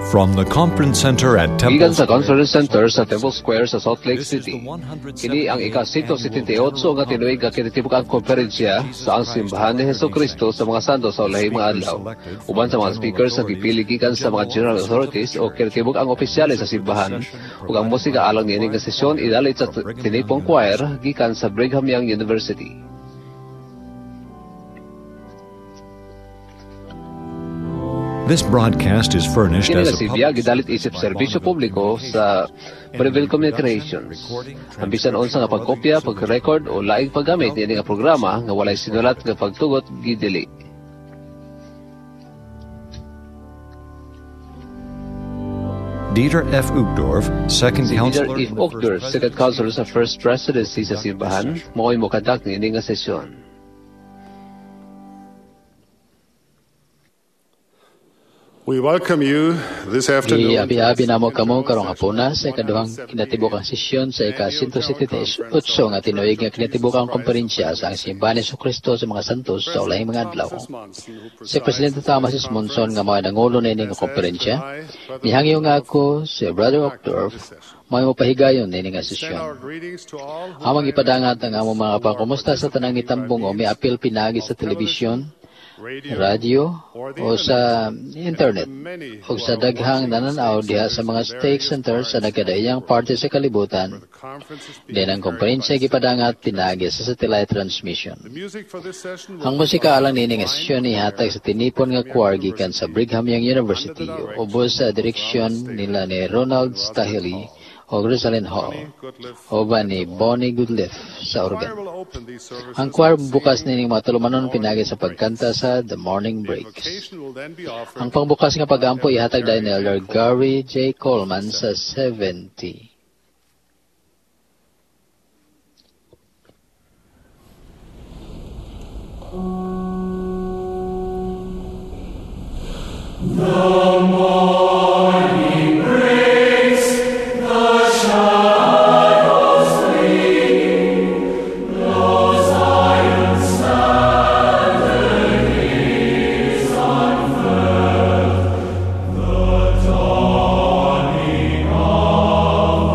From the Conference Center at Temple Gikan sa Square, Conference Center sa Temple Square sa Salt Lake City. Kini ang ika-178 nga tinuig nga kinatibuk-ang konferensya sa ang simbahan ni Jesucristo sa mga santo sa ulahing mga adlaw. Uban sa mga speakers sa gipili gikan sa mga general authorities o kinatibuk ang opisyales sa simbahan ug ang musika alang niini nga sesyon idalit sa tinipong choir gikan sa Brigham Young University. this broadcast is furnished Kini as nga a si Biag gidalit isip serbisyo publiko sa Breville Communications. Ang bisan unsa nga pagkopya, pag-record o laing paggamit niini nga programa nga walay sinulat nga pagtugot gidili. Dieter F. Uchtdorf, second Si Dieter counselor F. Uchtdorf, second counselor sa First Presidency sa simbahan, mao'y mokadak niini nga sesyon. We welcome you this afternoon. Abi-abi namo kamo karong hapuna sa ikaduhang kinatibukang sesyon sa ika-178 nga tinuig nga kinatibukang komperensya sa ang simbahan ni Jesucristo sa mga santos sa ulahing mga adlaw. Si Presidente Thomas S. Monson nga mga nangulo na ining komperensya, mihangyo nga ako si Brother Uchtdorf may mapahigayon na ining nga sesyon. Amang ipadangat ang among mga pangkumusta sa tanang itambong o may apil pinagi sa telebisyon, radyo o sa internet o sa daghang nananaw diha sa mga stake center sa nagkadaiyang parte sa kalibutan. Din ang komperensya gipadangat pinagi sa satellite transmission. Ang musika alang nini nga sesyon ihatag sa tinipon nga choir gikan sa Brigham Young University ubos sa direksyon nila ni Ronald Staheli o Rosalind Hall o ba ni Bonnie Goodliff sa organ. Ang choir bukas nining mga tulumanon pinagi sa pagkanta sa The Morning Breaks. Ang pangbukas nga pagampo ihatag dahil ni Elder Gary J. Coleman sa 70. The morning breaks, the shadows flee, no Zion standard is unfurled, the dawning of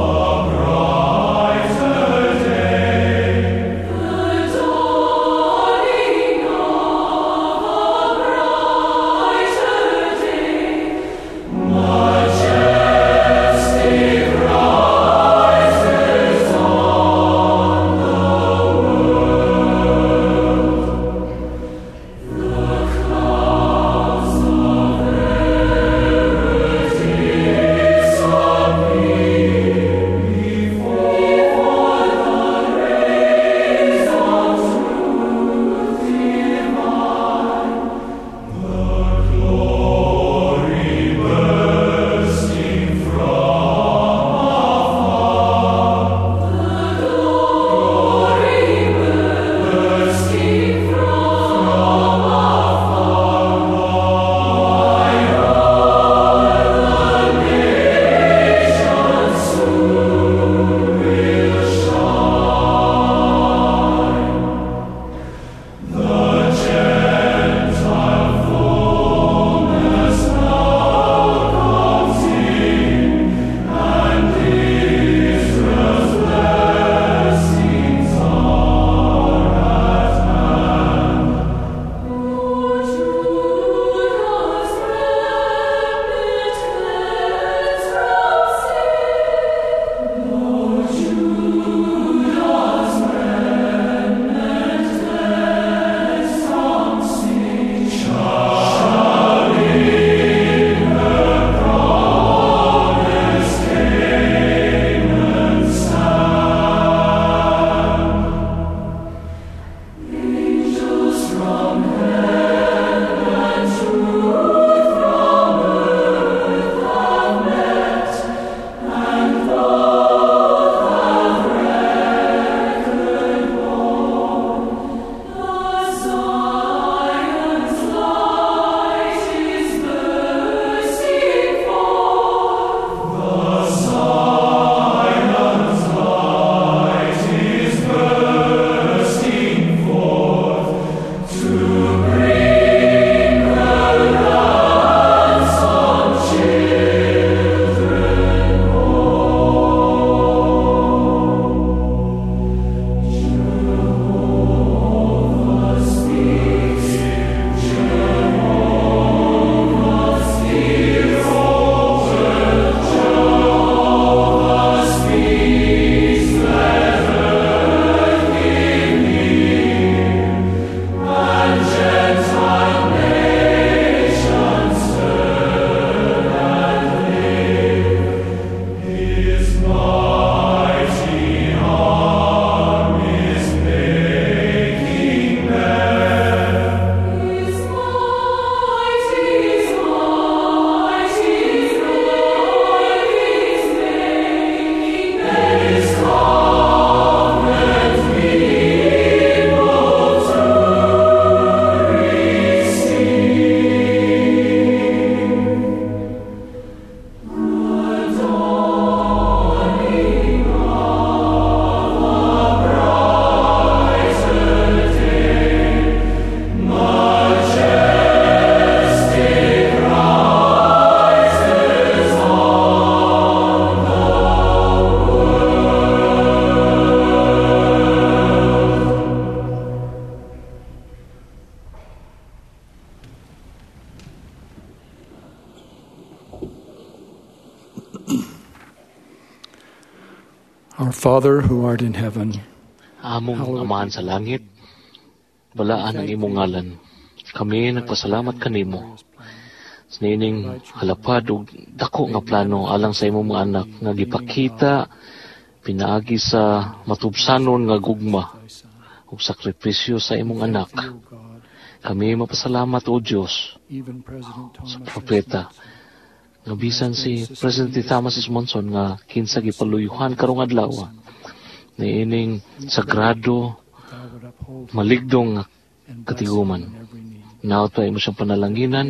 Our Father who art in heaven, Among Amahan sa langit, balaan ang imong ngalan. Kami nagpasalamat kanimo sa nining halapad ug dako nga plano alang sa imong mga anak nga gipakita pinaagi sa matubsanon nga gugma ug sakripisyo sa imong anak. Kami mapasalamat o Dios sa propeta nga bisan si President Thomas S. Monson nga kinsa gipaluyuhan karong adlaw niining sagrado maligdong nga katiguman. Naot pa imo siyang panalanginan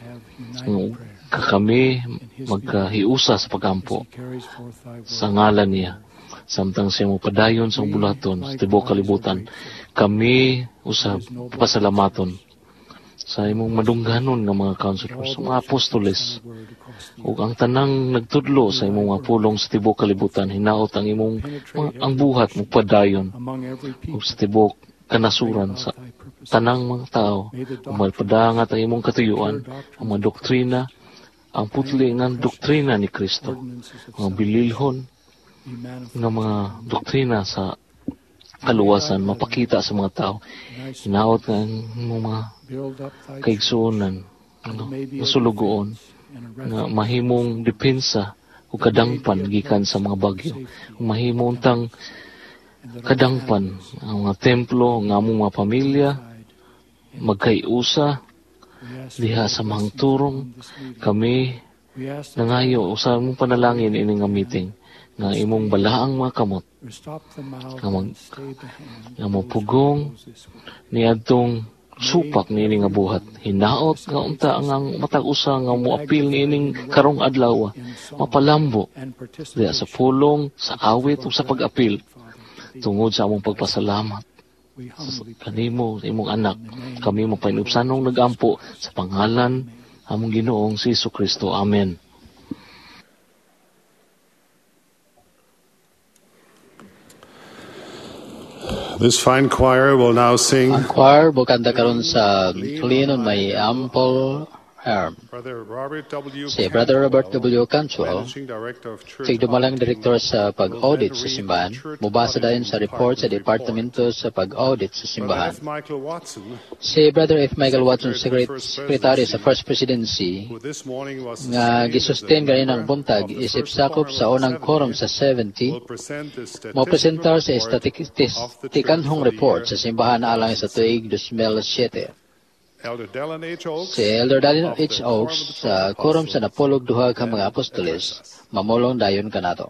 kami magkahiusa sa pagampo sa ngalan niya. Samtang siya mo padayon sa bulaton sa tibok kalibutan, kami usab pasalamaton sa imong madungganon nga mga counselors, sa mga apostoles, ug ang tanang nagtudlo sa imong mga pulong sa tibok kalibutan, hinaot ang imong ang buhat mo padayon ug sa tibok kanasuran sa tanang mga tao, umalpadangat ang imong katuyuan, ang mga doktrina, ang putli nga doktrina ni Kristo, ang bililhon ng mga doktrina sa kaluwasan, mapakita sa mga tao. Hinaot nga mga kaigsuonan, masulugoon, na mahimong depensa o kadangpan gikan sa mga bagyo. Mahimong tang kadangpan ang mga templo, ang among mga pamilya, magkaiusa, diha sa mga turong, kami nangayo, usa mong panalangin ini nga meeting, nga imong balaang mga kamot, nga mapugong, niadtong supak niini nga buhat, hinaot nga unta ang matag-usa nga muapil niining karong adlaw, mapalambo, diha sa pulong, sa awit, o sa pag-apil, tungod sa among pagpasalamat kanimo, imong anak, kami mapainupsanong nagampo sa pangalan among Ginoong si Jesucristo. Amen. This fine choir will now sing. Ang choir bukanda karon sa tulinon may ample arm. Si Brother Robert W. Cantuel, tigdumalang direktor sa pag-audit sa simbahan, mubasa dayon sa report sa Departamento sa pag-audit sa simbahan. Si Brother F. Michael Watson, Secretary sa First Presidency, nga gisustain ganinang buntag isip sakop sa unang quorum sa 70, mo presentar sa estatikanhong report sa simbahan alang sa tuig 2007. Si Elder Dallin H. Oaks sa quorum sa napulog duha ka mga apostoles, mamulong dayon kanato.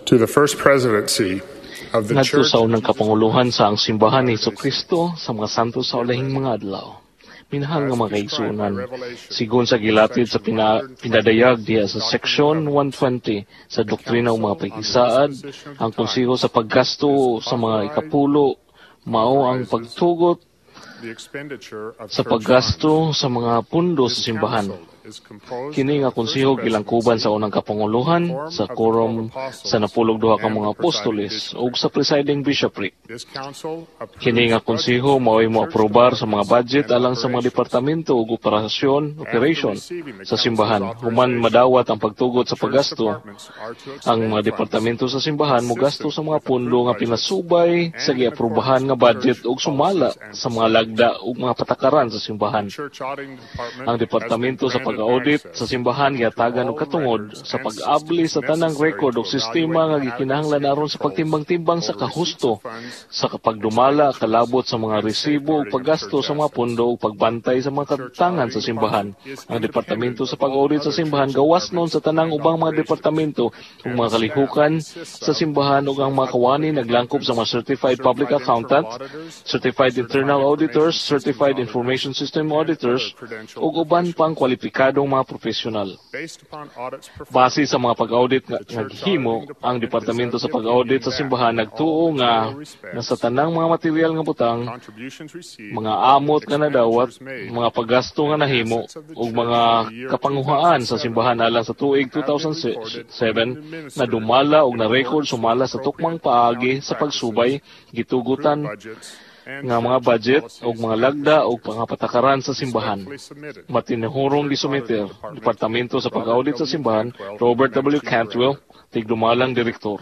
to the First Presidency of the ngadto Church sa unang kapanguluhan sa ang simbahan ni Jesucristo sa mga santo sa ulahing mga adlaw. Minahal nga mga kaigsunan, sigon sa gilatid sa pinadayag diya sa Section 120 sa Doktrina o mga Pagkisaad, ang konseho sa paggasto sa mga ikapulo, mao ang pagtugot sa paggasto sa mga pundo sa simbahan. Kini nga konseho gilangkuban sa unang kapanguluhan, sa quorum sa napulog duha ka mga apostoles ug sa presiding bishopric. Kini nga konseho mao'y moaprobar sa mga budget alang sa mga departamento ug operation sa simbahan. Human madawat ang pagtugot sa paggasto, ang mga departamento sa simbahan mogasto sa mga pundo nga pinasubay sa giaprubahan nga budget ug sumala sa mga lagda ug mga patakaran sa simbahan. Ang departamento sa pag-audit sa simbahan giatagan og katungod sa pag-abli sa tanang record ug sistema nga gikinahanglan aron sa pagtimbang-timbang sa kahusto sa pagdumala kalabot sa mga resibo ug paggasto sa mga pundo ug pagbantay sa mga katangan sa simbahan. Ang departamento sa pag-audit sa simbahan gawas noon sa tanang ubang mga departamento ug mga kalihukan sa simbahan ug ang mga kawani naglangkob sa mga certified public accountant, certified internal auditors, certified information system auditors ug uban pang kwalipikadong mga profesional. Base sa mga pag-audit nga gihimo, ang departamento sa pag-audit sa simbahan nagtuo nga sa tanang mga material nga butang, mga amot nga nadawat, mga paggasto nga nahimo ug mga kapanguhaan sa simbahan alang sa tuig 2007 na dumala ug na-record sumala sa tukmang paagi sa pagsubay, gitugutan nga mga budget o mga lagda o mga patakaran sa simbahan. Matinahurong gisumiter, Departamento sa Pag-audit sa Simbahan, Robert W. Cantwell, tigdumalang direktor.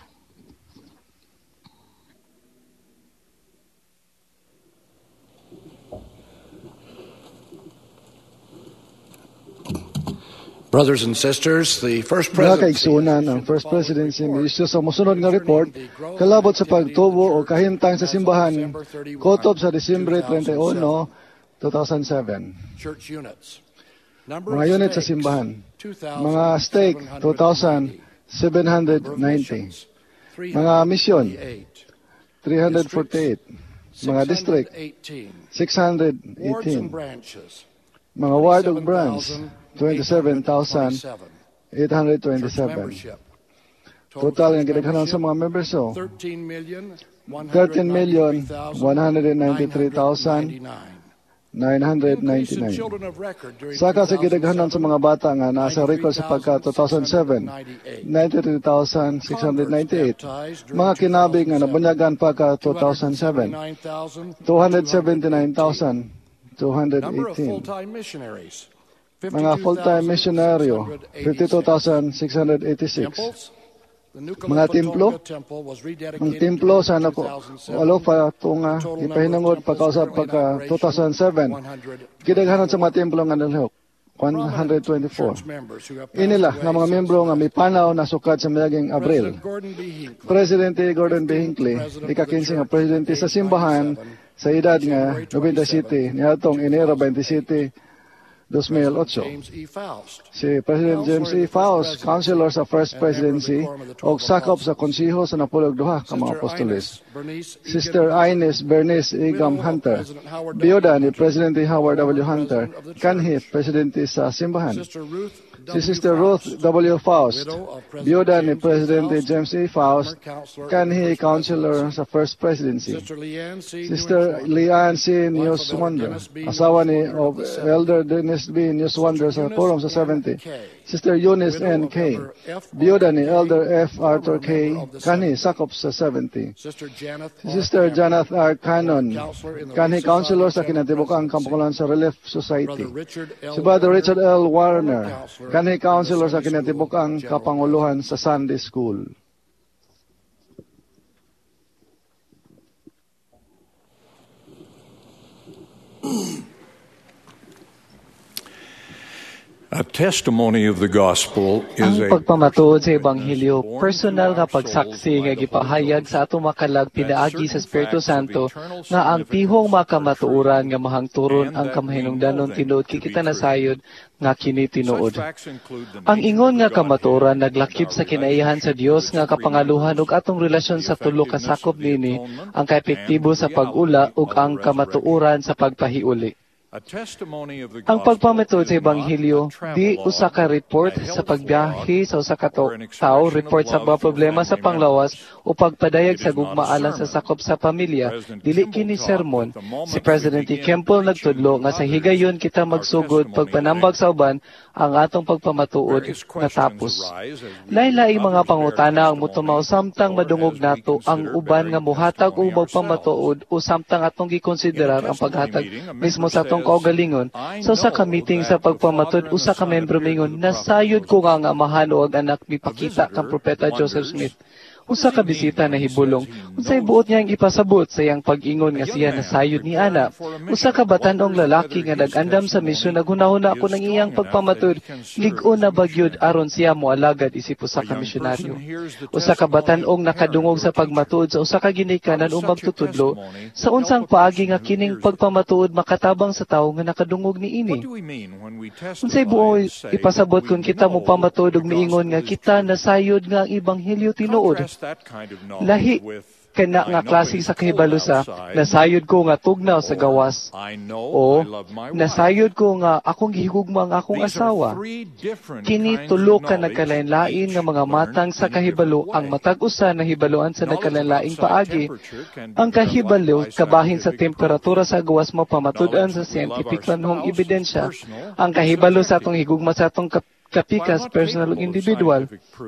Brothers and sisters, the First Mga Presidency kaigsunan, ang First Presidency ni isyu sa musunod nga report kalabot sa pagtubo o kahimtang sa simbahan kotob sa Disyembre 31, 2007. Mga unit sa simbahan, mga stake 2,790, mga misyon 348, mga district 618, mga ward ug branch 27,827. Total ng gidaghanan sa mga members 13,193,999. Saka sa gidaghanan sa mga bata nga nasa record sa pagka 2007, 93,698. Mga kinabig nga nabunyagan pagka 2007, 279,218. Mga full-time missionaryo, 52,686. Mga templo, ang templo sana ko, walo pa tunga, ipahinangod pagkausap pagka 2007. Gidaghanan sa mga templo nga nalihok, 124. Inila nga mga membro nga may panaw na sukat sa mayaging Abril. Presidente Gordon B. Hinckley, ika-15 nga presidente sa simbahan sa edad nga 97 niadtong Enero 27, 2008. Si President James E. Faust, Councilor sa First Presidency, o sakop sa konsiho sa napulog duha ka mga apostoles. Sister Ines Bernice E. Gam Hunter, biyuda ni Presidente Howard W. Hunter, kanhi Presidente sa simbahan. Si Sister Ruth W. Faust, biyuda ni Presidente James E. Faust, kanhi Councilor sa First Presidency. Sister Leanne C. Newswonder, asawa ni Elder Dennis B. Newswonder sa Quorum sa 70. Sister Eunice N. K., biyuda ni Elder F. Arthur K., kanhi sakop sa 70. Sister Janath R. Cannon, kanhi Councilor sa Kinatibukang Kampukulan sa Relief Society. Si Brother Richard L. Warner, kanhi Councilor sa Kinatibukang Kapanguluhan sa Sunday School. A testimony of the gospel is Ang pagpamatuod sa Ebanghelyo, personal nga pagsaksi nga gipahayag sa atong makalag pinaagi sa Espiritu Santo nga ang tihong makamatuoran nga mahangturon ang kamahinungdanon tinuod kikita nasayod nga kini tinuod. Ang ingon nga kamatuoran naglakip sa kinaiyahan sa Dios nga kapangaluhan ug atong relasyon sa tulo ka sakop nini ang kaepektibo sa pag-ula ug ang kamatuoran sa pagpahiuli. Ang pagpamatuod sa Ebanghelyo, di usa ka report sa pagbiyahe sa usa ka tao, report sa mga problema sa panglawas o pagpadayag sa gugmaalan sa sakop sa pamilya, dili kini sermon. Si President Kempel nagtudlo nga sa higayon kita magsugod pagpanambag sa uban ang atong pagpamatuod natapos. Lain-laing mga pangutana ang mutumaw samtang madungog nato ang uban nga muhatag og pagpamatuod o samtang atong gikonsiderar ang paghatag mismo sa atong kaugalingon. Sa usa ka meeting sa pagpamatud, usa ka membro mingon, nasayod ko nga ang amahan o ang anak mipakita kang propeta Joseph Smith. Usa ka bisita na hibulong, unsay buot niyang ipasabot sa iyang pag-ingon nga siya nasayod ni ana. Usa ka batanong lalaki nga nag-andam sa misyon naghunahuna ko ng iyang pagpamatud, lig-on na bagyod aron siya moalagad isip usa ka misyonaryo. Usa ka batanong nakadungog sa pagmatuod sa usa ka ginikanan o magtutudlo, sa unsang paagi nga kining pagpamatuod makatabang sa tawo nga nakadungog niini. Unsay buot ipasabot kung kita mo pamatuod og miingon nga kita nasayod nga ang ebanghelyo tinuod. Lahi kana nga klase sa kahibalo sa nasayod ko nga tugnaw sa gawas o nasayod ko nga akong gihigugma ang akong asawa. Kini tulo ka nagkalain-lain nga mga matang sa kahibalo ang matag usa na hibaloan sa nagkalain-laing paagi. Ang kahibalo kabahin sa temperatura sa gawas mapamatud-an sa scientific-lanhong ebidensya. Ang kahibalo sa atong higugma sa atong kapikas personal ug individual.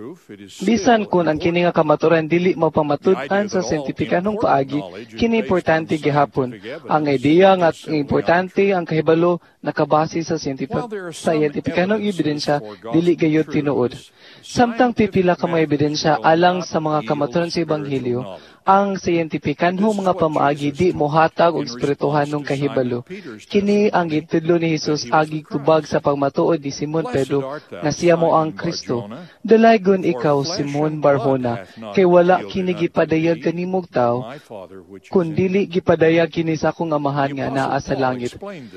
Bisan kun ang kini nga kamaturan dili mapamatud-an sa siyentipikanong paagi, kini importante gihapon. Ang ideya nga importante ang kahibalo nakabase sa siyentipikanong ebidensya dili gayud tinuod. Samtang pipila ka mga ebidensya alang sa mga kamaturan sa Ebanghelyo, ang siyentipikanhong mga pamaagi di mohatag og espirituhanong kahibalo. Kini ang gitudlo ni Hesus agi tubag sa pagmatuod ni Simon Pedro nga siya mo ang Kristo. Dalaygon ikaw, Simon Barjona, kay wala kini gipadayag kanimong tao, kundili gipadayag kini sa akong amahan nga naa sa langit.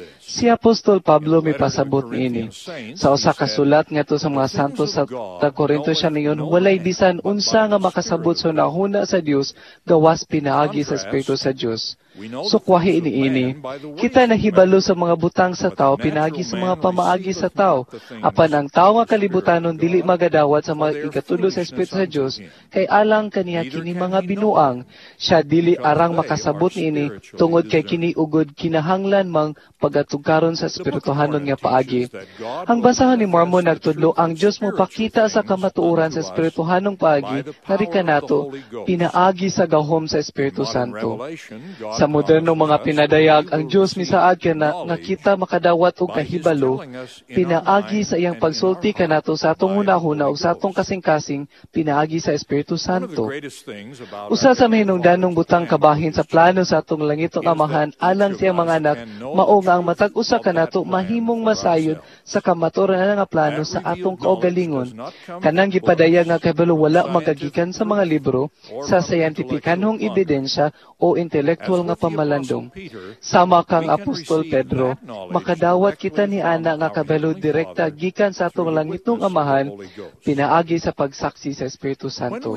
Si Apostol Pablo may pasabot niini. Sa usa ka sulat ngadto sa mga santos sa Korinto siya mingon, walay bisan unsa nga makasabot sa nahuna sa Dios gawas pinaagi sa Espiritu sa Diyos. Sukwahi ini. Kita nahibalo sa mga butang sa tao, pinaagi sa mga pamaagi sa tao. Apan ang tao nga kalibutanon dili magadawat sa mga ikatulo sa Espiritu sa Diyos, kay alang kaniya kini mga binuang. Siya dili arang makasabot niini tungod kay kini ugod kinahanglan mang pagatugkaron sa espirituhanon nga paagi. Ang basahan ni Mormon nagtudlo, ang Diyos mo pakita sa kamatuoran sa espirituhanong paagi, narika nato, pinaagi sa gahom sa Espiritu Santo. Sa modernong mga pinadayag, ang Diyos misaad ka na nga kita makadawat og kahibalo, pinaagi sa iyang pagsulti kanato sa atong hunahuna ug sa atong kasing-kasing, pinaagi sa Espiritu Santo. Usa sa mahinungdanong butang kabahin sa plano sa atong langitong amahan alang siyang mga anak, mao nga ang matag usa kanato mahimong masayod sa kamatuoran nga plano sa atong kaugalingon. Kanang gipadayag nga kahibalo wala magagikan sa mga libro, sa scientificanhong ebidensya o intellectual nga pamalandong. Sama kang Apostol Pedro, makadawat kita ni ana nga kabalo direkta gikan sa atong langitong amahan, pinaagi sa pagsaksi sa Espiritu Santo.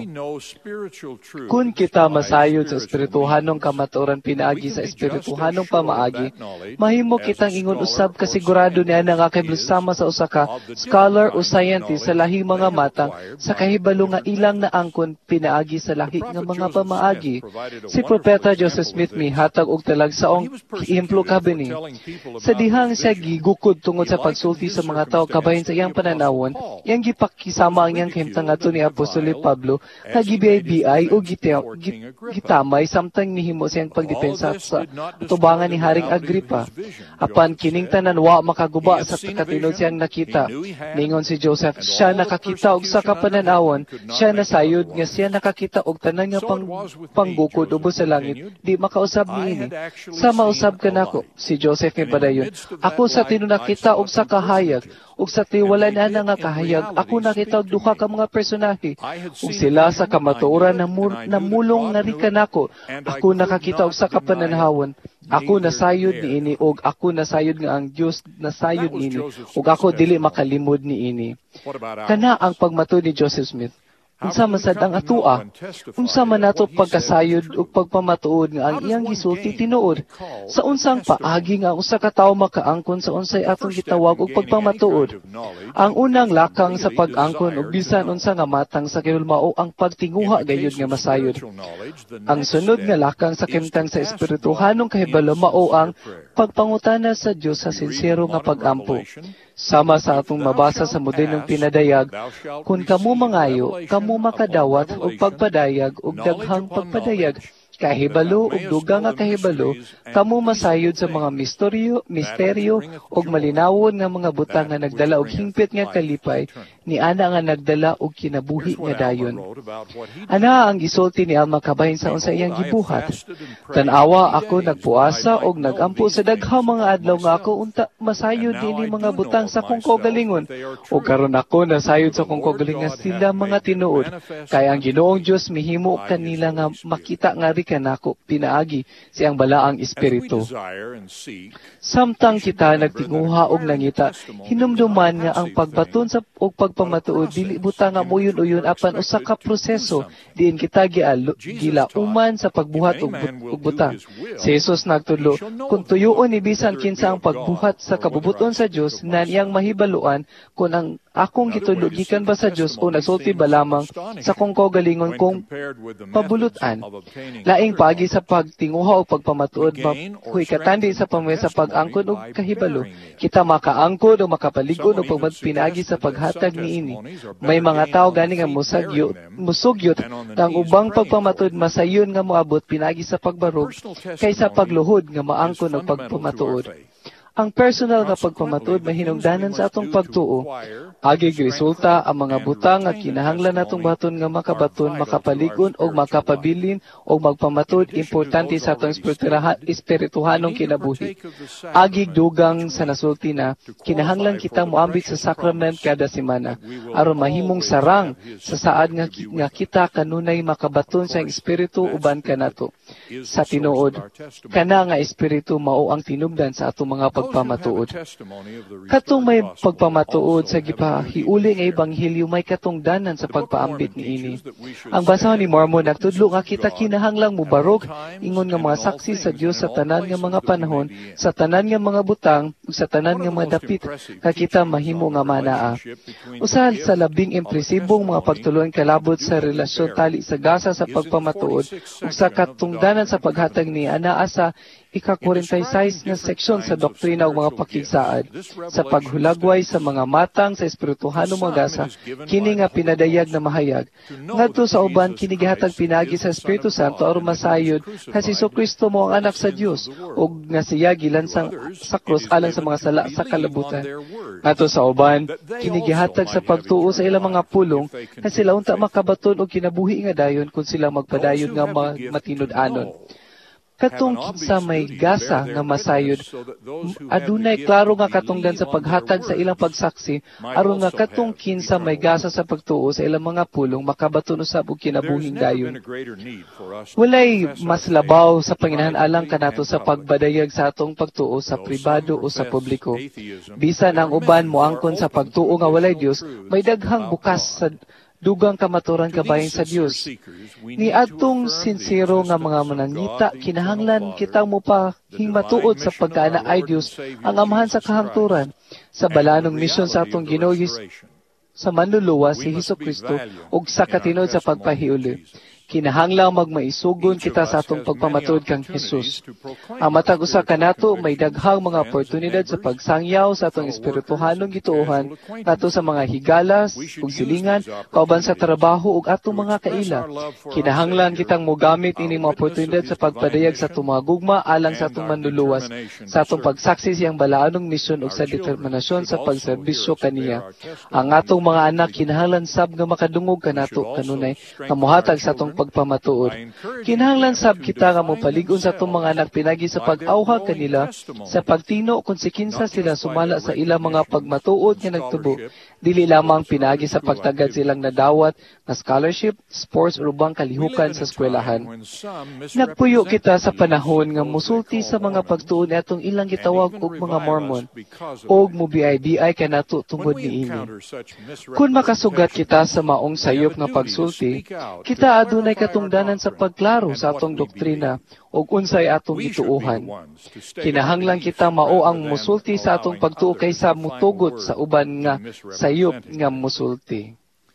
Kung kita masayod sa espirituhanong kamatuoran pinaagi sa espirituhanong pamaagi, mahimo kitang ingon usab kasigurado ni ana nga kahibalo sama sa usa ka scholar o scientist sa lahing mga matang sa kahibalo nga ilang naangkon pinaagi sa lahi nga mga pamaagi. Si Propeta Joseph Smith mihatag og talagsaong ihemplo kabini. Sa dihang siya gigukod tungod sa pagsulti sa mga tao kabahin sa iyang pananawon, iyang gipakisama ang iyang kahimtang ato ni Apostol Pablo nga gibiyay-biyay o gitamay samtang nihimo siyang pagdepensa sa tubangan ni Haring Agripa. Apan kining tanan wa makaguba sa katinod siyang nakita. Ningon si Joseph, siya nakakita og sa kapananawon, siya nasayod nga siya nakakita og tanan nga panggukod ubos sa langit, di makausap usab niini. Sa mausab kanako si Joseph ni padayon. Ako sa tinunakita og sa kahayag ug sa tiwala na nga kahayag ako nakita og duha ka mga personahe ug sila sa kamatuoran namulong nga kanako. Ako nakakita og sa kapananhawon. Ako nasayod niini ug ako nasayod nga ang Dios nasayod niini ug ako dili makalimod niini. Kana ang pagmatud ni Joseph Smith. Unsa man sad ang atua, unsa man nato pagkasayod ug pagpamatuod nga ang iyang gisulti tinuod. Sa unsang paagi nga usa ka tawo makaangkon sa unsay atong gitawag og pagpamatuod. Ang unang lakang sa pag-angkon ug bisan unsa nga matang sa kinulmao ang pagtinguha gayud nga masayod. Ang sunod nga lakang sa kimtang sa espirituhanong kahibalo mao ang pagpangutana sa Dios sa sincero nga pag-ampo. Sama sa atong mabasa sa modernong pinadayag, kung kamo mangayo, kamo makadawat og pagpadayag og daghang pagpadayag, kahibalo ug dugang nga kahibalo, kamo masayod sa mga misteryo ug malinawon nga mga butang nga nagdala og hingpit nga kalipay, ni ana nga nagdala og kinabuhi nga dayon. Ana ang gisulti ni Alma kabahin sa unsa iyang gibuhat. Tan-awa ako nagpuasa og nagampo sa daghang mga adlaw nga ako unta masayod dinhi mga butang sa kong kaugalingon. O karon ako nasayod sa kong kaugalingon sila mga tinuod. Kay ang Ginoong Dios mihimo kanila nga makita nga ri kanako pinaagi siyang balaang espiritu. Samtang kita nagtinguha og nangita, hinumduman nga ang pagbaton sa og pagpamatuod dili buta nga muyon-uyon apan usa ka proseso diin kita gilauman sa pagbuhat og butang. Si Jesus nagtudlo, kung tuyoon ni bisan kinsa ang pagbuhat sa kabubuton sa Dios na niyang mahibaluan kung ang akong gitudlo gikan ba sa Dios o nagsulti ba lamang sa kong kaugalingon kong pabulutan. Laing paagi sa pagtinguha o pagpamatuod huy katandi sa pamwe sa pag-angkon o kahibalo. Kita makaangkon o makapaligon o pagpinagi sa paghatag niini. May mga tao gani nga musugyot ang ubang pagpamatuod masayon nga moabot pinagi sa pagbarog kaysa pagluhod nga maangkon o pagpamatuod. Ang personal nga pagpamatuod mahinungdanan sa atong pagtuo. Agig resulta ang mga butang nga kinahanglan natong baton nga makabaton, makapaligon o makapabilin o magpamatud importante sa atong espirituhanong kinabuhi. Agig dugang sa nasulti na kinahanglan kitang moambit sa sacrament kada semana aron mahimong sarang sa saad nga kita kanunay makabaton sa espiritu uban kanato. Sa tinuod, kana nga espiritu mao ang tinubdan sa atong mga pagpamatuod. Katong may pagpamatuod sa gipahiuli nga ebanghelyo may katungdanan sa pagpaambit niini. Ang basahon ni Mormon nagtudlo nga kita kinahanglang mubarog ingon nga mga saksi sa Dios sa tanan nga mga panahon, sa tanan nga mga butang, ug sa tanan nga mga dapit nga kita mahimo nga manaa. Usa sa labing impresibong mga pagtulon kalabot sa relasyon tali sa gasa sa pagpamatuod ug sa katungdanan sa paghatag ni anaa sa ika-46 nga seksyon sa doktrina ug mga pakigsaad sa paghulagway sa mga matang sa espirituhanong mga gasa kini nga pinadayag na mahayag ngadto sa uban kini gihatag pinagi sa Espiritu Santo aron masayod nga si Jesucristo mo ang anak sa Dios ug nga siya gilansang sa krus alang sa mga sala sa kalabutan. Ngadto sa uban kini gihatag sa pagtuo sa ilang mga pulong nga sila unta makabaton og kinabuhi nga dayon kung sila magpadayon nga matinud-anon. Katong kinsa may gasa nga masayod, adunay klaro nga katungdan sa paghatag sa ilang pagsaksi, aron nga katong kinsa may gasa sa pagtuo sa ilang mga pulong makabaton usab og kinabuhing dayon. Walay mas labaw sa panginahanalang kanato sa pagbadayag sa atong pagtuo sa pribado o sa publiko. Bisan ang uban moangkon sa pagtuo nga walay Dios, may daghang bukas sa dugang kamaturan kabahin sa Dios. Ni atong sincero nga mga manangita, kinahanglan kitang mupahingmatuod sa pagkaana ay Dios ang amahan sa kahangturan sa balanong misyon sa atong Ginoo sa manluluwa si Jesucristo ug sa katinod sa pagpahiuli. Kinahanglang magmaisugon kita sa atong pagpamatuod kang Jesus. Ang matag usa kanato may daghang mga oportunidad sa pagsangyaw sa atong espirituhanong gituohan nato sa mga higalas ug silingan kauban sa trabaho ug atong mga kaila. Kinahanglan kitang mogamit ining mga oportunidad sa pagpadayag sa atong mga gugma alang sa atong manluluwas sa atong pagsaksi siyang balaanong misyon ug sa determinasyon sa pagserbisyo kaniya. Ang atong mga anak kinahanglan sab nga makadungog kanato kanunay nga mohatag sa atong pagpamatuod. Kinahanglan sab kita nga mopalig-on sa atong mga anak pinagi sa pag-awha kanila sa pagtino kung si kinsa sila sumala sa ilang mga pagmatuod nga nagtubo. Dili lamang pinagi sa pagtagad silang nadawat na scholarship, sports o ubang kalihukan sa eskwelahan. Nagpuyo kita sa panahon nga musulti sa mga pagtuon atong ilang gitawag og mga Mormon og mubiay-biay kanato tungod niini. Kung makasugat kita sa maong sayop nga pagsulti, kita adunay katungdanan sa pagklaro sa atong doktrina ug unsay atong ituohan. Kinahanglan kita mao ang musulti sa atong pagtuo kaysa mutugot sa uban nga sayop nga musulti.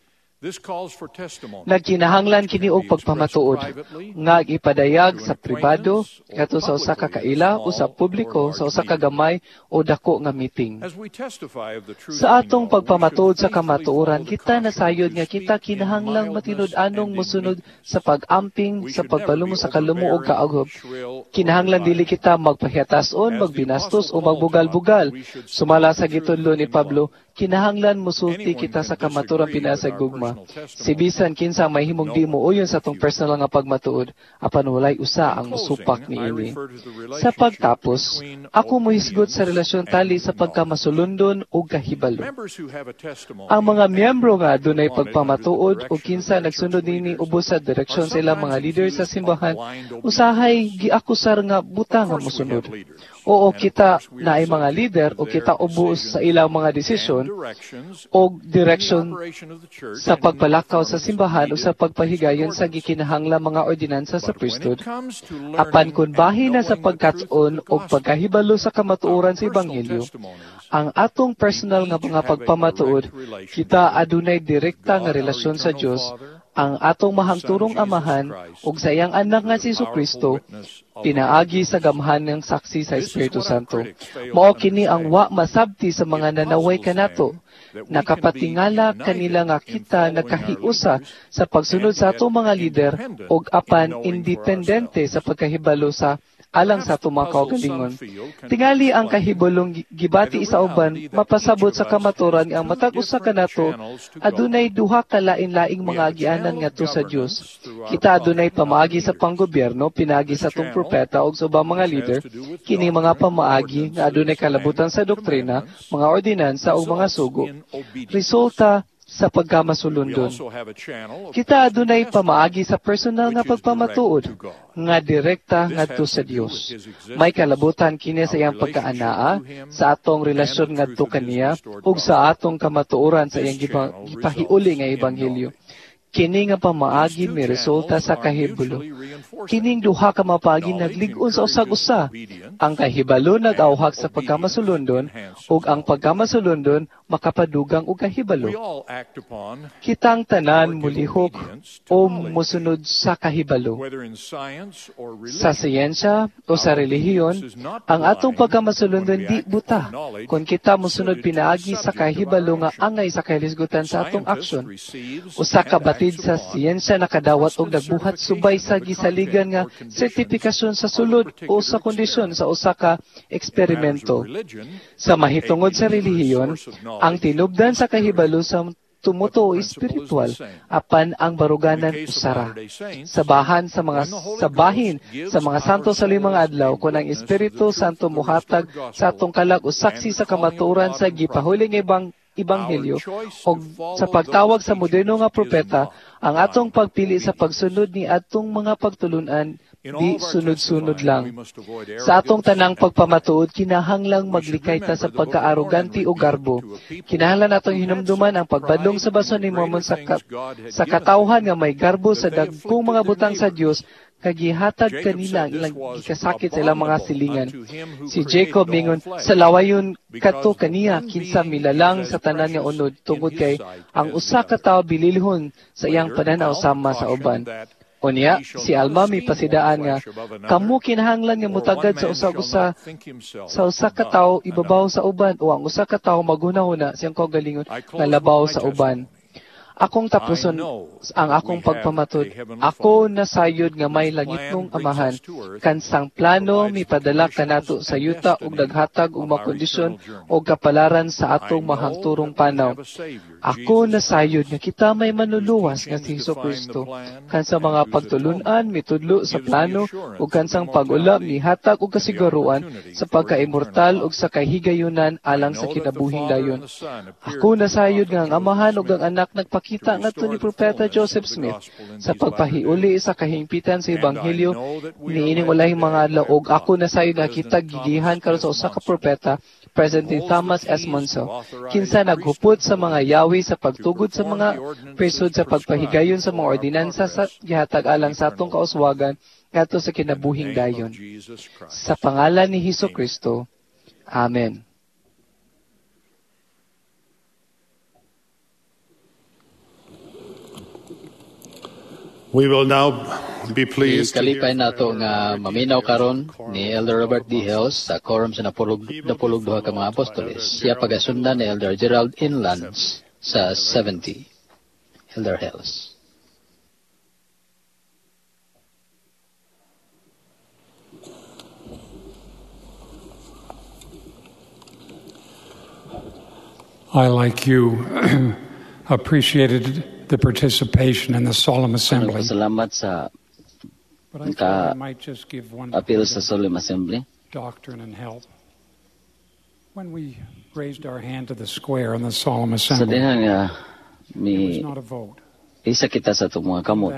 Nagkinahanglan kini og pagpamatuod nga ipadayag sa pribado ngadto sa usa ka kaila o sa publiko sa usa ka gamay o dako nga meeting. Sa atong pagpamatuod sa kamatuoran, kita nasayod nga kita kinahanglang matinud-anong mosunod sa pag-amping sa pagpalumo sa kalumo o kaagop. Kinahanglan dili kita magpahiatason, magbinastos o magbugal-bugal. Sumala sa gitudlo ni Pablo, kinahanglan musulti kita sa kamatuoran pinasag gugma. Si bisan kinsa may himong di mo uyon sa atong personal nga pagmatuod, apan walay usa ang musupak niini. Sa pagtapos, ako mohisgot sa relasyon tali sa pagkamasulundon o kahibalo. Ang mga miyembro nga adunay pagpamatuod o kinsa nagsunod nini ubos sa direksyon sa ilang mga leader sa simbahan, usahay giakusar nga buta nga mosunod. Oo, kita na ay mga leader o kita ubos sa ilang mga desisyon o direksyon sa pagpalakaw sa simbahan o sa pagpahigayon sa gikinahanglang mga ordinansa sa priesthood. Apan kun bahin na sa pagkatson o pagkahibalo sa kamatuoran sa Ebanghelyo, ang atong personal nga mga pagpamatuod, kita adunay direkta nga relasyon sa Dios, ang atong mahangturong amahan ug sa iyang anak nga si Jesucristo, pinaagi sa gamhan ng saksi sa Espiritu Santo. Mao kini ang wa masabti sa mga nanaway kanato. Nakapatingala kanila nga kita nagkahiusa sa pagsunod sa atong mga lider ug apan independente sa pagkahibalo sa alang sa atong mga kaugalingon. Tingali ang kahibalong gibati sa uban, mapasabot sa kamaturan ang matag usa kanato, adunay duha ka lain-laing mga agianan ngadto sa Dios. Kita adunay pamaagi sa panggobyerno, pinagi sa atong propeta ug sa ubang mga leader, kini mga pamaagi nga adunay kalabutan sa doktrina, mga ordinansa ug mga sugo. Resulta sa pagkamasulundon. Kita adunay pamaagi sa personal nga pagpamatuod nga direkta ngadto sa Dios. May kalabutan kini sa iyang pagkaanaa sa atong relasyon ngadto kaniya ug sa atong kamatuoran sa iyang gipahiuli nga ebanghelyo. Kini nga pamaagi may resulta sa kahibalo. Kining duha ka mapaagi naglig-on sa usag-usa. Ang kahibalo nag-awhag sa pagkamasulundon ug ang pagkamasulundon makapadugang og kahibalo. Kitang tanan mulihok o musunod sa kahibalo. Sa siyensya o sa relihiyon, ang atong pagkamasulundon di buta. Kung kita musunod pinaagi sa kahibalo nga angay sa kahilisgutan sa atong aksyon. Usa ka batid sa siyensya nakadawat og nagbuhat subay sa gisaligan nga sertifikasyon sa sulod o sa kondisyon sa usa ka eksperimento. Sa mahitungod sa relihiyon, ang tinubdan sa kahibalo sa tumuto o espiritual, apan ang baruganan usara. Sabahin sa mga santo sa limang adlaw, kung ang Espiritu Santo muhatag sa atong kalag o saksi sa kamatuoran sa gipahuling Ebanghelyo o sa pagtawag sa moderno nga propeta, ang atong pagpili sa pagsunod ni atong mga pagtulunan di sunod-sunod lang. Sa atong tanang pagpamatuod, kinahanglang maglikay ta sa pagkaaroganti o garbo. Kinahanglan atong hinumduman ang pagbadlong sa bason ni Mormon sa katawhan nga may garbo sa dagkong mga butang sa Dios, kagihatag kanila ang ilang gikasakit sa ilang mga silingan. Si Jacob mingon, sa lawayon kadto kaniya kinsa milalang sa tanan nga unod tungod kay ang usa ka tawo bililhon sa iyang pananaw sama sa uban. Unya, si Alma may pasidaan nga, kamo kinahanglan nga mutagad sa usa ka tawo ibabaw sa uban o ang usa ka tawo maghuna-huna siyang kaugalingon nga labaw sa uban. Akong tapuson ang akong pagpamatod. Ako nasayod nga may langit nung amahan. Kansang plano mipadala kanato sa yuta ug naghatag og makondisyon o kapalaran sa atong mahangturong panaw. Ako nasayod nga kita may manluluwas nga si Hesukristo. Kansa mga pagtulunan mitudlo sa plano ug kansang pag-ula mihatag og kasiguruan sa pagka-immortal ug sa kahigayunan alang sa kinabuhing dayon. Ako nasayod nga ang amahan ug ang anak nagpakita ngadto ni Propeta Joseph Smith sa pagpahiuli sa kahimpitan sa Ebanghelyo niining walahing mga adlaw ug ako nasayod nga kita gigihan karon sa usa ka propeta, President Thomas S. Monso, kinsa naghupot sa mga yawi sa pagtugod sa mga pesod sa pagpahigayon sa mga ordinansa sa gihatag alang sa atong kauswagan ngadto sa kinabuhing dayon. Sa pangalan ni Hesukristo. Amen. We will now be pleased to Kalipay nato nga maminaw karon ni Elder Robert D. Hills sa quorum sa napulog duha ka mga apostoles. Siya pagasundan ni Elder Gerald Inlands sa 70. Elder Hills. I, like you, appreciated the participation in the solemn assembly. Salamat sa appeal sa solemn assembly. Doctrine and help. When we raised our hand to the square in the solemn assembly, it was not a vote. Isa kita sa itong mga kamot.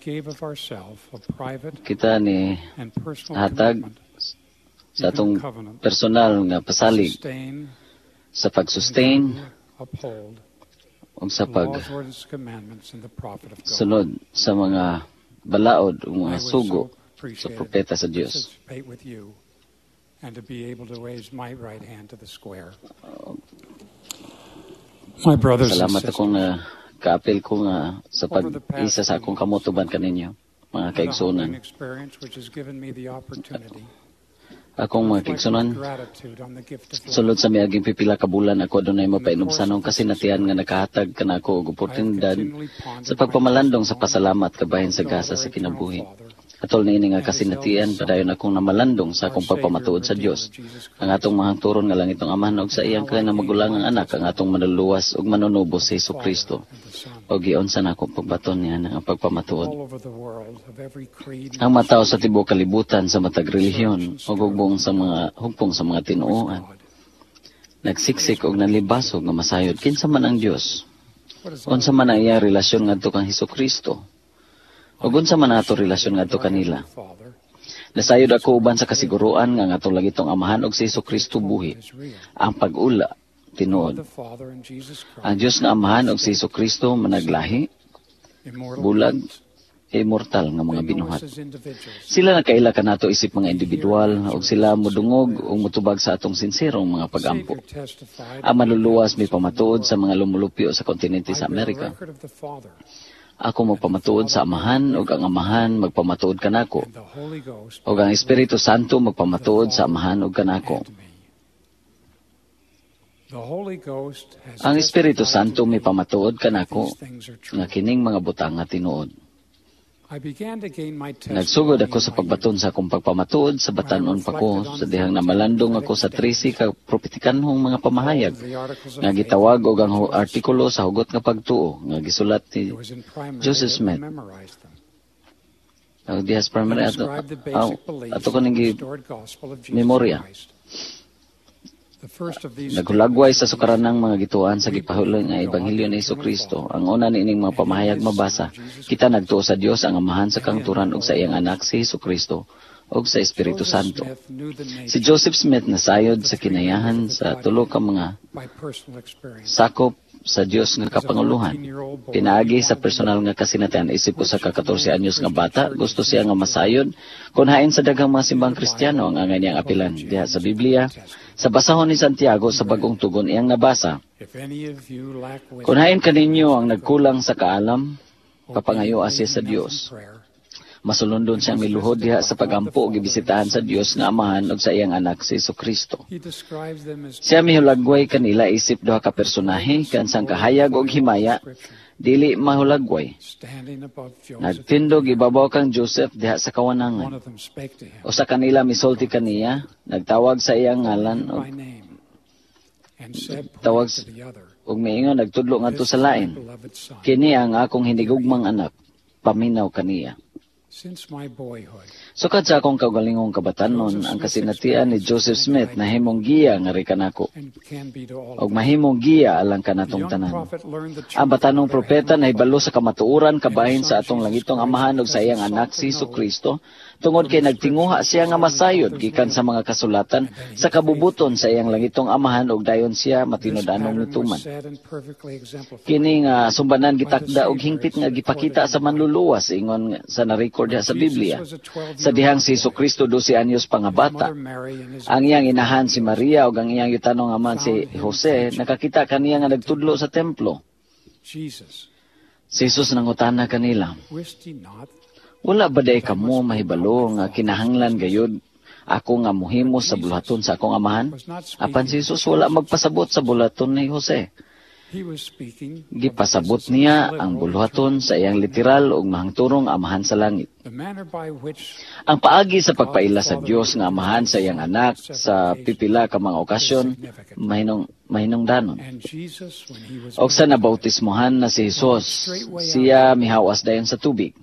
Kita ni hatag sa itong personal nga pasalig sa pag-sustain o sa pag-sunod sa mga balaod o mga sugo sa propeta sa Diyos. And to be able to raise my right hand to the square. My brothers and sisters, akong kaapil ko nga sa pag-isa sa akong kamotuban kaninyo, mga kaigsunan. Akong mga kaigsunan, sulod sa miaging pipila ka bulan ako adunay mapainubsanong kasinatian nga nakahatag kanako og oportunidad sa pagpamalandong sa pasalamat kabahin sa gasa sa kinabuhi. Atol na ini nga kasinatian, padayon akong namalandong sa akong pagpamatuod sa Dios. Ang atong mahangturon nga langitong amahan og sa iyang kanang magulangang anak, ang atong manluluwas ug manunubos si Hesukristo. O giunsa na akong pagbaton niya ang pagpamatuod. Ang mataw sa tibuok kalibutan sa matag relihiyon ug hugpong sa mga tinuoan. Nagsiksik og nanlibasog nga masayod kinsa man ang Dios. Unsa man ang iyang relasyon ngadto kang Hesukristo. Ug unsa man ato relasyon ngadto kanila. Nasayod ako uban sa kasiguruan nga atong lagitong amahan og si Hesukristo buhi. Ang pag-ula tinuod. Ang Dios nga amahan og si Hesukristo managlahi, bulag, immortal nga mga binuhat. Sila nakaila kanato isip mga individual ug sila modungog ug motubag sa atong sinserong mga pag-ampo. Ang manluluwas may pamatuod sa mga lumulupyo sa kontinente sa Amerika. Ako magpamatuod sa amahan ug ang amahan magpamatuod kanako. Ug ang Espiritu Santo magpamatuod sa amahan ug kanako. Ang Espiritu Santo may pamatuod kanako nga kining mga butang nga tinuod. Nagsugod ako sa pagbaton sa akong pagpamatuod sa batanon pa ko sa dihang namalandong ako sa 13 ka propetikanhong mga pamahayag nga gitawag og ang artikulo sa hugot nga pagtuo nga gisulat ni Joseph Smith. Dihas primary ato ko ning memorya. Nagulagway sa sukaranang mga gituan sa gipahulong nga Ebanghelyo ni Hesukristo. Ang una niining mga pamahayag mabasa, kita nagtuo sa Dios ang amahan sa kangturan ug sa iyang anak si Hesukristo ug sa Espiritu Santo. Si Joseph Smith nasayod sa kinayahan sa tulo ka mga sakop sa Dios nga kapanguluhan. Pinaagi sa personal nga kasinatian isip ko sa 14 anyos nga bata, gusto siya nga masayod kun hain sa daghang mga simbang Kristiyano ang angay niyang apilan. Diha sa Biblia, sa basahon ni Santiago sa bagong tugon iyang nabasa, kun hain kaninyo ang nagkulang sa kaalam, papangayo siya sa Dios. Masulundon siyang miluhod diha sa pagampo ug gibisitahan sa Dios nga Amahan ug sa iyang anak si Jesucristo. Siya mihulagway kanila isip duha ka personahe kansang kahayag ug himaya dili mahulagway. Nagtindog ibabaw kang Joseph diha sa kawanangan. Usa kanila misulti kaniya, nagtawag sa iyang ngalan ug tawag ug miingon nagtudlo ngadto sa lain. Kini ang akong hinigugmang anak, paminaw kaniya. Sukad sa akong kaugalingong kabatanon, ang kasinatian ni Joseph Smith na himong giya nga ri kanako. Og mahimong giya alang kanatong tanan. Ang batanong propeta na hibalo sa kamatuoran kabahin sa atong langitong Amahan ug sa iyang anak si Jesucristo, tungod kay nagtinguha siya nga masayod gikan sa mga kasulatan sa kabubuton sa iyang langitong Amahan ug dayon siya matinud-anong nutuman. Kini nga sumbanan gitakda og hingpit nga gipakita sa manluluwas ingon sa na-record sa Biblia. Sa dihang si Jesucristo 12 anyos pa nga bata, ang iyang inahan si Maria ug ang iyang yutanong ama si Jose nakakita kaniya nga nagtudlo sa templo. Si Jesus nangutana kanila, wala ba day kamo mahibalo nga kinahanglan gayud ako nga muhimo sa bulaton sa akong amahan? Apan si Jesus wala magpasabot sa bulaton ni Jose. Gipasabot niya ang buluhaton sa iyang literal ug mahangturong Amahan sa langit. Ang paagi sa pagpaila sa Dios nga Amahan sa iyang anak sa pipila ka mga okasyon mahinungdanon. Og sa nabautismohan na si Jesus, siya mihawas dayon sa tubig.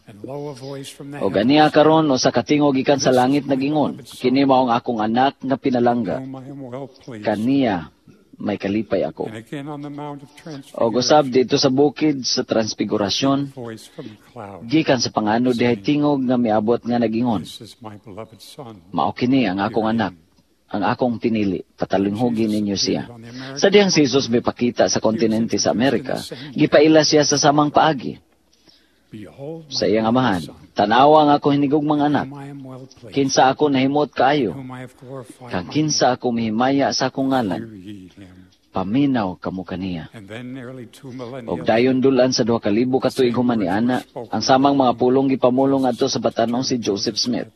O ganiya karon usa ka tingog gikan sa langit nagingon, kini mao ang akong anak nga pinalangga. Kaniya may kalipay ako. O gusab dito sa bukid sa Transfigurasyon, gikan sa pangano dihay tingog nga miabot nga nagingon, mao kini ang akong anak, ang akong pinili, patalunghogin ninyo siya. Sa diyang si Jesus may pakita sa kontinente sa Amerika, gipaila siya sa samang paagi. Sa iyang amahan, tanawa nga ako hinigugmang anak, kinsa ako nahimot kaayo, kang kinsa ako mihimaya sa akong ngalan, paminaw kamo kaniya. Og dayon dulan sa 2,000 ka tuig human ni ana, ang samang mga pulong gipamulong adto sa batanong si Joseph Smith.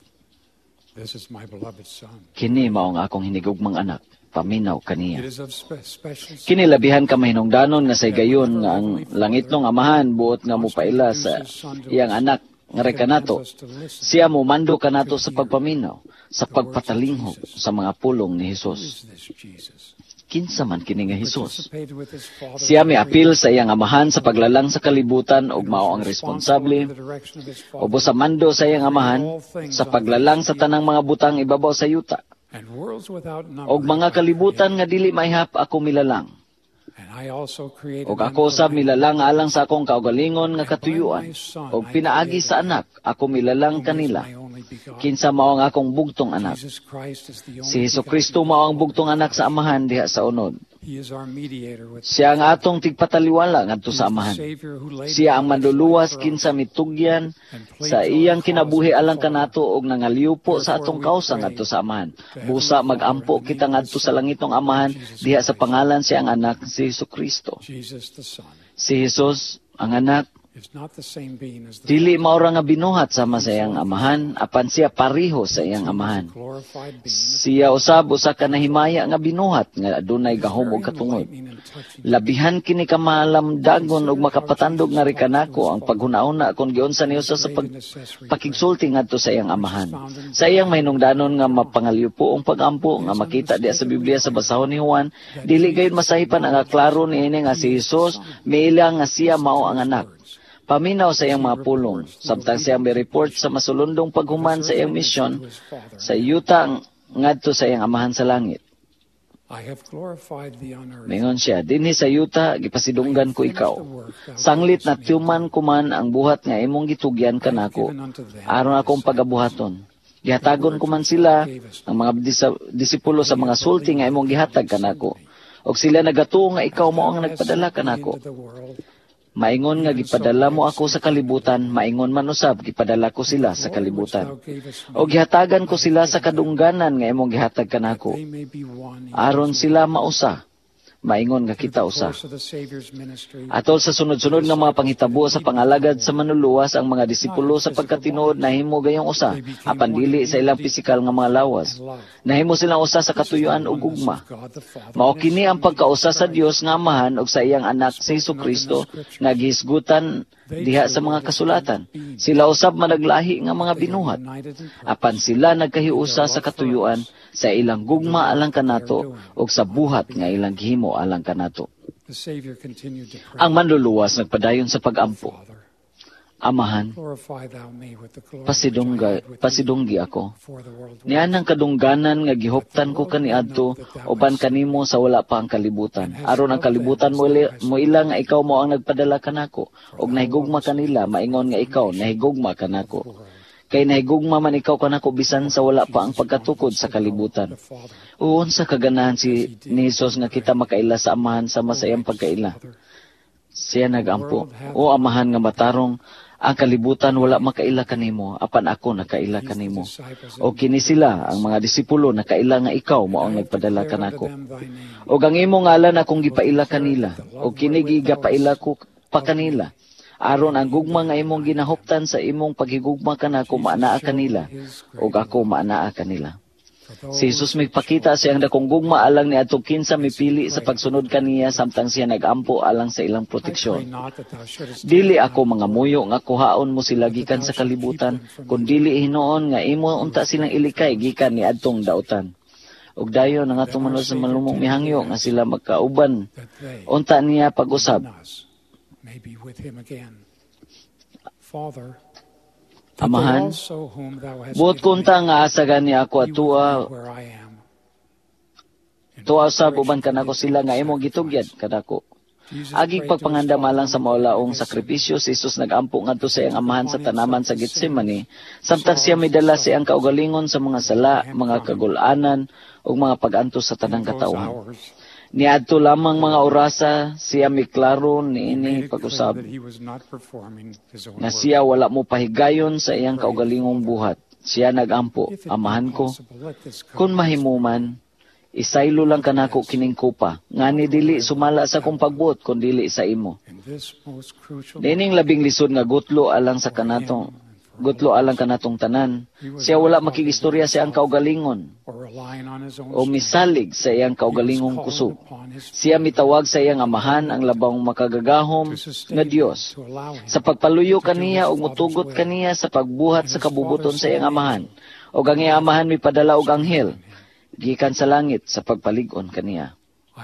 Kini mao ang akong hinigugmang anak, paminaw kaniya. Kini labihan ka mahinungdanon nga say gayon nga ang langitnong Amahan buot nga mupaila sa iyang anak nga rekanato. Siya mumando kanato sa pagpaminaw, sa pagpatalingho sa mga pulong ni Jesus. Kinsa man kini nga Jesus. Siya may apil sa iyang Amahan sa paglalang sa kalibutan ug mao ang responsable ubo sa mando sa iyang Amahan sa paglalang sa tanang mga butang ibabaw sa yuta. Og mga kalibutan nga dili maihap ako milalang. Og ako sab milalang alang sa akong kaugalingon nga katuyuan. Og pinaagi sa anak, ako milalang kanila. Kinsa mao ang akong bugtong anak. Si Jesucristo mao ang bugtong anak sa Amahan diha sa unod. Siya ang atong tigpataliwala ngadto sa Amahan. Siya ang manluluwas kinsa mitugyan sa iyang kinabuhi alang kanato og nangaliupo sa atong kausa ngadto sa Amahan. Busa magampo kita ngadto sa langitong Amahan diha sa pangalan siyang anak si Jesucristo. Si Jesus ang anak dili maura nga binuhat sama sa iyang Amahan, apan siya pariho sa iyang Amahan. Siya usab usa ka nahimaya nga binuhat nga adunay gahom ug katungod. Labihan kini ka malamdagon ug makapatandog nga ri kanako ang paghuna-una kon giunsa niya sa pakigsulti ngadto sa iyang Amahan. Sa iyang mahinungdanon nga mapangaliupo ang pagampo nga makita diha sa Biblia sa basahon ni Juan, dili gayud masahipan ang klaro niini nga si Jesus miila nga siya mao ang anak. Paminaw sa iyang mga pulong, samtang siyang may report sa masulundong paghuman sa iyang misyon sa yuta ngadto sa iyang Amahan sa langit. Mingon siya, dinhi sa yuta, gipasidunggan ko ikaw. Sanglit na tiuman kuman ang buhat nga imong gitugyan kanako, aron akong pagabuhaton. Gihatagon kuman sila, ang mga disipulo sa mga sulti nga imong gihatag kanako. Og sila nagatuo nga ikaw mo ang nagpadala kanako. Maingon nga gipadala mo ako sa kalibutan, maingon man usab gipadala ko sila sa kalibutan. O gihatagan ko sila sa kadungganan nga imong gihatag kanako. Aron sila mausa, maingon nga kita usa. Atol sa sunod-sunod nga mga panghitabo sa pangalagad sa manluluwas, ang mga disipulo sa pagkatinuod nahimo gayong usa, apan dili sa ilang pisikal nga mga lawas. Nahimo silang usa sa katuyuan ug gugma. Mao kini ang pagkausa sa Dios nga Amahan ug sa iyang anak si Jesucristo nga gihisgutan diha sa mga kasulatan. Sila usab managlahi nga mga binuhat. Apan sila nagkahiusa sa katuyuan sa ilang gugma alang kanato ug sa buhat nga ilang gihimo alang kanato. Ang manluluwas nagpadayon sa pag-ampo. Amahan, pasidunggi ako. Niyan ang kadungganan nga gihuptan ko kaniadto uban kanimo sa wala pa ang kalibutan. Aron ang kalibutan mo ila nga ikaw mo ang nagpadala kanako ug nahigugma kanila maingon nga ikaw nahigugma kanako. Kay nahigugma man ikaw kanako bisan sa wala pa ang pagkatukod sa kalibutan. Uon sa kaganahan ni Jesus nga kita makaila sa Amahan sa masayang pagkaila. Siya nagampo, o Amahan nga matarong, ang kalibutan wala makaila kanimo, apan ako nakaila kanimo. O kini sila, ang mga disipulo, nakaila nga ikaw mo ang nagpadala kanako. O ang imo ngalan akong gipaila kanila, o kini gigapaila ko pa kanila. Aron ang gugma nga imong ginahuptan sa imong paghigugma kanako maanaa kanila, o ako maanaa kanila. Si Jesus magpakita siyang dakong gugma alang ni atong kinsa mipili sa pagsunod kaniya samtang siya nagampo alang sa ilang proteksyon. Dili ako mga muyo nga kuhaon mo sila gikan sa kalibutan, kun dili hinoon nga imo unta silang ilikay gikan ni adtong dautan. Ug dayon ang atong manod sa malumong mihangyo nga sila magkauban unta niya pag-usab. Amahan, buot kunta nga asagan niya ako at tuwa usab uban kanako sila nga imong gitugyad kadako. Aging pagpangandam alang sa maulaong sakripisyo, si Jesus nagampo ngadto sa iyang Amahan sa tanaman sa Getsemani, samtang siya may dala siyang kaugalingon sa mga sala, mga kagulanan, ug mga pag-antos sa tanang katawhan. Niadto lamang mga orasa, siya may klaro niini pag-usab na siya wala mo pahigayon sa iyang kaugalingong buhat. Siya nagampo, Amahan ko, kung mahimuman, isaylo lang kanako kining kupa, nga ni dili sumala sa kong pagbuot, kung dili sa imo. Nining labing lisod nga gutlo alang kanatong tanan. Siya wala makigistorya sa iyang kaugalingon o misalig sa iyang kaugalingong kusog. Siya mitawag sa iyang Amahan ang labang makagagahom nga Dios. Sa pagpaluyo kaniya o mutugot kaniya sa pagbuhat sa kabubuton sa iyang Amahan. O ang iyang Amahan mipadala og anghel gikan sa langit sa pagpalig-on kaniya.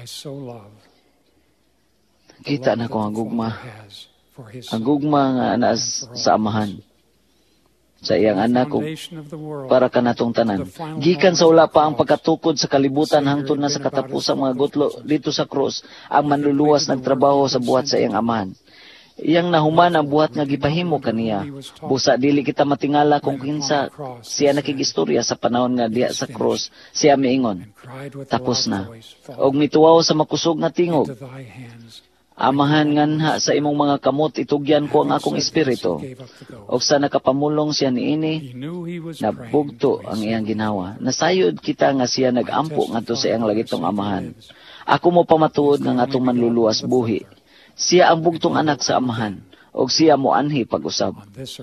Kita na ko ang gugma. Ang gugma nga anas sa Amahan sa iyang anak ko para kanatong tanan. Gikan sa wala pa ang pagkatukod sa kalibutan hangtod na sa katapusang mga gutlo dito sa krus, ang manluluwas nagtrabaho sa buhat sa iyang Amahan. Iyang nahuman ang buhat nga gipahimo kaniya. Busa dili kita matingala kung kinsa siya nakigistorya sa panahon nga diha sa krus, siya miingon, tapos na. Og mituwaw sa makusog nga tingog, Amahan nganha sa imong mga kamot itugyan ko ang akong espiritu. Og sa nakapamulong siya niini, nabugto ang iyang ginawa. Nasayod kita nga siya nagampo ngadto sa iyang lagitong Amahan. Ako mo pamatuod nga atong manluluwas buhi. Siya ang bugtong anak sa Amahan, og siya mo anhi pag-usab.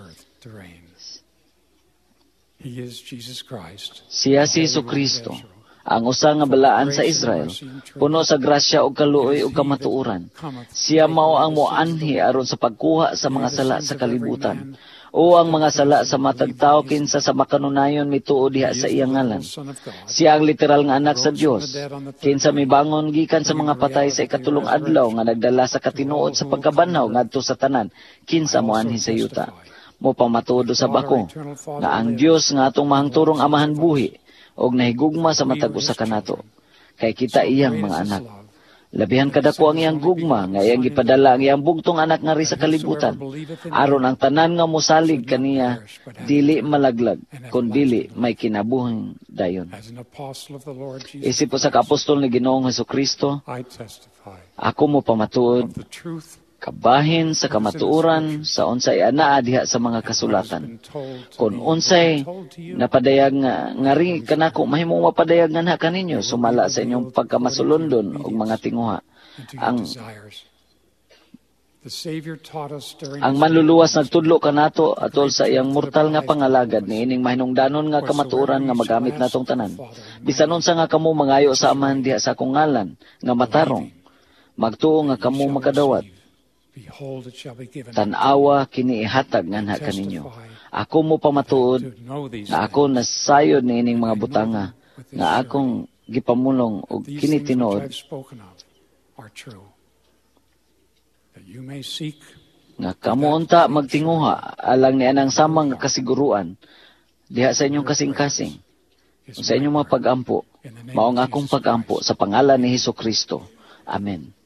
Siya si Jesucristo, ang usa nga balaan sa Israel, puno sa grasya ug kaluoy ug kamatuoran. Siya mao ang moanhi aron sa pagkuha sa mga sala sa kalibutan, o ang mga sala sa matag tawo kinsa sa makanunayon mituo diha sa iyang ngalan. Siya ang literal nga anak sa Dios, kinsa mibangon gikan sa mga patay sa ikatulong adlaw nga nagdala sa katinuod sa pagkabanhaw ngadto sa tanan kinsa moanhi sa yuta. Mo pamatuod sa bako nga ang Dios nga atong mahangturong Amahan buhi og nahigugma sa matag usa kanato, kay kita iyang mga anak. Labihan kadako ang iyang gugma nga iyang gipadala ang iyang bugtong anak nga ri sa kalibutan, aron ang tanan nga mosalig kaniya dili malaglag, kun dili may kinabuhing dayon. Isip po sa kaapostol ni Ginoong Jesucristo, ako mo pamatuod kabahin sa kamatuoran sa unsay anaa diha sa mga kasulatan. Kung unsay napadayag nga ri kanako mahimong mapadayag nga kaninyo sumala sa inyong pagkamasulundon og mga tinguha. Ang manluluwas nagtudlo kanato atol sa iyang mortal nga pangalagad niining mahinungdanon nga kamatuoran nga magamit natong tanan. Bisan unsa nga kamo mangayo sa amahan diha sa akong ngalan nga matarong, magtuo nga kamo makadawat. Tan-awa kini ihatag nga kaninyo. Ako mo pamatuod na ako nasayod niining mga butanga nga akong gipamulong og kini tinuod. Nga kamo unta magtinguha alang ni anang samang kasiguruan diha sa inyong kasing-kasing sa inyong mga pag-ampo mao nga akong pag-ampo sa pangalan ni Hesukristo. Amen.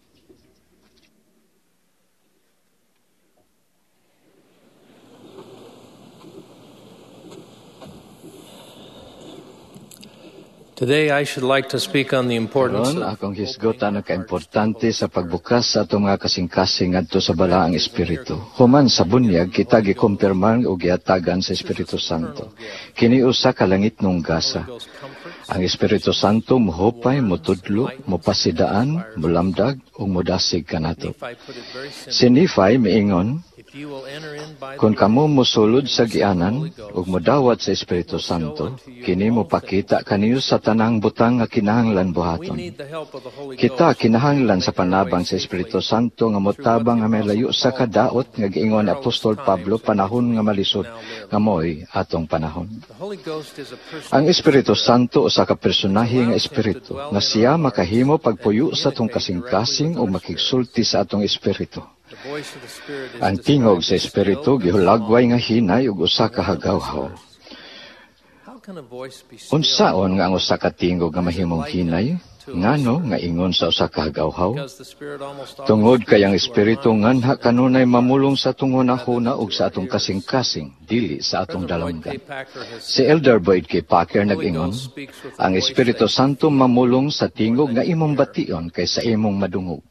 Today, I should like to speak on the importance of akong hisgotan ang kaimportante sa pagbukas sa atong mga kasing-kasing adto sa balaang espiritu. Human sa bunyag kita gikumpirman o giatagan sa Espiritu Santo. Kini usa ka langit nung gasa. Ang Espiritu Santo mohupay, motudlo, mopasidaan, molamdag ug modasig kanato. Si Nephi miingon, kung kamo mosulod sa gianan ug modawat sa Espiritu Santo, kini mopakita kaniyo sa tanang butang nga kinahanglan buhaton. Kita kinahanglan sa panabang sa Espiritu Santo nga motabang nga may layo sa kadaot nga giingon ni Apostol Pablo panahon nga malisod nga moy atong panahon. Ang Espiritu Santo usa ka personahe nga espiritu nga siya makahimo pagpuyo sa atong kasing-kasing ug makigsulti sa atong espiritu. Ang tingog sa espiritu gihulagway nga hinay ug usa ka hagawhaw. Unsaon nga ang usa ka tingog nga mahimong hinay? Ngano nga ingon sa usa ka hagawhaw? Tungod kay ang espiritu nganha kanunay mamulong sa atong hunahuna ug sa atong kasing-kasing, dili sa atong dalanggan. Si Elder Boyd K. Packer nag-ingon, ang Espiritu Santo mamulong sa tingog nga imong bation kaysa imong madungog.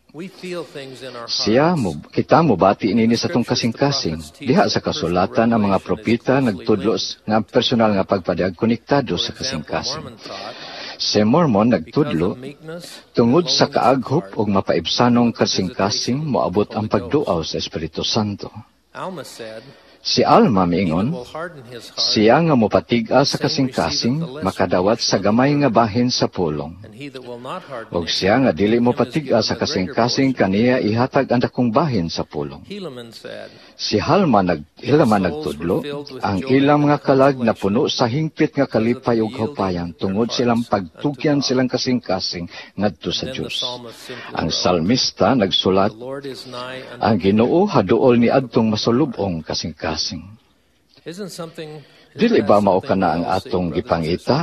Kita mo bati nini sa tong kasing-kasing. Diha sa kasulatan ang mga propeta nagtudlo nga personal nga pagpadayag konektado sa kasing-kasing. Si Mormon nagtudlo tungod sa kaaghop ug mapaibsanong kasing-kasing moabot ang pagduaw sa Espiritu Santo. Si Alma miingon, siya nga mopatig-a sa kasing-kasing makadawat sa gamay nga bahin sa pulong. Og siya nga dili mopatig-a sa kasing-kasing kaniya ihatag ang dakong bahin sa pulong. Si Hilma nagtudlo, ang ilang mga kalag na puno sa hingpit nga kalipay ug hupayan tungod silang pagtugyan silang kasing-kasing ngadto sa Dios. Ang salmista nagsulat, ang Ginoo haduol ni adtong masulubong kasing-kasing. Dili ba mao kana ang atong gipangita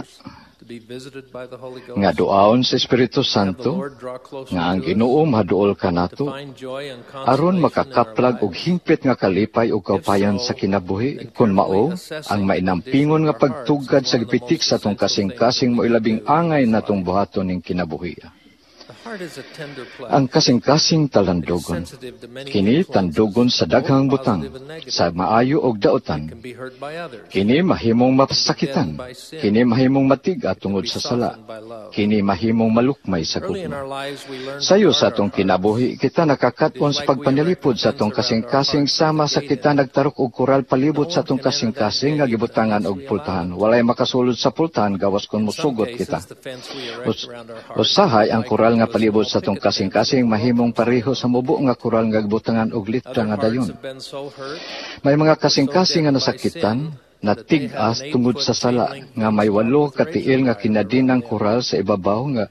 nga duaon sa Espiritu Santo nga ang Ginoo maduol kanato aron makakaplag og hingpit nga kalipay ug kaupayan sa kinabuhi kun mao ang mainampingon nga pagtugad sa gipitik sa atong kasing-kasing moilabing angay natong buhaton ning kinabuhi. Ang kasing-kasing talandogon. Kini tandugon sa daghang butang, sa maayo og daotan. Kini mahimong mapasakitan. Kini mahimong matiga tungod sa sala. Kini mahimong malukmay sa gugma. Sayo sa atong kinabuhi, kita nakakaton sa pagpanalipod sa atong kasing-kasing sama sa kita nagtarok og koral palibot sa atong kasing-kasing nga gibutangan og pultahan. Walay makasulod sa pultahan gawas kon mosugot kita. Usahay ang koral nga palibot sa atong kasing-kasing mahimong pareho sa mubo nga koral nga gibutangan og litra nga dayon. May mga kasing-kasing nga nasakitan, natig-as tungod sa sala nga may 8 katiil nga kinadinang koral sa ibabaw nga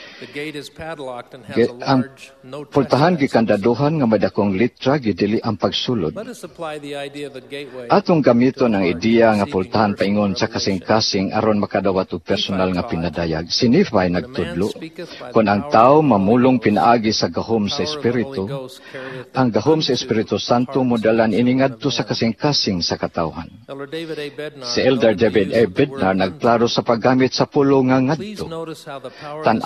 ang pultahan gikandaduhan nga madakong litra gidili ang pagsulod. Atong gamiton ang ideya nga pultahan paingon sa kasing-kasing aron makadawat og personal nga pinadayag. Si Nephi nagtudlo, kung ang tao mamulong pinaagi sa gahom sa Espiritu, ang gahom sa Espiritu Santo modalan ini ngadto sa kasing-kasing sa katawhan. Si Elder David A. Bednar nagklaro sa paggamit sa pulo nga ngadto. Tan-awa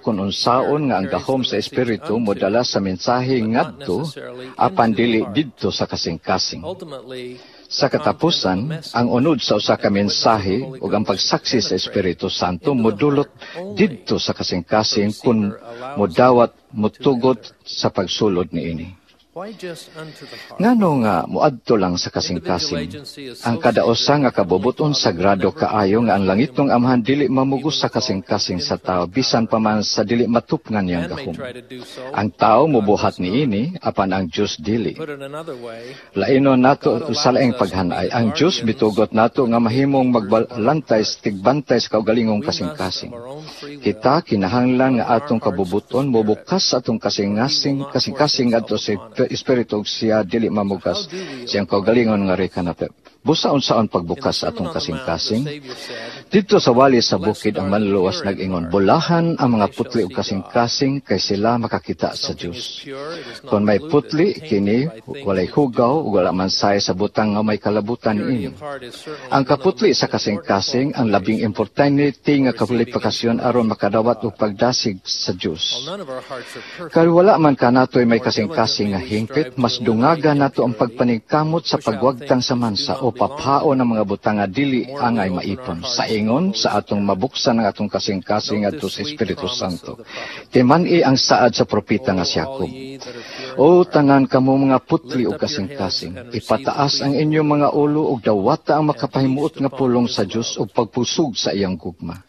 kung unsaon nga ang gahom sa Espiritu modala sa mensahe ngadto apan dili didto sa kasing-kasing. Sa katapusan, ang unod sa usa ka mensahe ug ang pagsaksi sa Espiritu Santo modulot didto sa kasing-kasing kung modawat motugot sa pagsulod niini. Ngano nga muadto lang sa kasing-kasing, ang kadaosa nga kabubuton sagrado kaayo nga ang langitong Amahan dili mamugos sa kasing-kasing sa tao bisan pa man sa dili matupngan niyang gahom. Ang tao mubuhat niini apan ang Dios dili. Laino nato sa laing paghanay, ang Dios bitugot nato nga mahimong magbalantay tigbantay sa kaugalingong kasing-kasing. Kita kinahanglan nga atong kabubuton mubukas atong kasing-kasing adto sa Espiritu siya dili mamugas siyang kaugalingon nga reka na busa unsaon pagbukas atong kasing-kasing. Dito sa wali sa bukid ang manluwas nag-ingon, bulahan ang mga putli ug kasing-kasing kay sila makakita sa Dios. Kung may putli kini walay hugaw ug wala man say sa butang nga may kalabutan ini. Ang kaputli sa kasing-kasing ang labing importante nga kwalifikasyon aron makadawat og pagdasig sa Dios. Kay wala man kanatoy may kasing-kasing nga hingpit, mas dungaga nato ang pagpaningkamot sa pagwagtang sa mansa o papao ng mga butang nga dili angay maipon. Sa ingon sa atong mabuksan ng atong kasing-kasing adto sa Espiritu Santo. Timani ang saad sa propeta nga si Jacob. O tanan kamo mga putli o kasing-kasing, ipataas ang inyong mga ulo ug dawata ang makapahimuot nga pulong sa Dios ug pagpusog sa iyang gugma.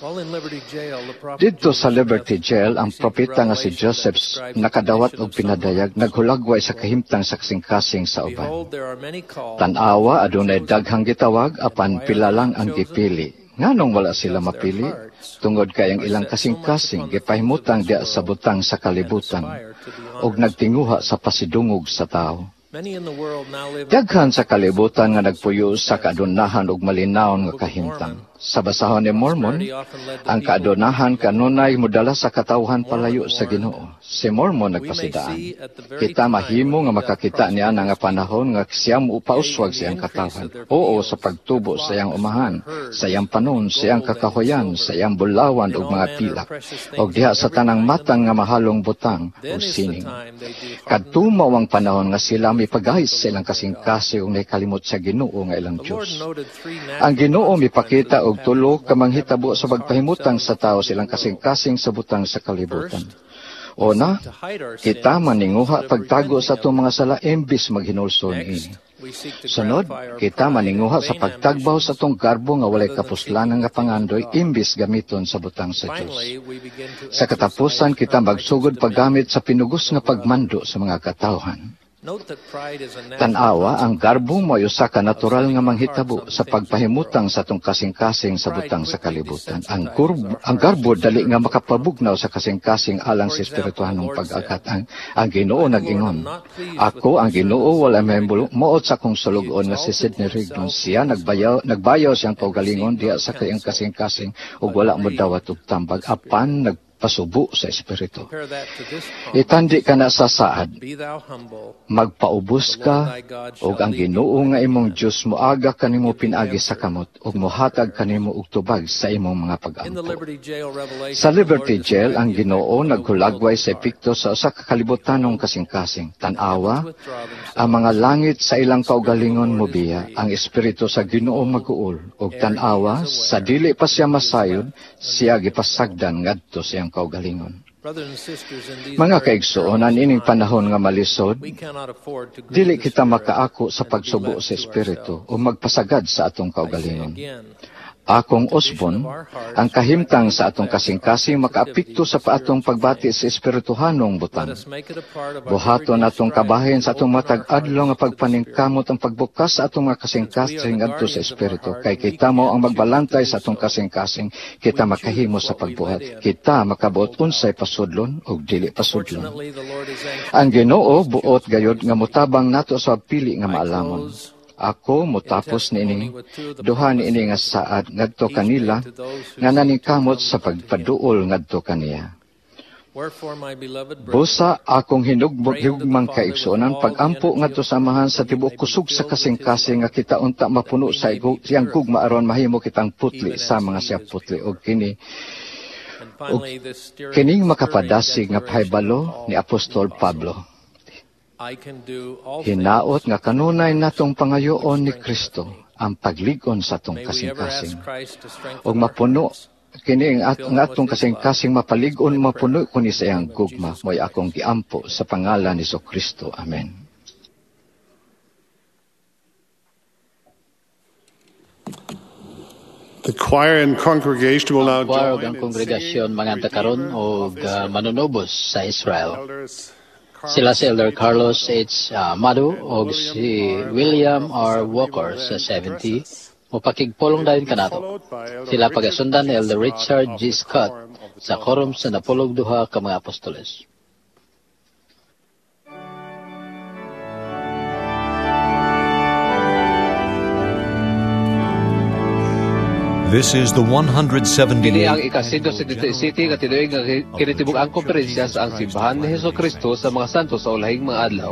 Dito sa Liberty Jail, ang propeta nga si Joseph nakadawat og pinadayag, naghulagway sa kahimtang sa kasing-kasing sa uban. Tanawa, adunay daghang gitawag, apan pila lang ang gipili. Nganong wala sila mapili? Tungod kay ang ilang kasing-kasing, gipahimutang diya sa butang sa kalibutan, og nagtinguha sa pasidungog sa tao. Daghan sa kalibutan nga nagpuyo sa kaadunahan ug malinawon nga kahimtang. Sa basahon ni Mormon, ang kaadunahan kanunay modala sa katawhan palayo sa Ginoo. Si Mormon nagpasidaan. Kita mahimo nga makakita niya nga panahon nga siya mupauswag sa iyang katawhan. Oo, sa pagtubo sa iyang umahan, sa iyang panon, sa iyang kakahuyan, sa iyang bulawan ug mga pilak, ug diha sa tanang matang nga mahalong butang ug sining. Kadto mao ang panahon nga sila mipagahis sa ilang kasing-kasing ug nakalimot sa Ginoo nga ilang Dios. Ang Ginoo mipakita og tulo ka manghitabo sa pagpahimutang sa tao silang kasing-kasing sa butang sa kalibutan. Una, kita maninguha pagtago sa itong mga sala imbis maghinulso niini. Sunod, kita maninguha sa pagtagbaw sa itong garbo nga walay kapuslanan nga pangandoy imbis gamiton sa butang sa Diyos. Sa katapusan, kita magsugod paggamit sa pinugos nga pagmando sa mga katawhan. Tanawa, ang garbo mo sa ka natural nga manghitabo sa pagpahimutang sa itong kasing-kasing sa butang sa kalibutan. Ang garbo dali nga makapabugnaw sa kasing-kasing alang sa espirituhanong pag-agat. Ang Ginoo nag-ingon, ako ang Ginoo wala may muot sa kong sulugon nga si Sidney Rigdon. Siya nagbayaw siyang kaugalingon diya sa kayang kasing-kasing ug wala mo dawat og tambag apan pasubo sa Espiritu. Itandi ka na sa saad. Magpaubos ka, ug ang Ginoo nga imong Diyos moaga kanimo pinagi sa kamot, ug mohatag kanimo og tubag sa imong mga pag-ampo. Sa Liberty Jail, ang Ginoo naghulagway sa epekto sa usa ka kalibutanong kasing-kasing. Tanawa, ang mga langit sa ilang kaugalingon mobiya, ang Espiritu sa Ginoo mag-uol, ug tanawa, sa dili pa siya masayod, siya gipasagdan ngadto siyang kaugalingon. Mga kaigsoon, ang ining panahon nga malisod, dili kita makaako sa pagsubo sa Espiritu o magpasagad sa atong kaugalingon. Akong Osborn, ang kahimtang sa atong kasing-kasing makaapekto sa paatong pagbati sa espirituhanong butang. Buhaton atong kabahin sa atong matag adlaw nga pagpaningkamot ang pagbukas sa atong mga kasing-kasing adto sa espiritu. Kay kita mo ang magbalantay sa atong kasing-kasing, kita makahimo sa pagbuhat. Kita makabuot unsay pasudlon o dili pasudlon. Ang Ginoo buot gayud nga mutabang nato sa pili nga maalamon. Ako mutapos niini duha niini nga saad ngadto kanila nga naningkamot sa pagpaduol ngadto kaniya. Busa akong hinugmang kaigsuonan pagampo ngadto sa amahan sa tibuok kusog sa kasing-kasing nga kita unta mapuno sa siyang gugma aron mahimo kitang putli sa mga siya putli og kini ug kining makapadasig nga pahibalo ni Apostol Pablo. Hinaot nga kanunay natong pangayoon ni Kristo ang pagligon sa atong kasing-kasing. Ug mapuno kini ang atong kasing-kasing mapaligon mapuno kuni sa iyang gugma mo'y akong giampo sa pangalan ni Kristo. Amen. The choir and congregation will now join. Ang kongregasyon manganta karon og manunubos sa Israel. Sila si Elder Carlos H. Madu o si William R. Walker sa 70. Mupakigpulong dayon kanato. Sila pagasundan ni Elder Richard G. Scott sa Quorum sa Napulog Duha ka mga Apostoles. This is the 178th. Kini ang ika-177 nga tinuig nga kinitibuk-ang komperensya sa ang simbahan ni Jesucristo sa mga santo sa ulahing mga adlaw.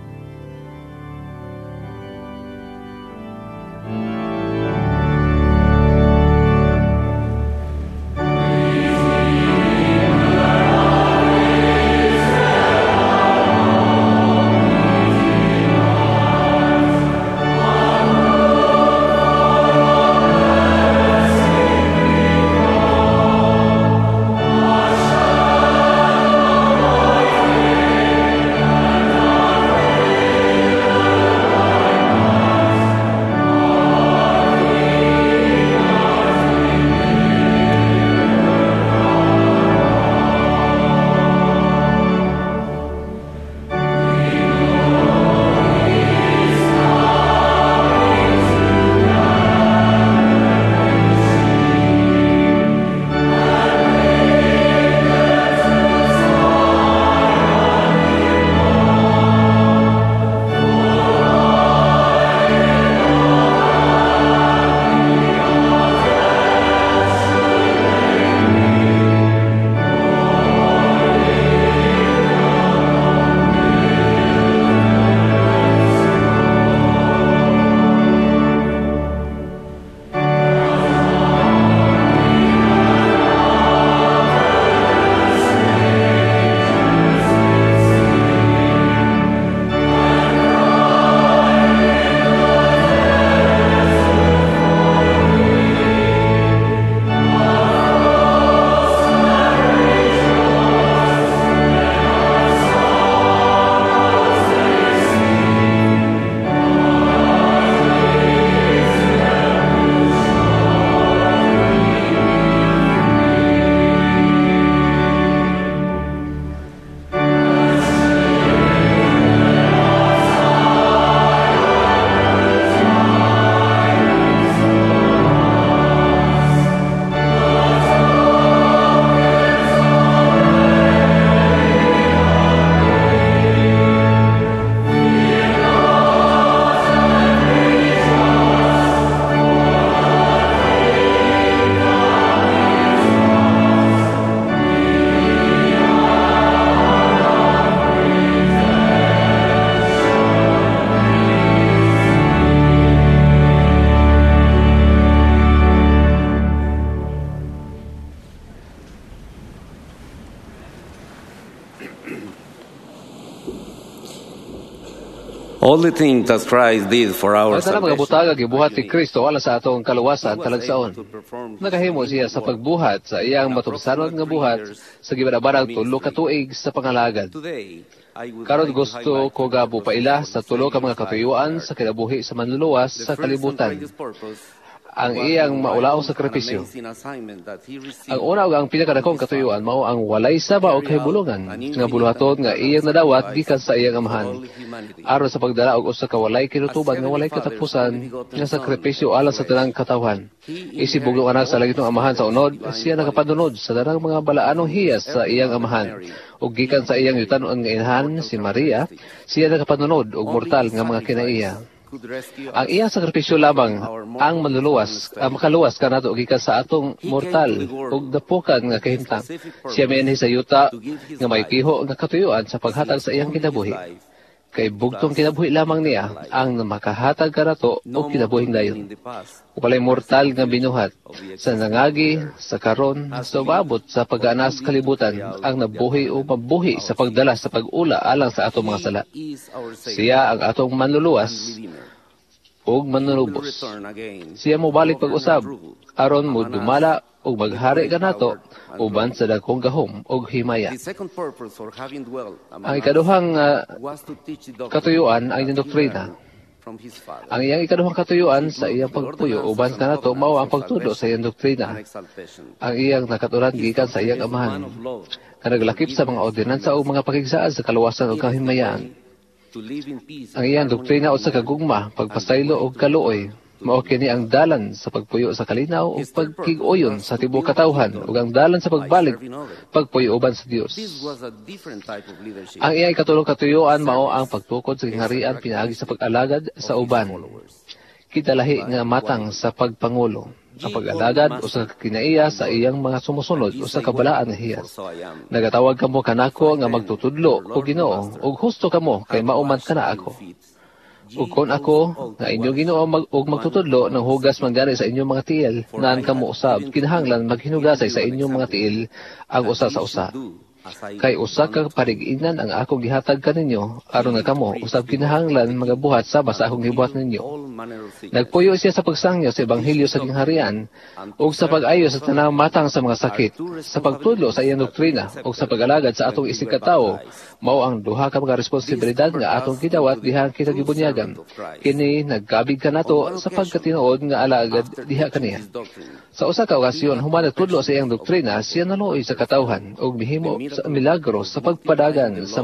All the things that Christ did for our salvation. Ang mga butaga gibuhat ni Kristo ala sa atong kaluwasan talagsaon. Nakahimo siya sa pagbuhat sa iyang matubsanon nga buhat sa gibanabarang tulo ka tuig sa pangalagad. Karon gusto ko gabo paila sa tulo ka mga katuyuan sa kinabuhi sa manluluwas sa kalibutan. Ang iyang maulaong sakripisyo. Ang una ug ang pinakadakong katuyuan mao ang walay saba o kahibulungan nga buluhaton nga iyang nadawat gikan sa iyang amahan aron sa pagdala og usa ka walay kinutuban nga walay katapusan nga sakripisyo alang sa tanang katawhan. Isip buglong anak sa lagitong amahan sa unod, siya nakapadunod sa darang mga balaanong hiyas sa iyang amahan. Ug gikan sa iyang yutan-on nga inahan si Maria, siya nakapadunod og mortal nga mga kinaiya. Ang iyang sakripisyo lamang ang manluluwas, makaluwas kanato gikan sa atong mortal ug dapukan nga kahimtang. Siya mianhi sa yuta nga may piho nga katuyuan sa paghatag sa iyang kinabuhi. Kay bugtong kinabuhi lamang niya ang makahatag kanato o kinabuhing dayon. Upalay mortal nga binuhat sa nangagi, sa karon, sa umabot sa pag-anas kalibutan ang nabuhi o mabuhi sa pagdala sa pag-ula alang sa atong mga sala. Siya ang atong manluluwas ug manlulubos. Siya mo balik pag-usab aron mo dumala ug maghari kanato uban sa dagkong gahom ug himaya. Ang ikaduhang katuyuan ay inyong doktrina. Ang iyang ikaduhang katuyuan sa iyang pagpuyo uban kanato mao ang pagtudlo sa iyang doktrina. Ang iyang nakaturan gikan sa iyang amahan nga naglakip sa mga ordinansa o mga pakigsaan sa kaluwasan ug kahimayaan. Ang iyang doktrina o sa kagugma, pagpasaylo o kaluoy, mao kini ang dalan sa pagpuyo sa kalinaw o pagkig-oyon sa tibuok katawhan ug ang dalan sa pagbalik, pagpuyo uban sa Dios. Ang iyang ikatulong katuyuan mao ang pagtukod sa kingharian pinaagi sa pag-alagad sa uban. Kitalahi nga matang sa pagpangulo, ang pag-alagad o sa kinaiya sa iyang mga sumusunod o sa kabalaan na hiyas. Nagatawag kamo kanako nga magtutudlo o Ginoo ug husto kamo kay mauman kana ako. Ug kon ako nga inyo Ginoo magtutudlo ng hugas manggani sa inyong mga tiil, naan kamo usab kinahanglan maghinugasay sa inyong mga tiil ang usa sa usa. Kay usa ka parig-inan ang akong gihatag kaninyo aron nga kamo usab kinahanglan magabuhat sama sa akong gibuhat ninyo. Nagpuyo siya sa pagsangyo sa ebanghelyo sa kingharian ug sa pag-ayo sa tanang matang sa mga sakit, sa pagtudlo sa iyang doktrina ug sa pag-alagad sa atong isig katawo. Mao ang duha ka mga responsibilidad nga atong gidawat diha kita gibunyagan. Kini nagkabig kanato sa pagkatinuod nga alagad diha kaniya. Sa usa ka okasyon human nagtudlo sa iyang doktrina, siya naluoy sa katawhan ug mihimo sa milagros sa pagpadaghan sa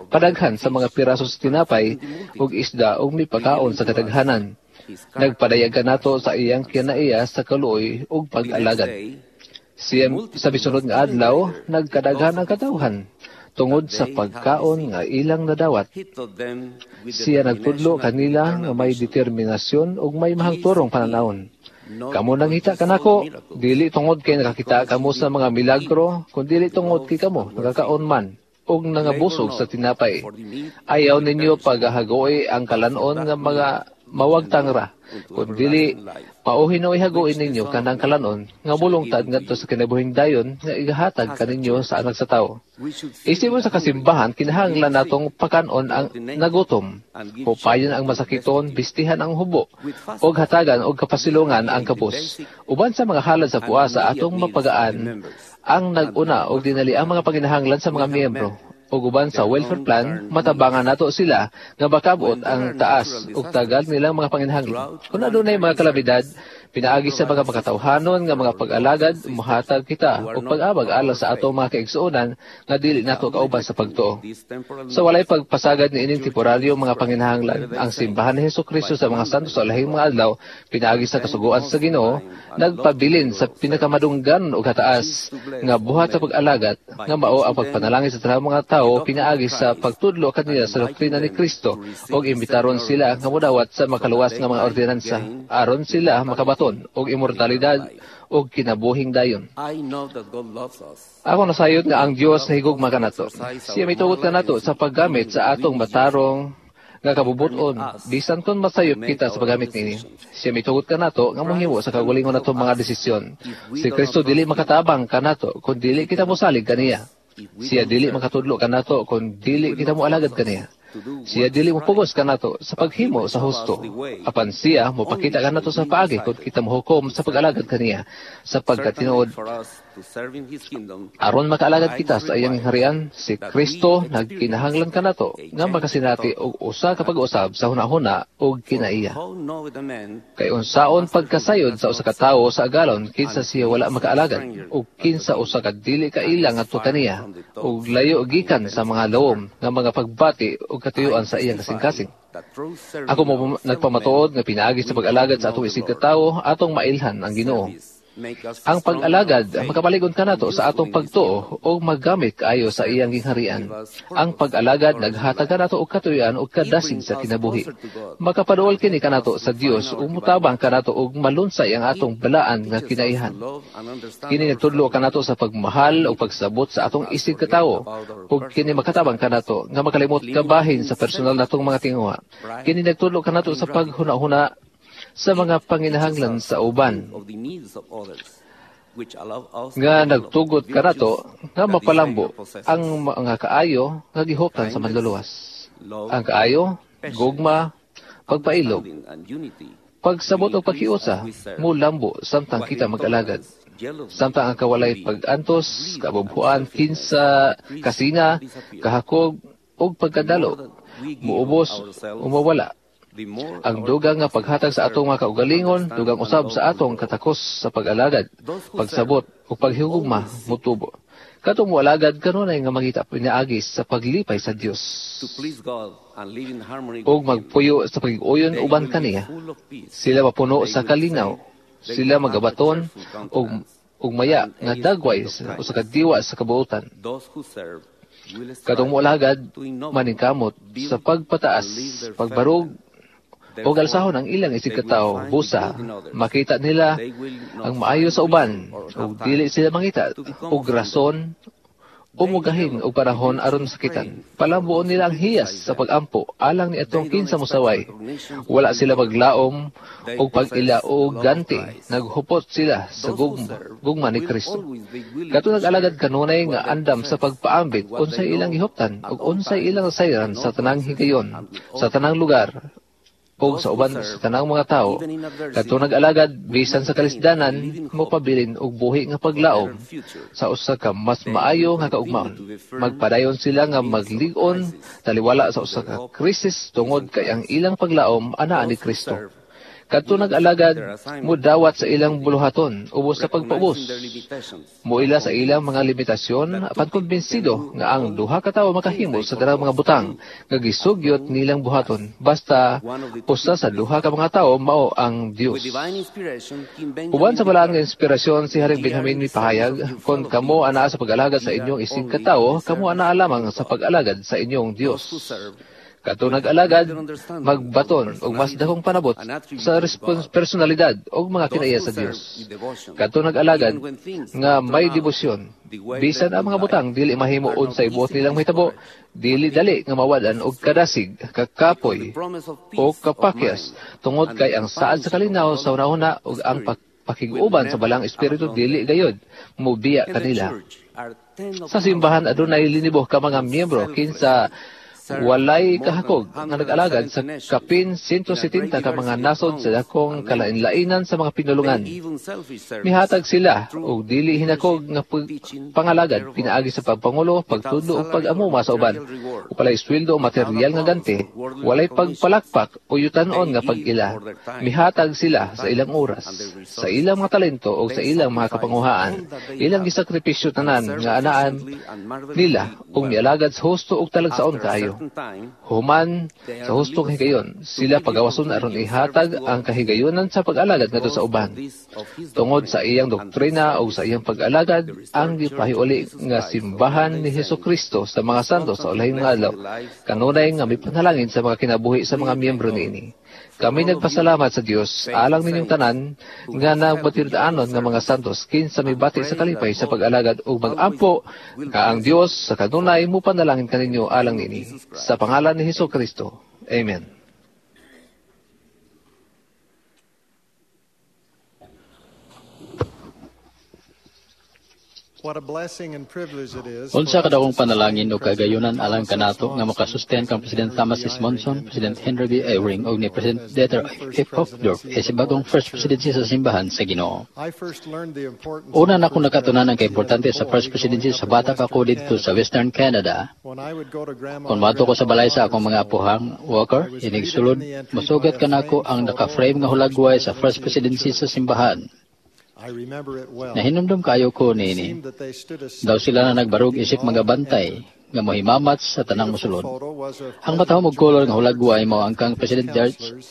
mga piraso sa tinapay ug isda ug mipakaon sa kadaghanan. Nagpadayag kanato sa iyang kinaiya sa kaluoy ug pag-alagad. Siya sa bisunod nga adlaw nagkadaghan ang katawhan tungod sa pagkaon nga ilang nadawat. Siya nagtudlo kanila nga may determinasyon ug may mahagturong pananawon. Kamo nangita kanako, dili tungod kay nakakita kamo sa mga milagro, kundi tungod kay kamo nakakaon man ug nangabusog sa tinapay. Ayaw ninyo paghahagoy ang kalanon nga mga mawagtang ra, kundi mauhin o ihaguin ninyo kanang kalanon nga bulungtad ngadto sa kinabuhing dayon nga igahatag kaninyo sa anak sa tao. Isip mo sa kasimbahan, kinahanglan natong pakanon ang nagutom, pupayon ang masakiton, bistihan ang hubo, og hatagan og kapasilungan ang kapos. Uban sa mga halad sa puasa atong mapagaan ang nag-una og dinali ang mga panginahanglan sa mga miyembro. Ug uban sa welfare plan, matabangan nato sila nga makabot ang taas ug tagal nilang mga panginahanglan. Kung adunay mga kalabidad, pinaagi sa mga makatawhanon nga mga pag-alagad, muhatag kita o pag-abag alang sa atong mga kaigsuonan nga dili nato kauban sa pagtuo. Sa walay pagpasagad ni ining temporaryo mga panginahanglan, ang simbahan ni Hesukristo sa mga santos sa lahing mga adlaw, pinaagi sa kasuguan sa Ginoo, nagpabilin sa pinakamadunggan ug hataas nga buhat sa pag-alagad nga mao ang pagpanalangin sa tanang mga tao, pinaagi sa pagtudlo kanila sa doktrina ni Kristo ug imbitaron sila nga mudawat sa makaluwas nga mga ordinansa aron sila makabato og immortalidad og kinabuhing dayon. Ako nasayod nga ang Dios nahigugma kanato. Siya mitugot kanato sa paggamit sa atong matarong nga kabubuton, bisan kon masayop kita sa paggamit nini. Siya mitugot kanato nga mohimo sa kagalingon nato mga desisyon. Si Kristo dili makatabang kanato kun dili kita mosalig kaniya. Siya dili makatudlo kanato kun dili kita moalagad kaniya. Siya dili mopugos kanato sa paghimo sa husto. Apan siya mopakita kanato sa paagi kung kita mohukom sa pag-alagad kaniya sa pagkatinuod. Aron makaalagad kita sa iyang harian, si Kristo nagkinahanglan kanato nga makasinati og usa ka pag-usab sa hunahuna og kinaiya. Kay unsaon pagkasayod sa usa ka tawo sa agalon kinsa siya wala makaalagad ug kinsa usa ka dili kaila ngadto kaniya ug layo gikan sa mga lawom nga mga pagbati ug katuyuan sa iyang kasing-kasing. Ako mo nagpamatuod nga pinaagi sa pag-alagad sa atong isig katawo atong mailhan ang Ginoo. Ang pag-alagad, makapaligon ka nato sa atong pagtuo o maggamit kaayo sa iyang gingharian. Ang pag-alagad, naghatag ka nato og katuyan o kadasig sa kinabuhi. Makapaduol kini ka nato sa Dios o mutabang ka nato og malunsay ang atong balaan nga kinaihan. Kini nagtudlo ka nato sa pagmahal o pagsabot sa atong isig katawo ug kini makatabang ka nato nga makalimot kabahin sa personal natong mga tinguha. Kini nagtudlo ka nato sa paghuna-huna sa mga panginahanglan sa uban, nga nagtugot ka nato nga mapalambo ang mga kaayo nga gihuptan sa manluluwas. Ang kaayo, gugma, pagpailog, pagsabot o paghiusa, mulambo samtang kita mag-alagad. Samtang ang kawalay pag-antos, kabubuan, kinsa, kasina, kahakog, o pagkadalo, muubos, umawala. Ang dugang nga paghatag sa atong mga kaugalingon, dugang usab sa atong katakos sa pag-alagad, pagsabot o paghigugma, mutubo. Katong mualagad kanunay nga mangita pinaagis sa paglipay sa Dios. O magpuyo sa pag-uyon uban kaniya. Sila mapuno sa kalinaw, sila magabaton og maya nga dagway o sa kadiwa sa kabuutan. Katong mualagad maningkamot sa pagpataas, pagbarog, o galsahon ang ilang isig kataw, busa, makita nila ang maayo sa uban, o dili sila mangita, o rason, o mugahin o parahon aron sakitan. Palambuon nila ang hiyas sa pagampo, alang ni atong kinsa musaway. Wala sila maglaom, o pag-ila o ganti, naghupot sila sa gugma ni Kristo. Kato nag-alagad kanunay nga andam sa pagpaambit, unsay ilang gihuptan, o unsay ilang sayran sa tanang higayon, sa tanang lugar, o sa uban sa tanang mga tao, kadto nag-alagad bisan sa kalisdanan mo pabilin og buhi nga paglaom sa usa ka mas maayo nga kaugmaon. Magpadayon sila nga maglig-on taliwala sa usa ka krisis tungod kay ang ilang paglaom anaa ni Kristo. Kadto nag-alagad mudawat sa ilang buluhaton ubos sa pagpaubos. Muila sa ilang mga limitasyon apan kumbinsido nga ang duha ka tawo makahimo sa tanang mga butang nga gisugyot nilang buhaton basta usa sa duha ka mga tawo mao ang Dios. Uban sa balaan nga inspirasyon si Haring Benjamin mipahayag, kon kamo anaa sa pag-alagad sa inyong isig ka tawo, kamo anaa lamang sa pag-alagad sa inyong Dios. Kato nag-alagad, magbaton o mas dakong panabot sa personalidad o mga kinaiya sa Dios. Kato nag-alagad nga may debosyon. Bisan ang mga butang, dili mahimo unsay buot nilang mahitabo, dili dali nga mawadan og kadasig, kakapoy o kapakyas, tungod kay ang saad sa kalinaw sa una-una ug ang pakiguban sa balang espiritu dili gayod, mubiya kanila. Sa simbahan adunay linibo ka mga miyembro kinsa walay kahakog nga nag-alagad sa kapin 170 ka mga nasod sa dakong kalain-lainan sa mga pinulungan. Mihatag sila o dili hinakog nga pangalagad pinaagi sa pagpangulo, pagtudlo o pag-amuma sa uban. Upalay sweldo o material nga ganti, walay pagpalakpak o yutanon nga pag-ila. Mihatag sila sa ilang oras, sa ilang mga talento o sa ilang mga kapanguhaan. Ilang gisakripisyo tanan nga anaan nila o mialagad sa husto o talagsaon kaayo. Human sa hustong higayon, sila pagawason aron ihatag ang kahigayonan sa pag-alagad ngadto sa uban. Tungod sa iyang doktrina o sa iyang pag-alagad, ang gipahiuli nga simbahan ni Hesukristo sa mga santos sa ulahing mga adlaw, kanunay nga may panalangin sa mga kinabuhi sa mga miyembro niini. Kami nagpasalamat sa Dios alang ninyong tanan nga nagbatiraanon nga mga santos kinsa mibati sa kalipay sa pag-alagad ug mag-ampo nga ang Dios sa kanunay mo panalangin kaninyo alang nini sa pangalan ni Hesukristo. Amen. Unsa kadakong panalangin o kagayunan alang kanato nga makasusten kang President Thomas S. Monson, President Henry B. Eyring o ni President Dieter F. Uchtdorf sa bagong First Presidency sa simbahan sa Ginoo. Una na akong nakatunan ang kaimportante sa First Presidency sa bata pa ko dito sa Western Canada. Kung mato ko sa balay sa akong mga apuhang Walker, inig sulod, masugat ka na ako ang naka-frame nga hulagway sa First Presidency sa simbahan. Nahinumdum kayo ko nini. Daw sila na nagbarog isip mga bantay nga mohimamat sa tanang musulod. Ang matahom og kolor nga hulagway mao ang kang President George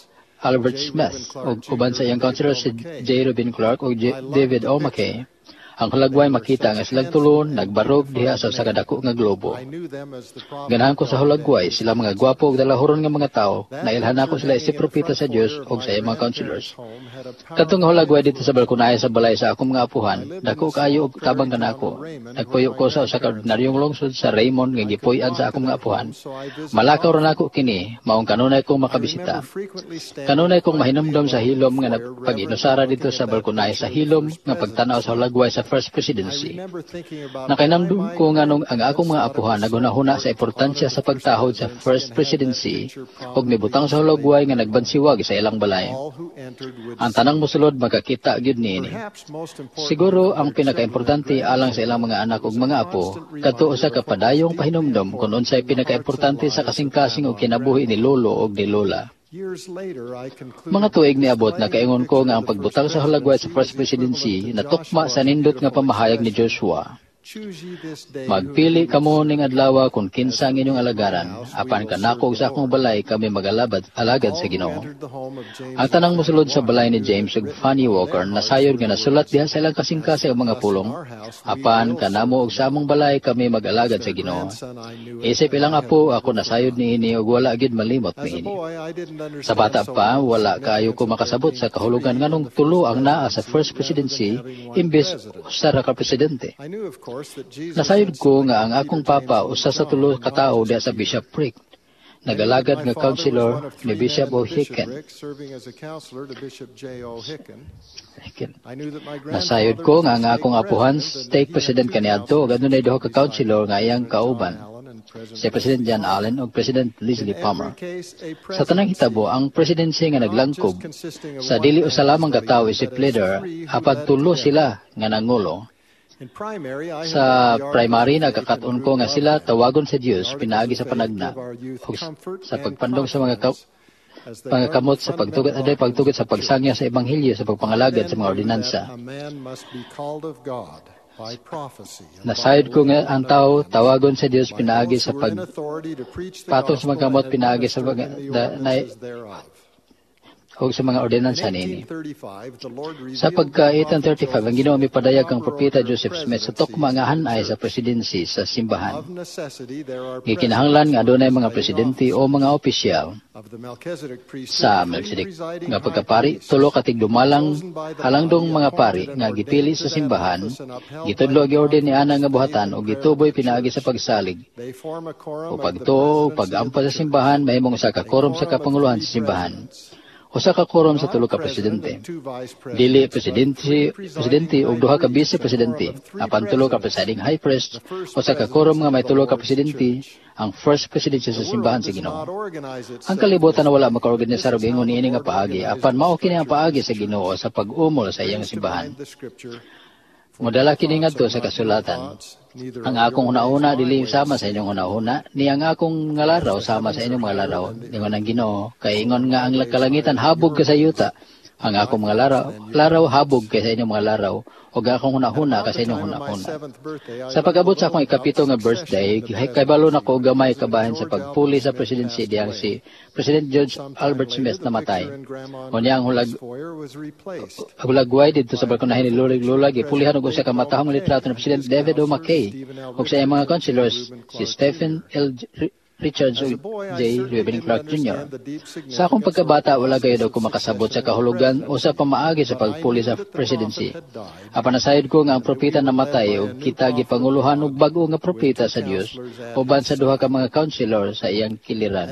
Albert Smith ug uban sa iyang councilor si J. Rubin Clark ug David O. McKay. Ang hulagway makita nga silang tulon nagbarog diha sa kadako nga globo. Ganahan ko sa hulagway sila mga gwapo ug dalahoron nga mga tao. Nailhan ako sila isip propeta sa Dios ug sa iyang mga councilors. Kadtong nga hulagway dito sa balkonaya sa balay sa akong mga apuhan, dako kaayo og tabang kanako. Nagpuyo ko sa usa ka ordinaryong lungsod sa Raymond nga gipuy-an sa akong mga apuhan. Malakaw ra nako kini, maong kanunay kong makabisita. Kanunay kong mahinumdom sa hilom nga pag-inusara dito sa balkonaya sa hilom nga pagtanaw sa hulagway sa First Presidency. Nakainamdum ko nga nung ang akong mga apuhan nagunahuna sa importansya sa pagtahod sa First Presidency ug mibutang sa hulagway nga nagbansiwag sa ilang balay. Ang tanang mosulod magkakita gyud niini. Siguro ang pinakaimportante alang sa ilang mga anak ug mga apo kadto usa ka padayong pahinumdom kung unsay pinakaimportante sa kasing-kasing ug kinabuhi ni lolo ug ni lola. Mga tuig niabot na kaingon ko nga ang pagbutang sa hulagway sa First Presidency natukma sa nindot nga pamahayag ni Joshua. Magpili kamo ning adlaw kung kinsa ang inyong alagaran, apan kanako sa akong balay kami alagad sa Ginoo. Ang tanang mosulod sa balay ni James ug Fanny Walker nasayod nga nasulat diha sa ilang kasing-kasing mga pulong, apan kanamo ug sa among balay kami mag-alagad sa Ginoo. Isip ilang apo ako nasayod niini ug wala gid malimot niini. Sa bata pa wala kaayo ko makasabot sa kahulugan nganong tulo ang naa sa First Presidency imbes usa ra ka presidente. Nasayod ko nga ang akong papa usa sa tulo ka tawo diha sa bishopric. Nagalagad nga councilor ni Bishop O'Hicken. Nasayod ko nga ang akong apuhan stake president kaniadto ug adunay duha ka councilor nga iyang kauban, si President John Allen ug President Leslie Palmer. Sa tanang hitabo, ang presidency nga naglangkob sa dili usa lamang ka tawo isip leader, apan tulo sila nga nangulo. Sa primary, nagkakaton ko nga sila tawagon sa Diyos pinaagi sa panagna ug sa pagpandong sa mga pangkamot sa pagtugot sa pagsangya sa Ebanghelyo sa pagpangalagad sa mga ordinansa. Nasayod ko nga ang tao tawagon sa Diyos pinaagi sa pagpatong sa mga kamot pinaagi sa o sa mga ordinansa nini. Sa pagka-1835, ang Ginoo mipadayag kang propeta Joseph Smith sa tukma nga hanay sa presidency sa simbahan. Gikinahanglan nga adunay mga presidente o mga opisyal sa Melchizedek nga pagkapari, tulo ka tigdumalang halangdong mga pari nga gipili sa simbahan, gitudlo giorden ni ana nga buhatan ug gituboy pinaagi sa pagsalig. O pagtuo, pag-ampa sa simbahan, mahimong usa ka quorum sa kapanguluhan sa simbahan. Usa ka quorum sa tulo ka presidente. Dili presidente ug duha ka vice presidente. Apan tulo ka presiding high priest, usa ka quorum nga may tulo ka presidente, ang first presidency sa simbahan sa Ginoo. Ang kalibutan na wala makaorganisar og ingon niini nga paagi, apan mao kini ang paagi sa Ginoo sa pag-umol sa iyang simbahan. Modala kini ngadto sa kasulatan. Ang akong una-una dili sama sa inyong una-una, ni ang akong nga laraw sama sa inyong mga laraw. Ingon ang Ginoo, kay ingon nga ang kalangitan habog ka sa yuta. Ang akong mga laraw habog kay sa inyong mga laraw, o akong hunahuna ka sa inyong hunahuna. Sa pag-abot sa akong ikapito nga birthday, kaybalo na ko gamay kabahin sa pagpuli sa presidency diyang si President George Albert Smith namatay. O niya ang hulagway dito sa balkonahin ni Lola, gipulihan og usa ka matahong litrato ni President David O. McKay ug sa iyang mga councilors si Stephen L. Richards ug J. Rubin Clark Jr. Sa akong pagkabata, wala kayo daw ko makasabot sa kahulugan o sa pamaagi sa pagpuli sa presidency. Apan nasayod ko nga ang propeta namatay ug kita gipanguluhan og bag-o nga propeta sa Dios uban sa duha ka mga councilor sa iyang kiliran.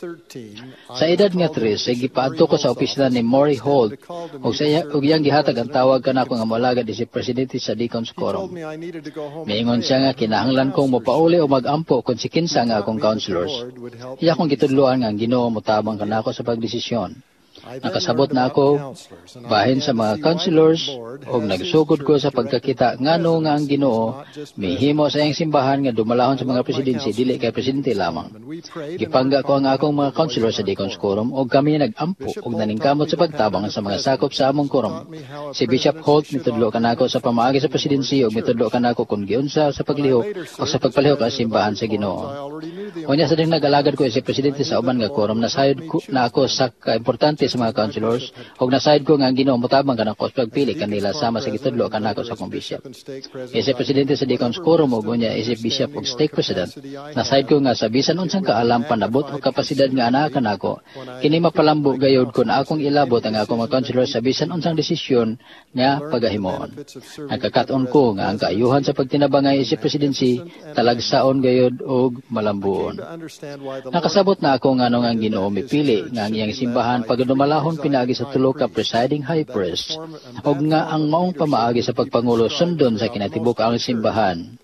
Sa edad nga 3, gipaadto ko sa opisina ni Maury Holt ug iyang gihatag ang tawag kanako nga moalagad si presidente sa Deacons Quorum. Miingon siya nga kinahanglan kong mopauli o magampo kung si kinsa nga akong councilor. Iya kong gitudloan nga ang Ginoo motabang kanako sa pagdesisyon. Nakasabot na ako bahin sa mga councilors ug nagsugod ko sa pagkakita ngano nga ang Ginoo mihimo sa iyang simbahan nga dumalahon sa mga presidency dili kay presidente lamang. Gipangga ko ang akong mga councilors sa Deacons Quorum ug kami nag-ampo ug naningkamot sa pagtabang sa mga sakop sa among quorum. Si Bishop Holt mitudlo kanako sa pamaagi sa presidency ug mitudlo kanako kung giunsa sa paglihok o sa pagpalihok sa simbahan sa Ginoo. Unya sa ding nag-alagad ko si presidente sa uban nga quorum, nasayod ko na ako sa kaimportante presidente sa mga councilors, og nasayod ko nga ang Ginoo motabang kanang ko sa pagpili kanila sama sa gitudlo kanako sa akong bishop. Isip presidente sa Deacons Quorum ug unya isip bishop ug stake president, nasayod ko nga sa bisan unsang kaalam panabot o kapasidad nga anaa kanako, kini mapalambo gayud kun akong ilabot ang akong mga councilors sa bisan unsang desisyon nga pagahimoon. Nagkakaton ko nga ang kaayuhan sa pagtinabangay isip presidency talagsaon gayud og malambuon. Nakasabot na ako nga nung ang Ginoo mipili nga ang iyang simbahan pagadumalahon pinaagi sa tulo ka presiding high priest og nga ang maong pamaagi sa pagpangulo sundon sa kinatibuk ang simbahan.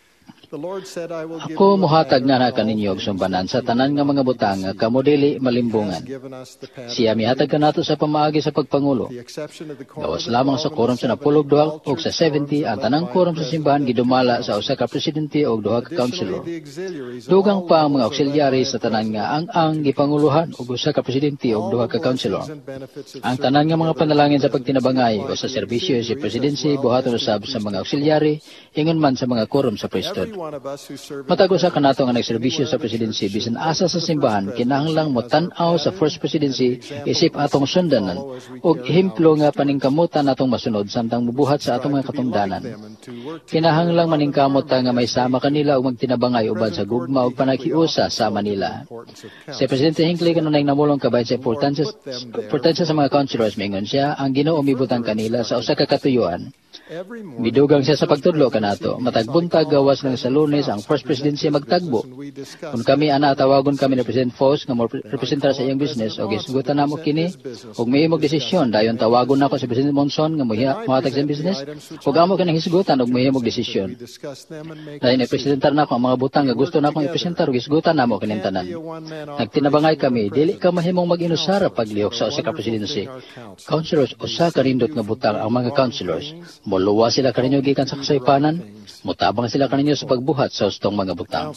Ako muhatag na na kaninyo og sumbanan sa tanan nga mga butang nga kamo dili malimbungan. Siya mihatag kanato sa pamaagi sa pagpangulo. Gawas lamang sa quorum sa 12 ug sa 70 ang tanang quorum sa simbahan gidumala sa usa ka presidente ug duha ka councilor. Dugang pa ang mga auxiliary sa tanan nga ang gipanguluhan ug usa ka presidente ug duha ka councilor. Ang tanan nga mga panalangin sa pagtinabangay o sa serbisyo sa presidency buhaton usab sa mga auxiliary ingon man sa mga quorum sa priesthood. Matag usa kanato nga nagserbisyo sa presidency bisan asa sa simbahan kinahanglang mo tan-aw sa first presidency isip atong sundanan ug ehemplo nga paningkamutan atong masunod samtang mubuhat sa atong mga katungdanan. Kinahanglang maningkamot ta nga may sama kanila ug magtinabangay uban sa gugma ug panakiusa sa Manila. Si Presidente Hinckley kanunay namulong kabay sa importansya sa mga councilors mingon siya ang Ginoo mibutan kanila sa usa ka katuyuan. Midugang siya sa pagtudlo kanato matag buntag gawas ng sa Lunes ang first presidency magtagbo. Kung kami ana tawagon kami ni President Foss nga mo representar sa iyang business og isgutan namo kini ug mahimong desisyon dayon tawagon nako si President Monson nga mohatag sa business ug amo kanang hisgutan og mahimong desisyon. Dayon ipresentar nako ang mga butang nga gusto nako ipresentar ug isgutan namo kining tanan. Nagtinabangay kami dili ka mahimong mag-inusara paglihok sa usa ka presidency. Councilors usa ka rindot nga butang ang mga councilors. Moluwa sila kaninyo gikan sa kasaypanan, mutabang sila kaninyo sa pagbuhat sa ustong mga butang.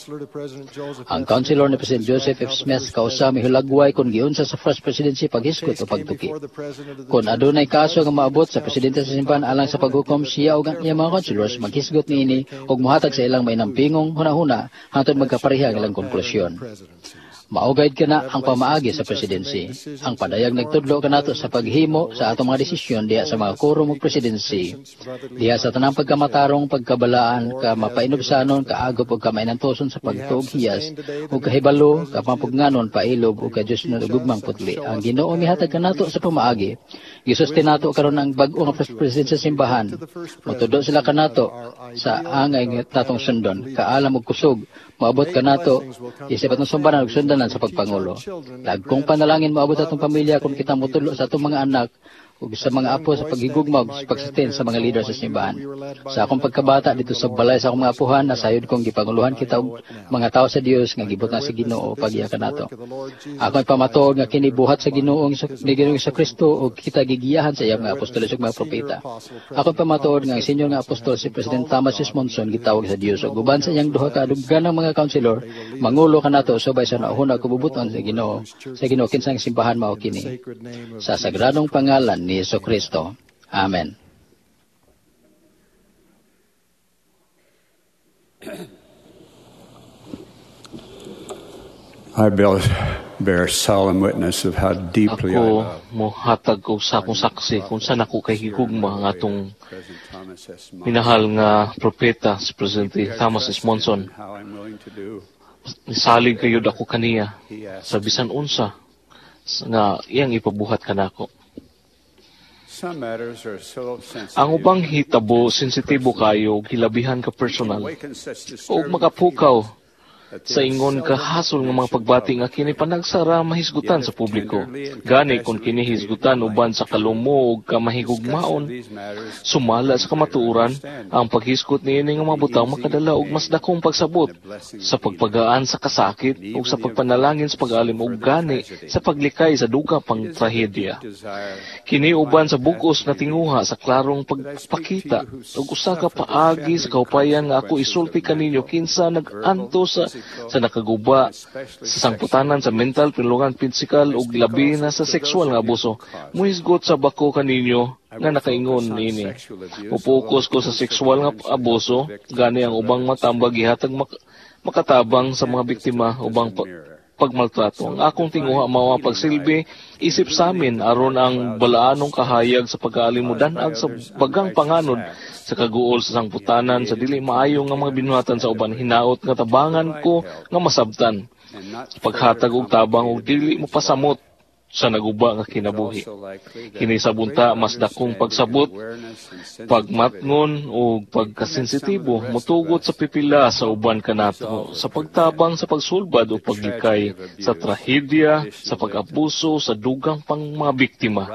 Ang councilor ni President Joseph F. Smith kausa mihulagway kung giunsa sa first presidency paghisgot o pagtuki. Kung adunay kaso nga maabot sa presidente sa simbahan alang sa paghukom, siya ug ang iyang mga councilors maghisgot niini ug muhatag sa ilang may nampingong hunahuna hangtod magkapareha ang ilang konklusyon. Maugayad ka na ang pamaagi sa presidency. Ang padayag nagtudlo kanato sa paghimo sa atong mga desisyon diha sa mga quorum ug presidency. Diha sa tanang pagkamatarong, pagkabalaan, mapainubsanon, kaagop ug kamainantoson sa pagtuog hiyas ug kahibalo, kapampugnganon, pailob ug kadiyosnon ug gugmang putli. Ang Ginoo mihatag kanato sa pamaagi. Gisustin nato karon ang bag-o nga president sa simbahan. Motudo sila kanato sa angay nga tatong sundon, kaalam ug kusog. Maabot kanato isip atong sumbanan ug sundanan sa pagpangulo. Dagkong panalangin maabot atong pamilya kung kita motulo sa atong mga anak ug sa mga apo sa paghigugma ug sa pagsustain sa mga leader sa simbahan. Sa akong pagkabata dito sa balay sa akong mga apuhan, nasayod kong gipanguluhan kita og mga tao sa Dios nga gibutan sa Ginoo pagiya kanato. Ako ay pamatuod nga kini buhat sa Ginoo ni Ginoong sa Kristo ug kita gigiyahan sa iyang mga apostoles ug mga propeta. Ako ay pamatuod nga ang senior nga apostol si President Thomas S. Monson gitawag sa Dios ug uban sa iyang duha ka dugganang mga councilor mangulo kanato subay sa nauna kububuton sa Ginoo. Sa Ginoo kinsang simbahan mao kini. Sa sagradong pangalan ni Jesucristo. Amen. I bear solemn witness of how deeply I love. Ako mohatag og sa akong saksi kung saan ako kay higugma nga atong minahal nga propeta si Presidente Thomas S. Monson. Nisalig kayod ako kaniya sa bisan unsa nga iyang ipabuhat kanako. Ang ubang hitabo sensitibo kayo gilabihan ka personal o makapukaw sa ingon ka hasol nga mga pagbati nga kini panagsara mahisgutan sa publiko. Gani kung kini hisgutan uban sa kalumo ug kamahigugmaon, sumala sa kamatuoran, ang paghisgot niini nga mga butang makadala og mas dakong pagsabot sa pagpagaan sa kasakit ug sa pagpanalangin sa pag-alim ug gani sa paglikay sa duga pang trahedya. Kini uban sa bugos nga tinguha sa klarong pagpakita ug usa ka paagi sa kaupayan nga ako isulti kaninyo kinsa nag-anto sa nakaguba sa sangputanan sa mental, pinulungan, pisikal ug labi na sa sexual nga abuso. Muhisgot sa bako kaninyo nga nakaingon nini. Upokus ko sa sexual nga abuso, gani ang ubang matambag ihatag makatabang sa mga biktima ubang pagmaltrato. Ang akong tinguha mao ang pagsilbi isip sa amin aron ang balaanong kahayag sa pag-aalimudan sa bagang panganod sa kaguol sa sangputanan sa dili maayo nga mga binuhatan sa uban hinaot nga tabangan ko nga masabtan. Paghatag og tabang og dili mo pasamot sa naguba nga kinabuhi. Kini sa bunta mas dakong pagsabot, pagmatngon o pagkasensitibo mutugot sa pipila sa uban kanato sa pagtabang sa pagsulbad o paglikay sa trahedya, sa pag-abuso sa dugang pang mga biktima.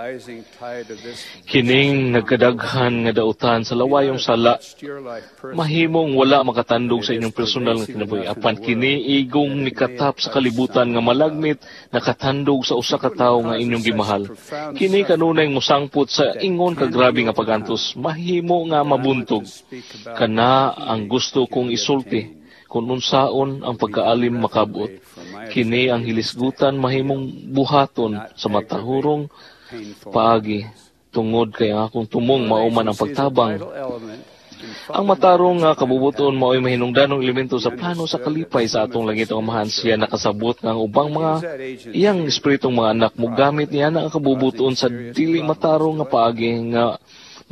Kining nagkadaghan nga dautan sa lawayong sala mahimong wala makatandog sa inyong personal nga kinabuhi apan kini igong mikatap sa kalibutan nga malagmit nakatandog sa usa ka nga inyong gimahal. Kini kanunay musangput sa ingon kagrabe nga pagantos, mahimo nga mabuntog. Kana ang gusto kong isulti, kung unsaon ang pagkaalim makabot. Kini ang hilisgutan mahimong buhaton sa matahurong paagi, tungod kay akong tumong mauman ang pagtabang. Ang matarong nga kabubuton mao'y mahinungdanong elemento sa plano sa kalipay sa atong langit ang amahan siya nakasabot ng ubang mga iyang espiritong mga anak mo gamit niya na ang kabubuton sa dili matarong nga paagi nga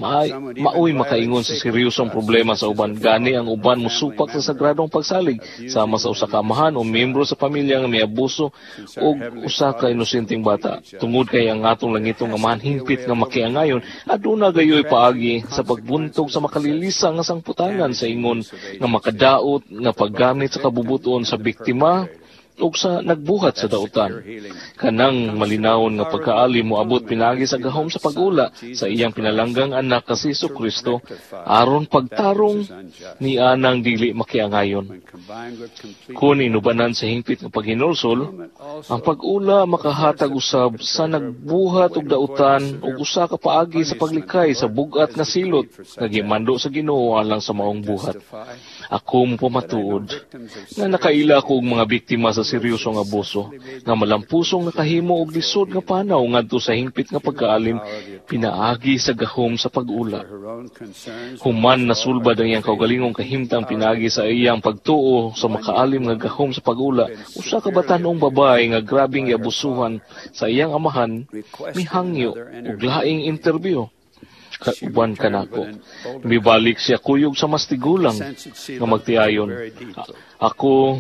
mao'y makaingon sa seryosong problema sa uban. Gani ang uban musupak sa sagradong pagsalig sama sa usa ka amahan o miyembro sa pamilya nga may abuso o usa ka inosenteng bata. Tungod kay ang atong langitong amahan hingpit nga makiangayon aduna gayoy paagi sa pagbuntog sa makalilisa nga sangputanan sa ingon nga makadaot nga paggamit sa kabubuton sa biktima ug sa nagbuhat sa dautan. Kanang malinawon nga pagkaali moabot pinagi sa gahom sa pag-ula sa iyang pinalanggang anak nga si Jesucristo aron pagtarong ni anang dili makiangayon. Kung inubanan sa hingpit nga paghinulsol, ang pag-ula makahatag usab sa nagbuhat og dautan ug usa ka paagi sa paglikay sa bugat nga silot nga gimando sa Ginoo alang sa maong buhat. Ako mo pamatuod nga nakaila ko og mga biktima sa seryosong abuso nga malampusong nakahimo og lisod nga panaw ngadto sa hingpit nga pagkaalim pinaagi sa gahom sa pag-ula. Human nasulbad ang iyang kaugalingong kahimtang pinaagi sa iyang pagtuo sa makaalim nga gahom sa pag-ula. Usa ka batanong babae nga grabing iabusuhan sa iyang amahan mihangyo og laing interview. Kauban kanako. Mibalik siya kuyog sa mas tigulang nga magtiayon. Ako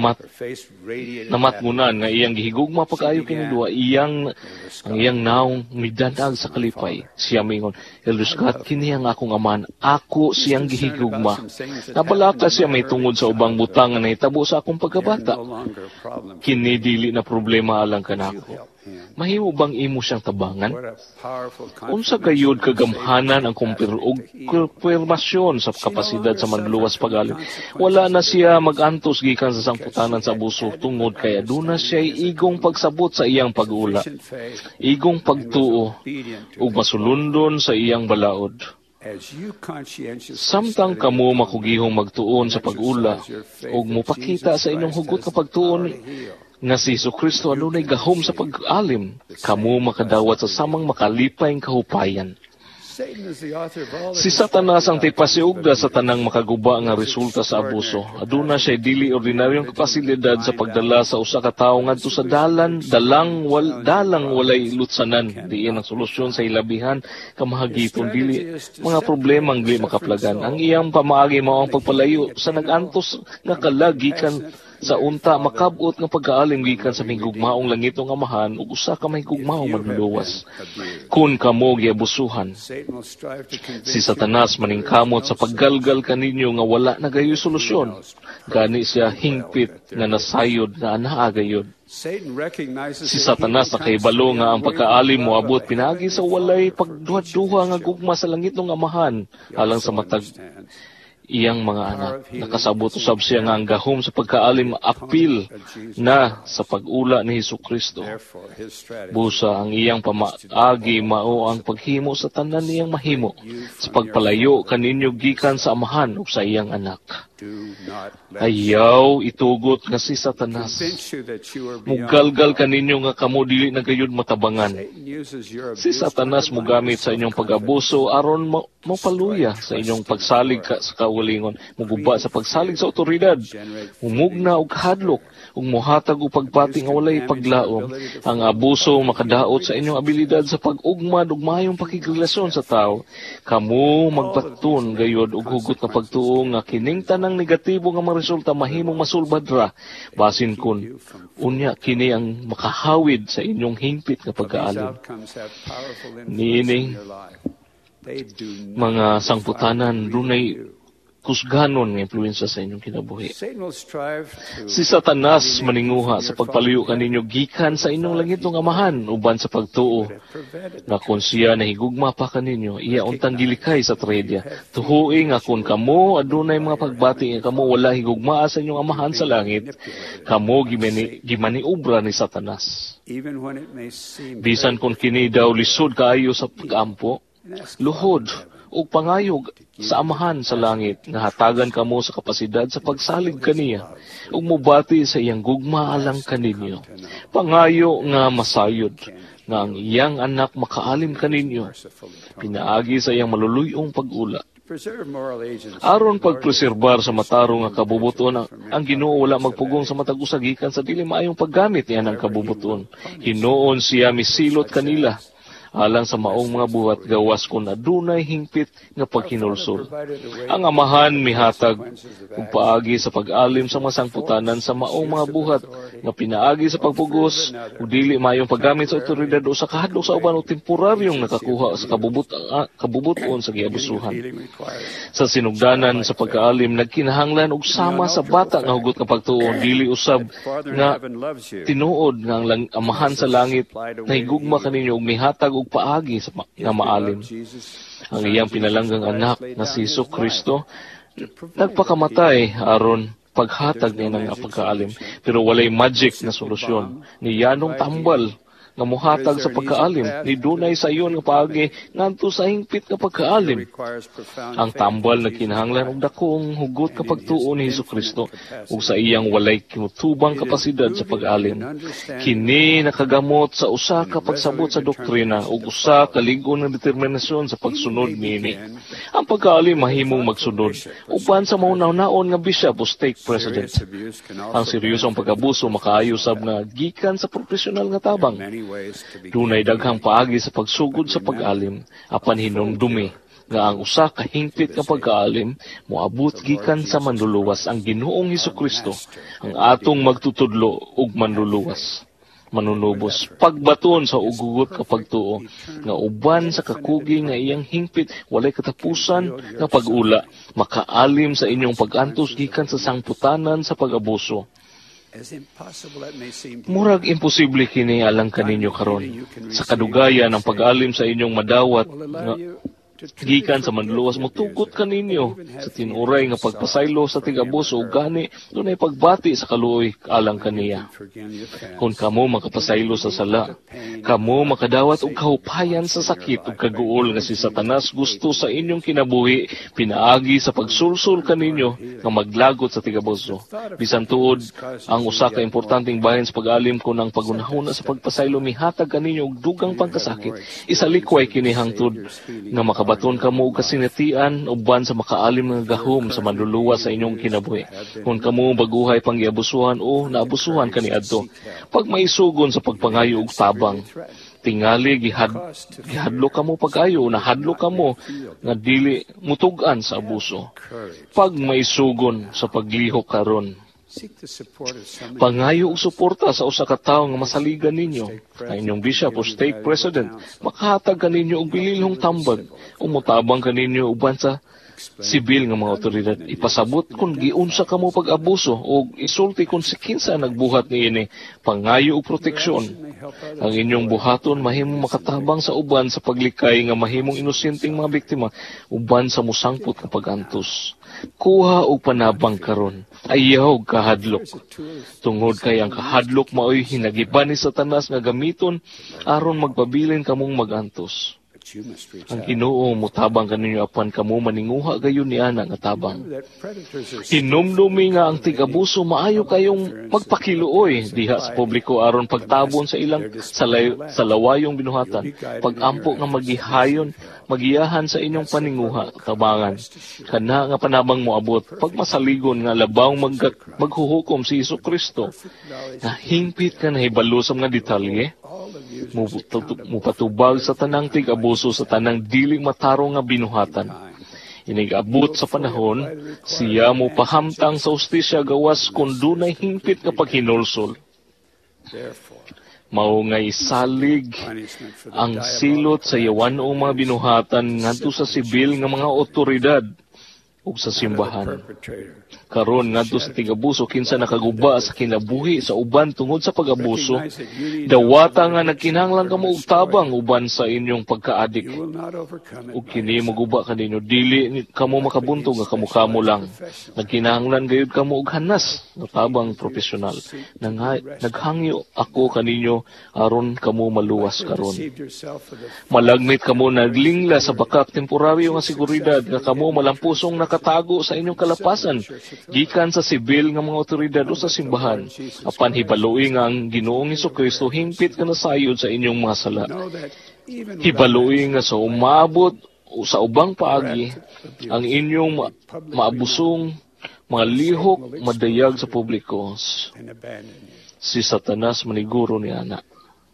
namatngunan nga iyang gihigugma pagkaayo kini duha ang iyang naong midanag sa kalipay. Siya mingon, "Eluskat kini ang akong aman, ako siyang gihigugma." Nabalaka siya may tungod sa ubang butang nga nahitabo sa akong pagkabata. Kini dili na problema alang kanako. Mahimo bang imo siyang tabangan? Unsa gayud kagamhanan ang kumpirmasyon sa kapasidad sa manluwas pag-alim? Wala na siya magantos gikan sa sangputanan sa abuso tungod kay aduna siya igong pagsabot sa iyang pag-ula, igong pagtuo ug masulundon sa iyang balaod. Samtang kamo makugihong magtuon sa pag-ula ug mopakita sa inyong hugot nga pagtuon nga si Jesucristo adunay gahom sa pag-alim, kamo makadawat sa samang makalipay kahupayan. Si Satanas ang tipasiugda sa tanang makaguba nga resulta sa abuso. Aduna siya dili ordinaryong kapasilidad sa pagdala sa usa ka tawo ngadto sa dalang walay lutsanan. Diin ang solusyon sa ilabihan kamahagiton dili mga problemang dili makaplagan. Ang iyang pamaagi mao ang pagpalayo sa nagantos nga kalagikan sa unta makabot nga pagkaalim gikan sa mahigugmaong langitong amahan ug usa ka mahigugmaong manluluwas. Kun kamo giabusuhan, si Satanas maningkamot sa paggalgal kaninyo nga wala na gayoy solusyon. Gani siya hingpit nga nasayod na anaa gayod. Si Satanas nakahibalo nga ang pagkaalim moabot pinagi sa walay pagduha-duha nga gugma sa langitong amahan alang sa matag iyang mga anak. Nakasabot usab siya nga ang gahom sa pagkaalim apil na sa pag-ula ni Jesucristo. Busa ang iyang pamaagi mao ang paghimo sa tanan niyang mahimo sa pagpalayo kaninyo gikan sa amahan ug sa iyang anak. Ayaw itugot nga si Satanas. Mugalgal kaninyo nga kamo dili na gayud matabangan. Si Satanas mogamit sa inyong pag-abuso aron mapaluya sa inyong pagsalig sa kaugalingon, muguba sa pagsalig sa otoridad, mumugna og hadlok, ug mohatag og pagbati nga walay paglaom, ang abuso makadaot sa inyong abilidad sa pag-ugmad ug maayong pakigrelasyon sa tao. Kamo magbaton gayod og hugot na pagtuo nga kining tanang negatibo nga mga resulta mahimong masulbad ra, basin kun unya kini ang makahawid sa inyong hingpit nga pagkaalim. Niining mga sangputanan dunay kusganon nga impluwensya sa inyong kinabuhi. Si Satanas maninguha sa pagpaluyo kaninyo gikan sa inyong langitong amahan uban sa pagtuo nga kung siya nahigugma pa kaninyo, iya untang gilikay sa trahedya. Tuhuing nga kung kamo adunay mga pagbati nga kamo wala higugmaa sa inyong amahan sa langit, kamo gimaniobra ni Satanas. Bisan kung kini daw lisod kaayo sa pag-ampo, luhod o pangayog sa amahan sa langit nga hatagan kamo sa kapasidad sa pagsalig kaniya ug mubati sa iyang gugma alang kaninyo. Pangayo nga masayod nga ang iyang anak makaalim kaninyo, pinaagi sa iyang maluluyong pag-ula. Aron pagpreserbar sa matarong nga kabubuton, ang Ginoo wala magpugong sa matag usagikan sa dili maayong paggamit niya ng kabubuton. Hinoon siya misilot kanila alang sa maong mga buhat gawas kung adunay hingpit nga paghinulsol. Ang amahan mihatag ug paagi sa pag-alim sa mga sangputanan sa maong mga buhat nga pinaagi sa pagpugos ug dili mayong paggamit sa otoridad o sa kahadlok sa uban o temporaryong nakakuha sa kabubuton sa giabusuhan. Sa sinugdanan sa pagkaalim nagkinahanglan og sama sa bata nga hugot nga pagtuo, dili usab nga tinuod nga ang amahan sa langit nahigugma kaninyo ug mihatag og paagi sa nga maalim. Ang iyang pinalanggang anak na si Jesucristo nagpakamatay aron paghatag niya ng pagkaalim, pero walay magic na solusyon. Ni yanong tambal nga mohatag sa pagkaalim, ni dunay sa iyon nga paagi ngadto sa hingpit nga pagkaalim. Ang tambal na kinahanglan og dakong hugot nga pagtuo ni Jesucristo ug sa iyang walay kimutubang kapasidad sa pag-alim. Kini nakagamot sa usa ka pagsabot sa doktrina ug usa ka lig-on nga determinasyon sa pagsunod niini. Ang pagkaalim mahimong magsunod uban sa maunaw-naon nga bishop o stake president. Ang seryosong pag-abuso makaayo sab nga gikan sa profesional nga tabang. Dunay daghang paagi sa pagsugod sa pag-alim, apan hinumdumi nga ang usa ka hingpit nga pagkaalim moabot gikan sa manluluwas ang Ginoong Hesukristo, ang atong magtutudlo ug manluluwas. Manunubos, pagbaton sa ugugot ka pagtuo, nga uban sa kakugi nga iyang hingpit, walay katapusan nga pag-ula, makaalim sa inyong pag-antos gikan sa sangputanan sa pag-abuso. Murag imposible kini alang kaninyo karon. Sa kadugayan ng pag-alim sa inyong madawat nga gikan sa manluwas motugot kaninyo sa tinuray nga pagpasaylo sa tig-abuso ug gani dunay pagbati sa kaluoy alang kaniya. Kung kamo makapasaylo sa sala, kamo makadawat og kahupayan sa sakit ug kaguol nga si Satanas gusto sa inyong kinabuhi, pinaagi sa pagsulsul kaninyo nga maglagot sa tig-abuso. Bisan tuod ang usa ka importanteng bahin sa pag-alim kun ang pagunahuna sa pagpasaylo mihatag kaninyo og dugang pangkasakit, isalikway kini hangtod nga baton kamo og kasinatian uban sa makaalim nga gahom sa manluluwa sa inyong kinabuhi. Kung kamo baguhay pang giabusuhan o naabusuhan kaniadto, pag maisugon sa pagpangayo og tabang, tingali gihadlo kamo pag-ayo, nahadlo kamo nga dili mutug-an sa abuso. Pag maisugon sa paglihok karon, pangayo og suporta sa usa ka tawo nga masaligan ninyo. Ang inyong bishop o stake president, makahatag kaninyo og bililhong tambag o mutabang kaninyo uban sa sibil nga mga otoridad. Ipasabot kung giunsa kamo pag-abuso o isulti kung si kinsa nagbuhat niini. Pangayo og proteksyon. Ang inyong buhaton mahimong makatabang sa uban sa paglikay nga mahimong inosenteng mga biktima uban sa musangpot nga pag-antos. Kuha og panabang karon, ayaw kahadlok. Tungod kay ang kahadlok maoy hinagiban ni Satanas nga gamiton aron magpabilin kamong magantos. Ang Ginoo mutabang kaninyo apan kamo maninguha gayon ni ana nga tabang. Hinumdumi nga ang tig-abuso maayo kayong magpakiluoy diha sa publiko aron pagtabon sa ilang sa lawayong binuhatan. Pag-ampo nga magiyahan sa inyong paninguha tabangan. Kana nga panabang moabot pagmasaligon nga labaw maghuhukom si Jesucristo. Nahimpit ka na hibalo sa mga detalye. Mupatubag sa tanang tig-abuso sa tanang dili matarong nga binuhatan. Inigabot sa panahon, siya mo pahamtang sa ustisya gawas kung dunay himpit kapag hinulsol. Mao nga isalig ang silot sa yawan o mga binuhatan ngadto sa sibil nga mga otoridad ug sa simbahan. Karon ngadto sa tig-abuso kinsa nakaguba sa kinabuhi sa uban tungod sa pag-abuso, dawata nga nagkinahanglan kamo og tabang uban sa inyong pagkaadik. Ug kini maguba kaninyo dili kamo makabuntog nga kamo lang. Nagkinahanglan gayud kamo og hanas nga tabang profesional. Naghangyo ako kaninyo aron kamo maluwas karon. Malagmit kamo naglingla sa bakak temporaryo nga seguridad nga kamo malampusong nakatago sa inyong kalapasan gikan sa sibil nga mga otoridad o sa simbahan. Apan hibaluoy nga ang Ginoong Jesucristo himpit ka na sayod sa inyong mga sala. Hibaluoy nga sa umabot o sa ubang paagi ang inyong maabusong mga lihok madayag sa publiko. Si Satanas maniguro ni ana.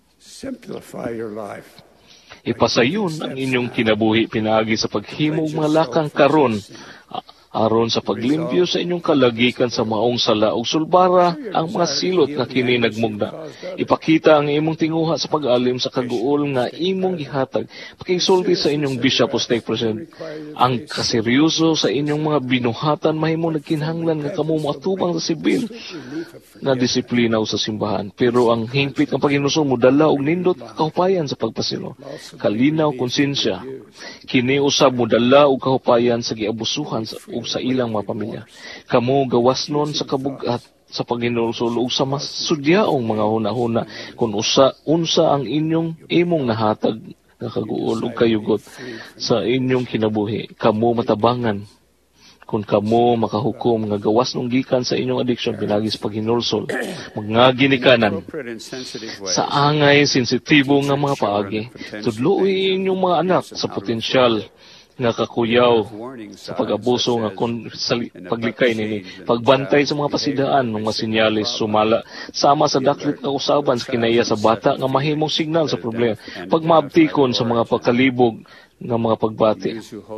Ipasayon ang inyong kinabuhi pinaagi sa paghimog mga lakang karon aron sa paglimpyo sa inyong kalagikan sa maong sala ug sulbara ang mga silot nga kini nagmugna. Ipakita ang imong tinguha sa pag-alim sa kaguol nga imong gihatag. Pakisulti sa inyong bishop o stake president. Ang kaseryoso sa inyong mga binuhatan mahimong nagkinahanglan nga kamo moatubang sa sibil na disiplina sa simbahan. Pero ang hingpit ng Panginoon mo dala og nindot kahupayan sa pagpasilo. Kalinaw konsensya. Kini usab mo dala og kahupayan sa giabusuhan sa ilang mga pamilya. Kamo gawas nun sa kabugat sa paghinulsol ug sa mas sudyaong mga hunahuna kung unsa ang imong nahatag nga kaguol ug kayugot sa inyong kinabuhi. Kamo matabangan kung kamo makahukom nga gawas nung gikan sa inyong addiction pinagi sa paghinulsol mga ginikanan sa angay sensitibo nga mga paagi. Tudluoy inyong mga anak sa potensyal nga kakuyaw sa pag-abuso nga paglikay nini, pagbantay sa mga pasidaan ng mga sinyalis sumala sama sa daklit nga usaban sa kinaiya sa bata nga mahimong signal sa problema, pagmaabtikon sa mga pagkalibog nga mga pagbati.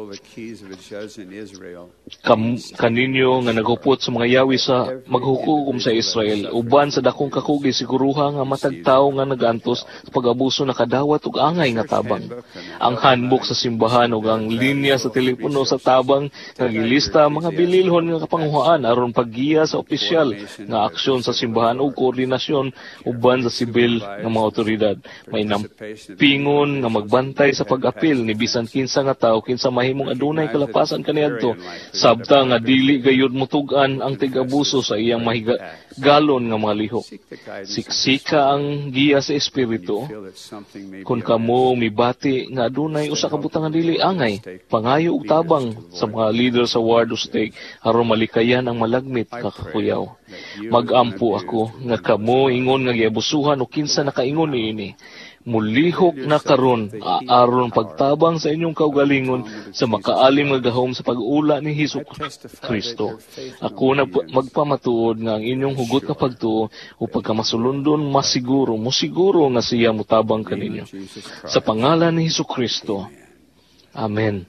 Kaninyo nga naghupot sa mga yawi sa maghukom sa Israel, uban sa dakong kakugi siguruha nga matagtaw nga nagantos sa pag-abuso nakadawat ug angay nga tabang. Ang handbook sa simbahan ug ang linya sa telepono sa tabang nagilista mga bililhon nga kapanguhaan aron paggiya sa opisyal nga aksyon sa simbahan ug koordinasyon uban sa sibil nga mga otoridad. May nampingon nga magbantay sa pag-apil ni bisan kinsa nga tao kinsa mahimong adunay kalapasan kaniadto sabta nga dili gayud mutugan ang tig-abuso sa iyang mahigalon nga mga lihok. Siksika ang giya sa espiritu kun kamo mibati nga adunay usa ka butang nga dili angay pangayo ug tabang sa mga leader sa ward o stake aron malikayan ang malagmit kakakuyaw. Magampo ako nga kamo ingon nga giabusuhan o kinsa nakaingon niini. Mulihok na karon aron pagtabang sa inyong kaugalingon sa makaalim nga gahom sa pag-ula ni Hesus Kristo. Ako na magpamatuod nga ang inyong hugot nga pagtuo o pagkamasulundon masiguro nga siya mutabang kaninyo. Sa pangalan ni Hesus Kristo. Amen.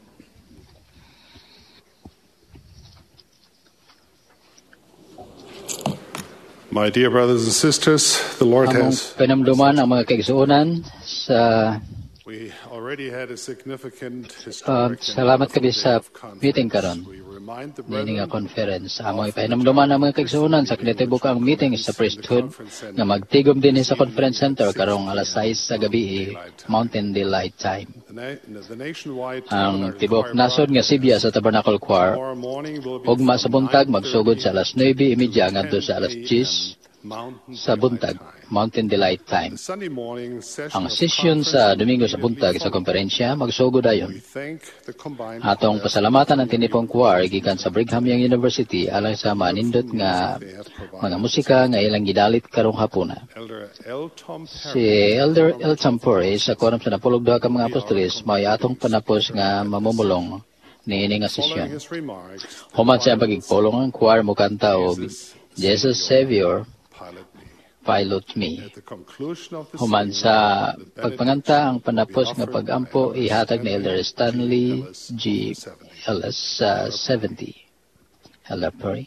My dear brothers and sisters, the Lord has. Penamduman ang mga kaigsuonan sa We already had a significant historic salamat kami sa meeting karon. Meaning a conference. Among ipahinamduman ang mga kaigsuonan sa kinatibukang meeting sa priesthood nga magtigom din sa conference center karong alas 6 sa gabi Mountain Daylight Time. Ang tibok nasod nga Sibya sa Tabernacle Choir ugma sa buntag magsugod sa alas 9:30 ngadto sa alas 10 sa buntag, Mountain Delight Time. Ang sesyon sa Domingo sa buntag sa konferensya magsugod dayon. Atong pasalamatan ang tinipong choir gikan sa Brigham Young University alang sa manindot nga mga musika nga ilang gidalit karong hapuna. Si Elder L. Champore sa koram sa napulog duha ka mga apostoles may atong panapos nga mamumulong niini nga sesyon. Human sa pagigpulong ang choir mo kanta og Jesus Savior, Pilot Me. Human sa pagpanganta ang panapos nga pagampo ihatag ni Elder Stanley G. Ellis sa 70. Elder Perry.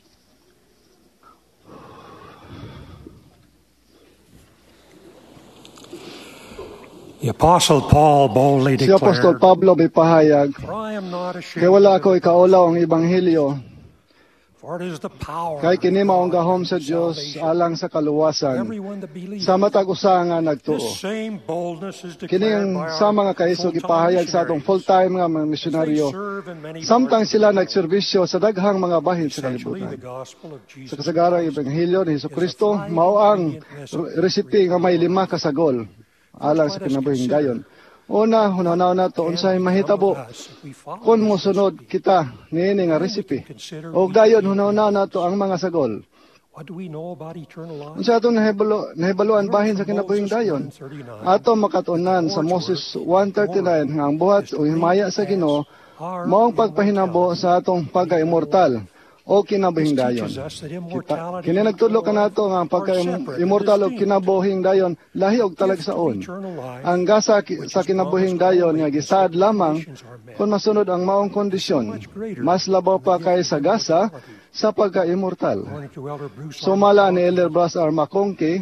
The Apostle Paul boldly Si Apostol declared, Pablo may pahayag, "For I am not ashamed kaya wala ako ikaulaw ang Ebanghelyo, for it is the power kay kini maong gahom sa Dios alang sa kaluwasan, everyone that believes." sa matag usa nga nagtuo. This same boldness is Kini declared ang by sa our mga kaiso gipahayag sa atong full-time nga mga misyonaryo, samtang sila nagserbisyo sa daghang mga bahin sa essentially the kalibutan. gospel of Sa Jesus. kasagarang Ebanghelyo ni Jesucristo, mao ang recipe nga may 5 kasagol alang sa kinabuhing dayon. Una, hunaw na to unsay mahitabo kung mosunod kita niini nga recipe. O dayon hunaw na to ang mga sagol. What do we know about eternal life? Unsa atong nahibaluan bahin sa kinabuhing dayon? Ato makatunan sa Moses 1:39 nga ang buhat o himaya sa Ginoo mao ang pagpahinabo sa atong pagka-immortal o kinabuhing dayon. Kini nagtudlo kanato nga ang pagka-immortal o kinabuhing dayon lahi og talagsaon. Ang gasa sa kinabuhing dayon nga gisaad lamang kung masunod ang maong kondisyon, mas labaw pa kaysa gasa sa pagka-immortal. Sumala ni Elder Bras R. Macconkey,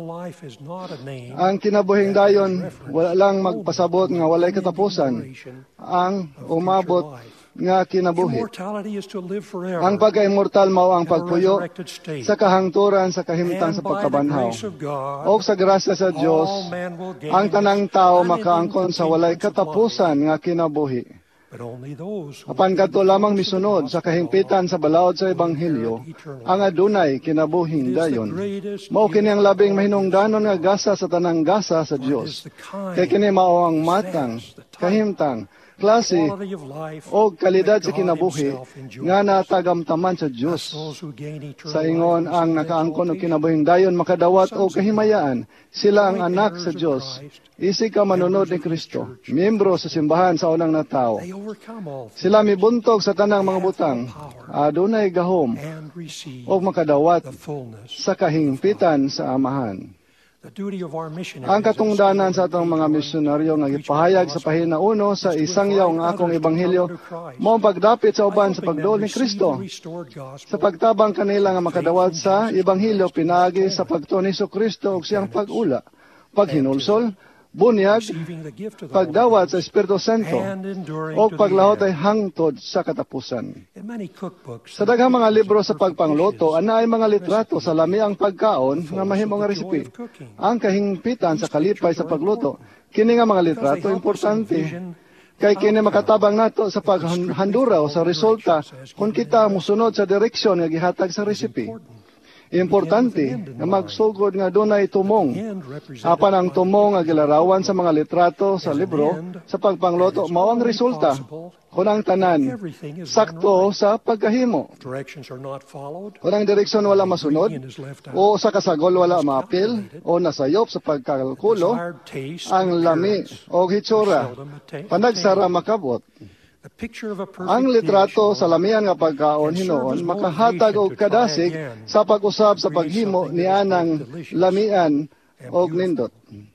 ang kinabuhing dayon wala lang magpasabot nga walay katapusan, ang umabot nga kinabuhi. Ang pagka-immortal mao ang pagpuyo sa kahangturan sa kahimtang sa pagkabanhaw. O sa grasya sa Dios, ang tanang tao makaangkon sa walay katapusan nga kinabuhi. Apan kadto lamang misunod sa kahimpitan sa balaod sa Ebanghelyo, ang adunay kinabuhing dayon. Mao kini ang labing mahinungdanon nga gasa sa tanang gasa sa Dios. Kay kini mao ang matang, kahimtang, klase o kalidad sa kinabuhi nga natagamtaman sa Dios. Sa ingon ang nakaangkon og kinabuhing dayon makadawat o kahimayaan, sila ang anak sa Dios. Isig ka manunod ni Kristo, miyembro sa simbahan sa unang natao. Sila mibuntog sa tanang mga butang, adunay gahom o makadawat sa kahingpitan sa amahan. Ang katungdanan sa atong mga misyonaryo nga gipahayag sa pahina 1 sa isang yaw nga akong ebanghelyo mao pagdapit sa uban sa pagduol ni Kristo. Sa pagtabang kanila nga makadawat sa ebanghelyo pinaagi sa pagtuo ni Kristo ug siyang pag-ula, paghinulsol, bunyag, pagdawat sa Espiritu Santo, o paglahot ay hangtod sa katapusan. Sa daghang mga libro sa pagpangloto, ana ay mga litrato sa lamiang pagkaon nga mahimo nga resipe. Ang kahingpitan sa kalipay sa pagluto, kini nga mga litrato importante. Kay kini makatabang nato sa paghandura o sa resulta kung kita musunod sa direksyon nga gihatag sa resipe. Importante nga magsugod nga dunay tumong. Apan ang tumong nga gilarawan sa mga litrato sa libro sa pagpangloto mao ang resulta kung ang tanan sakto sa pagkahimo. Kung ang direksyon wala masunod o sa kasagol wala maapil o nasayop sa pagkalkulo, ang lami o hitsura panagsara makabot. Ang litrato sa lamian nga pagkaon hinoon makahatag og kadasig sa pag-usab sa paghimo ni anang lamian og nindot.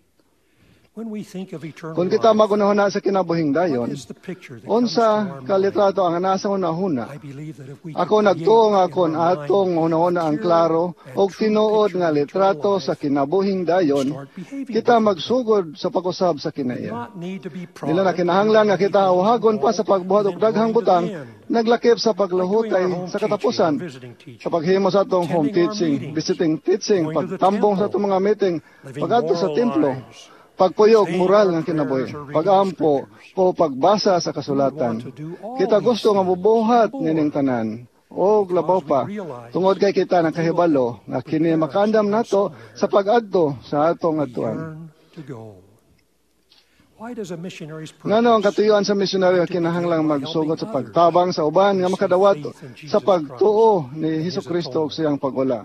Kung kita magunahuna sa kinabuhing dayon, unsa ka litrato ang nasa hunahuna? Ako nagtuo nga kon atong hunahuna ang klaro og tinuod nga litrato sa kinabuhing dayon, kita magsugod sa pag-usab sa kinaiya. Dili na kinahanglan nga kita uhagon pa sa pagbuhat og daghang butang, naglakip sa pagluhutay sa katapusan. Sa paghimo sa atong home teaching, visiting teaching, pagtambong sa atong mga meeting, pag-adto sa templo, pagpuyog moral ng kinabuhi, pag-ampo o pagbasa sa kasulatan. Kita gusto nga mubuhat nining tanan o labaw pa, tungod kay kita nakahibalo nga kini makaandam nato sa pag-adto sa atong adtuan. Ngano ang katuyuan sa misyonaryo kinahanglang magsugot sa pagtabang sa uban nga makadawat sa pagtuo ni Hesukristo ug siyang pag-ula.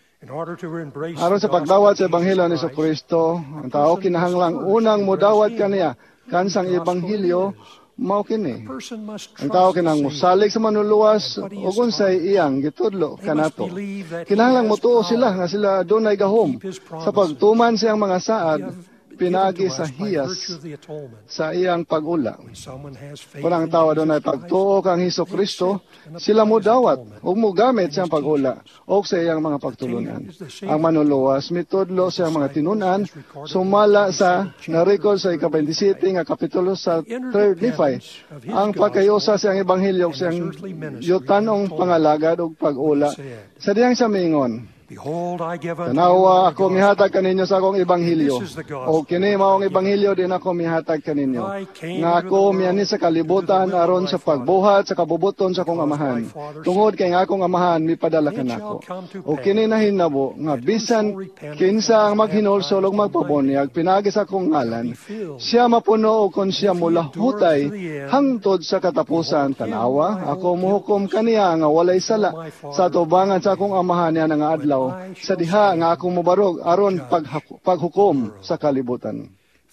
Aron sa pagdawat sa Ebanghelyo ni Hesukristo, ang tao kinahanglang unang modawat kaniya kansang Ebanghelyo mao kini. Ang tao kinahanglang musalig sa manluluwas ug unsay iyang gitudlo kanato. Kinahanglang motuo sila nga sila dunay gahom sa pagtuman siyang mga saad pinagi sa hiyas sa iyang pag-ula. Kung ang tao doon ay pagtuo kang Hesukristo, sila mo dawat o mo gamit siyang pag-ula o sa iyang mga pagtulunan. Ang manuluwas, mitudlo siyang mga tinunan, sumala sa narikod sa ika-27 nga kapitulo sa 35. Ang pagkayusa siyang Ebanghelyo o siyang yutanong pangalagad o pag-ula. Sa diyang sa mingon, tanawa ako mihatag kaninyo sa akong Ebanghelyo. O kini maong Ebanghelyo din ako mihatag kaninyo. Nga ako miyani sa kalibutan aron sa pagbuhat sa kabubuton sa akong amahan. Tungod kay nga akong amahan mipadala kanako. O kini nahinabo nga bisan kinsa ang maghinulsol ug magpabunyag pinagi sa akong ngalan, siya mapuno o kon siya mulahutay hangtod sa katapusan. Tanawa ako muhukom kaniya nga walay sala sa tubangan sa akong amahan niya nga adlaw sa diha nga akong mobarog aron paghukom sa kalibutan.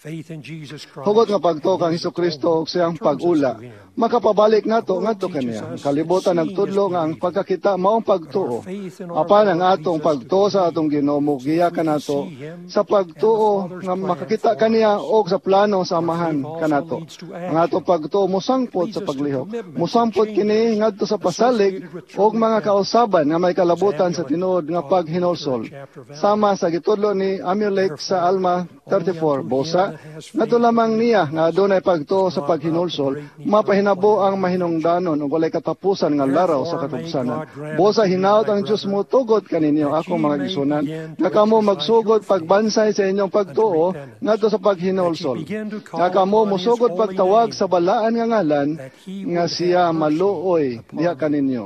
Hugot nga pagtuo kang Hesukristo ug siyang pag-ula, makapabalik nato ngadto kaniya. Kalibutan nagtudlo nga ang pagkakita maong pagtuo. Apan ang atong pagtuo sa atong Ginoo giya kanato sa pagtuo nga makakita kaniya og sa plano sa amahan kanato. Ang atong pagtuo mosangpot sa paglihok. Mosangpot kini ngadto sa pasalig og mga kausaban nga may kalabutan sa tinuod nga paghinulsol. Sama sa gitudlo ni Amulek sa Alma 34, bosa nato lamang niya nga adunay pagtuo sa paghinulsol, mapahinabo ang mahinungdanon ug walay katapusan nga laraw sa katapusanan. Bosa hinaot ang Dios mo tugot kaninyo akong mga gisunan, nga kamo magsugod pagbansay sa inyong pagtuo ngadto sa paghinulsol. Nga kamo musugod pagtawag sa balaan nga ngalan nga siya maluoy diha kaninyo.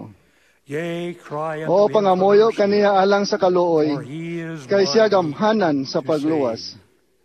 O pangamuyo kaniya alang sa kaluoy, kay siya gamhanan sa pagluwas.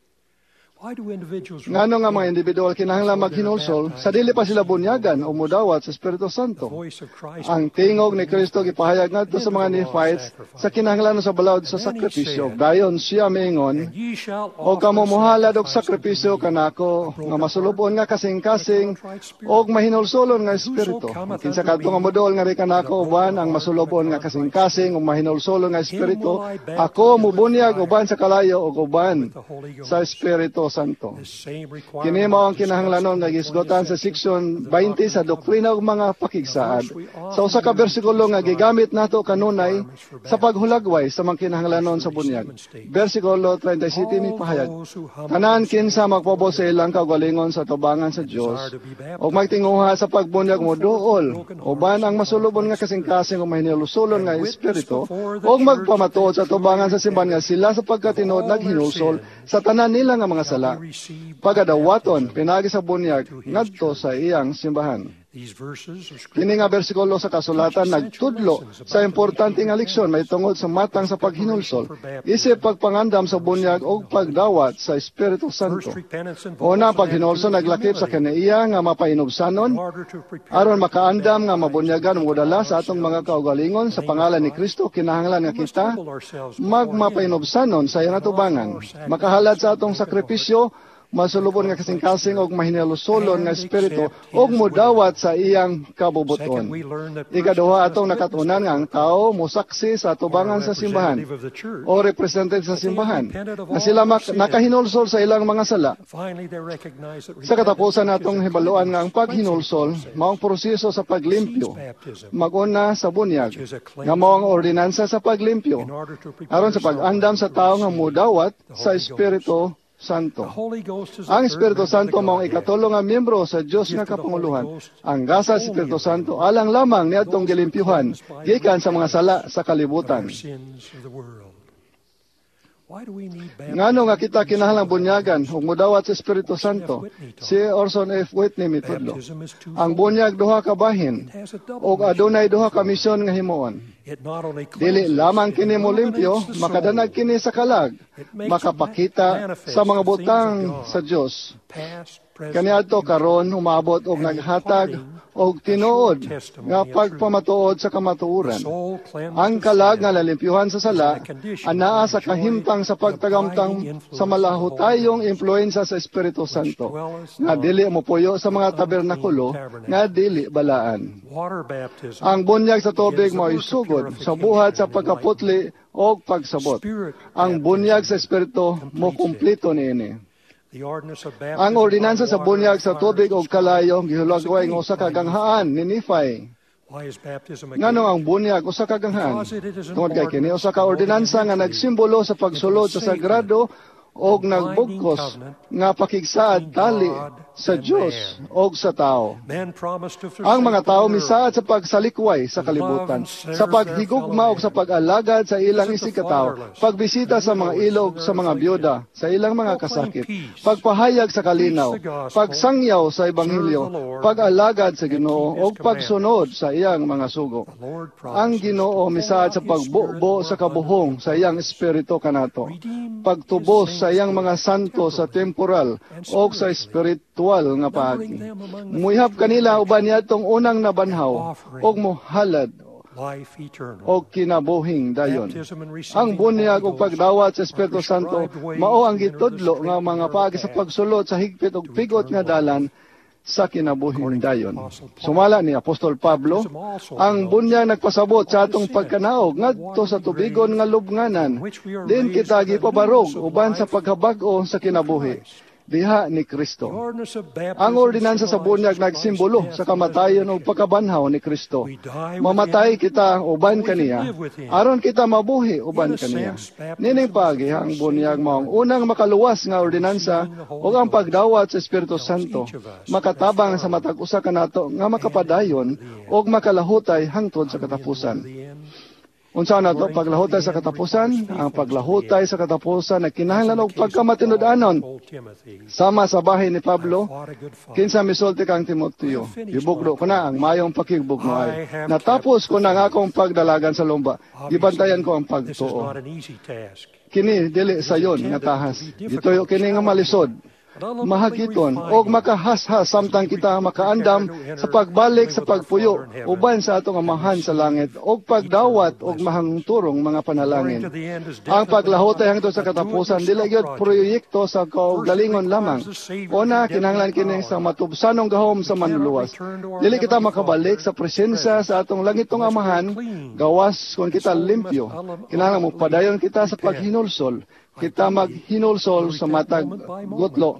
Ngano nga mga individual kinahanglan maghinulsol sa dili pa sila bunyagan o mudawat sa Espiritu Santo. Ang tingog ni Kristo gipahayag ngadto sa mga Nephites sa kinahanglan sa balawd sa sakripisyo. Dayon siya miingon, o kamo mohalad og sakripisyo kanako nga masulubon nga kasing-kasing og mahinulsolon nga espiritu. Kinsa kadto nga modol nga ri kanako uban ang masulubon nga kasing-kasing og mahinulsolon nga espiritu, ako mubunyag uban sa kalayo og uban sa Espiritu Santo. Kini mao ang kinahanglanon nga gisgotan sa section 20 sa doktrina ug mga pakigsaad. Sa usa ka bersikulo nga gigamit nato kanunay sa paghulagway sa mga kinahanglanon sa bunyag. Bersikulo 37 ni pahayag, tanan kinsa magpabot sa ilang kaugalingon sa tubangan sa Dios ug magtinguha sa pagbunyag mo duol uban ang masulubon nga kasing-kasing ug mahinulsolon nga espiritu ug magpamatuod sa tubangan sa simbahan nga sila sa pagkatinuod naghinulsol sa tanan nila nga mga sala pagadawaton pinagi sa bunyag ngadto sa iyang simbahan. Kini nga bersikulo sa kasulatan nagtudlo sa importante nga leksyon may tungod sa matang sa paghinulsol, isip pagpangandam sa bunyag o pagdawat sa Espiritu Santo. Una, paghinulsol naglakip sa kanaiya nga mapainubsanon, aron makaandam nga mabunyagan mudala sa atong mga kaugalingon sa pangalan ni Kristo, kinahanglan nga kita magmapainubsanon sa iyang atubangan, makahalad sa atong sakripisyo, masulubon nga kasing-kasing og mahinulsolon nga espiritu og mudawat sa iyang kabubuton. Ikaduha atong nakatunan nga ang tao mosaksi sa atubangan sa simbahan o representative sa simbahan nga sila nakahinulsol sa ilang mga sala. Sa katapusan atong hibaluan nga ang paghinulsol maong proseso sa paglimpyo maguna sa bunyag nga mao ang ordinansa sa paglimpyo aron sa pag-andam sa tao nga mudawat sa Espiritu Santo. Ang Espiritu Santo maong ikatulong nga miyembro sa Dios nga kapanguluhan. Ang gasa sa Espiritu Santo alang lamang niadtong gilimpyuhan gikan sa mga sala sa kalibutan. Ngano nga kita kinahanglang bunyagan ug modawat sa Espiritu Santo? Si Orson F. Whitney mitudlo. Ang bunyag duha ka bahin ug adunay duha ka misyon nga himuon. Dili lamang kini mo limpyo, makadanag kini sa kalag, makapakita sa mga butang sa Dios. Kaniadto karon umabot og naghatag og tinuod nga pagpamatuod sa kamatuoran. Ang kalag nga lalimpyuhan sa sala anaa sa kahimtang sa pagtagamtang sa malahutayong impluensya sa Espiritu Santo nga dili mopuyo sa mga tabernakulo nga dili balaan. Ang bunyag sa tubig mao'y sugod sa buhat sa pagkaputli o pagsabot. Ang bunyag sa Espiritu mo kumpleto niini. Ang ordinansa sa bunyag sa tubig o kalayo gihulagway ng usa ka ganghaan ni Nephi. Ngano ang bunyag usa ka ganghaan? Tungod kay kini usa ka ordinansa nga nagsimbolo sa pagsulod sa sagrado og nagbugkos nga pakigsaad tali sa Dios og sa tao. Ang mga tao misaad sa pagsalikway sa kalibutan, sa paghigugma og sa pag-alagad sa ilang isikataw, pagbisita sa mga ilog sa mga byuda, sa ilang mga kasakit, pagpahayag sa kalinaw, pagsangyaw sa ebanghelyo, pag-alagad sa Ginoo og pagsunod sa iyang mga sugo. Ang Ginoo misaad sa pagbubo sa kabuhong sa iyang espiritu kanato, pagtubos sa iyang mga santo sa temporal o sa spiritual nga paagi. Muihap kanila uban niadtong unang nabanhaw o muhalad o kinabuhing dayon. Ang bunyag o pagdawat sa Espiritu Santo mao ang gitudlo nga mga paagi sa pagsulod sa higpit og pigot nga dalan sa kinabuhing dayon. Sumala ni Apostol Pablo, ang bunyag nagpasabot sa atong pagkanaog ngadto sa tubigon nga lubnganan, din kita gipabarog uban sa paghabag-o sa kinabuhi diha ni Kristo. Ang ordinansa sa bunyag nagsimbolo sa kamatayon o pagkabanhaw ni Kristo. Mamatay kita uban kaniya, aron kita mabuhi uban kaniya. Nining paagi ang bunyag mao ang unang makaluwas nga ordinansa o ang pagdawat sa Espiritu Santo, makatabang sa matag usa kanato nga makapadayon o makalahutay hangtod sa katapusan. Unsa na to paglahutay sa katapusan? Ang paglahutay sa katapusan na kinahanglan og pagkamatinud-anon. Sama sa bahay ni Pablo, kinsa misulti kang Timoteo, gibugdo ko na ang mayong pakigbugno ay. Natapos ko na ang akong pagdalagan sa lumba. Gibantayan ko ang pagtuo. Kini dili sayon nga tahas. Gituyo kini nga malisod. Mahagiton og makahas-has samtang kita makaandam sa pagbalik sa pagpuyo uban sa atong amahan sa langit og pagdawat og mahangturong mga panalangin. Ang paglahutay hangtod sa katapusan dili gyud proyekto sa kaugalingon lamang. Una kinahanglan kini sa matubsanong gahom sa manluluwas. Dili kita makabalik sa presensya sa atong langitong amahan gawas kon kita limpyo. Kinahanglan mo padayon kita sa paghinulsol. Kita maghinulsol sa matag gutlo.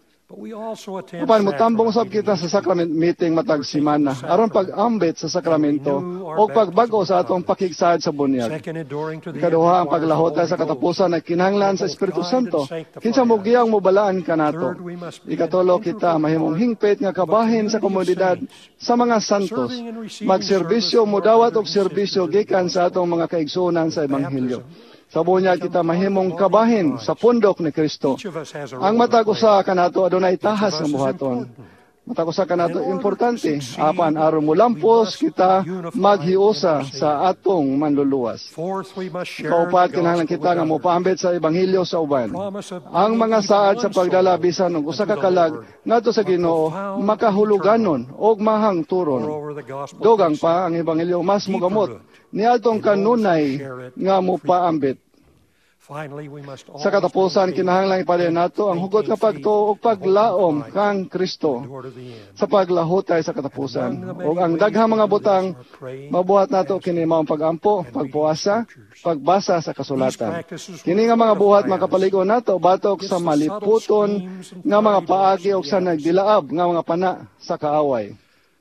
Upan mutambong usab kita sa sacrament meeting matag semana aron pag-ambit sa sakramento o pagbago sa atong pakigsaad sa bunyag. Ikaduha ang paglahutay sa katapusan na kinahanglan sa Espiritu Santo. Kinsa mo giyang mobalaan kanato. Ikatulo kita mahimong hingpit nga kabahin sa komunidad sa mga santos. Magserbisyo modawat og serbisyo gikan sa atong mga kaigsuonan sa ebanghelyo. Sa bunyag kita mahimong kabahin sa pundok ni Kristo. Ang matag usa kanato adunay tahas nga buhaton. Matag usa kanato importante apan aron molampos kita maghiusa sa atong manluluwas. Kaupat kinahanglan kita nga mopaambit sa ebanghelyo sa uban. Ang mga saad sa pagdala bisan og usa ka kalag ngadto sa Ginoo makahuluganon og mahangturon. Dugang pa ang ebanghelyo mas mogamot niadtong kanunay nga mopaambit. Sa katapusan, kinahanglan ipadayon nato ang hugot nga pagtuo ug paglaom kang Kristo sa paglahutay sa katapusan. O ang daghang mga butang, mabuhat nato kini maong pagampo, pagpuasa, pagbasa sa kasulatan. Kini nga mga buhat makapaligon nato batok sa maliputon nga mga paagi ug sa nagdilaab nga mga pana sa kaaway.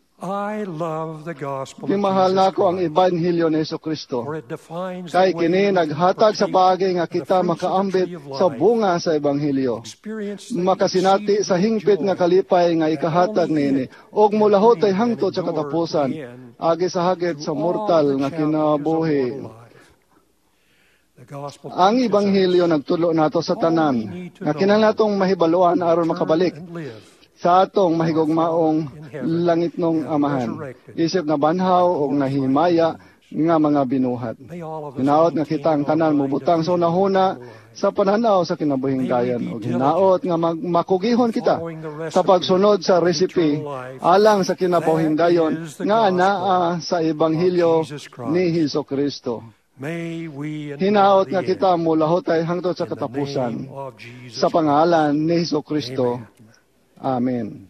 Gimahal nako ang ebanghelyo ni Jesucristo. Kay kini naghatag sa paagi nga kita makaambit sa bunga sa ebanghelyo. Makasinati sa hingpit nga kalipay nga ikahatag niini ug molahutay hangtod sa katapusan agi sa hagit sa mortal nga kinabuhi. Ang Ebanghelyo nagtulo nato sa tanan, nga kinahanglan natong mahibaluan aron makabalik sa atong mahigugmaong langitnong amahan. Isip na banhaw o nahimaya nga mga binuhat. Hinaot nga kita ang tanan mubutang sa unahuna sa pananaw sa kinabuhing dayon o hinaot nga makugihon kita sa pagsunod sa recipe alang sa kinabuhing dayon nga anaa sa Ebanghelyo ni Hesukristo. Hinaot nga kita mulahotay hangtod sa katapusan sa pangalan ni Hesukristo. Amen.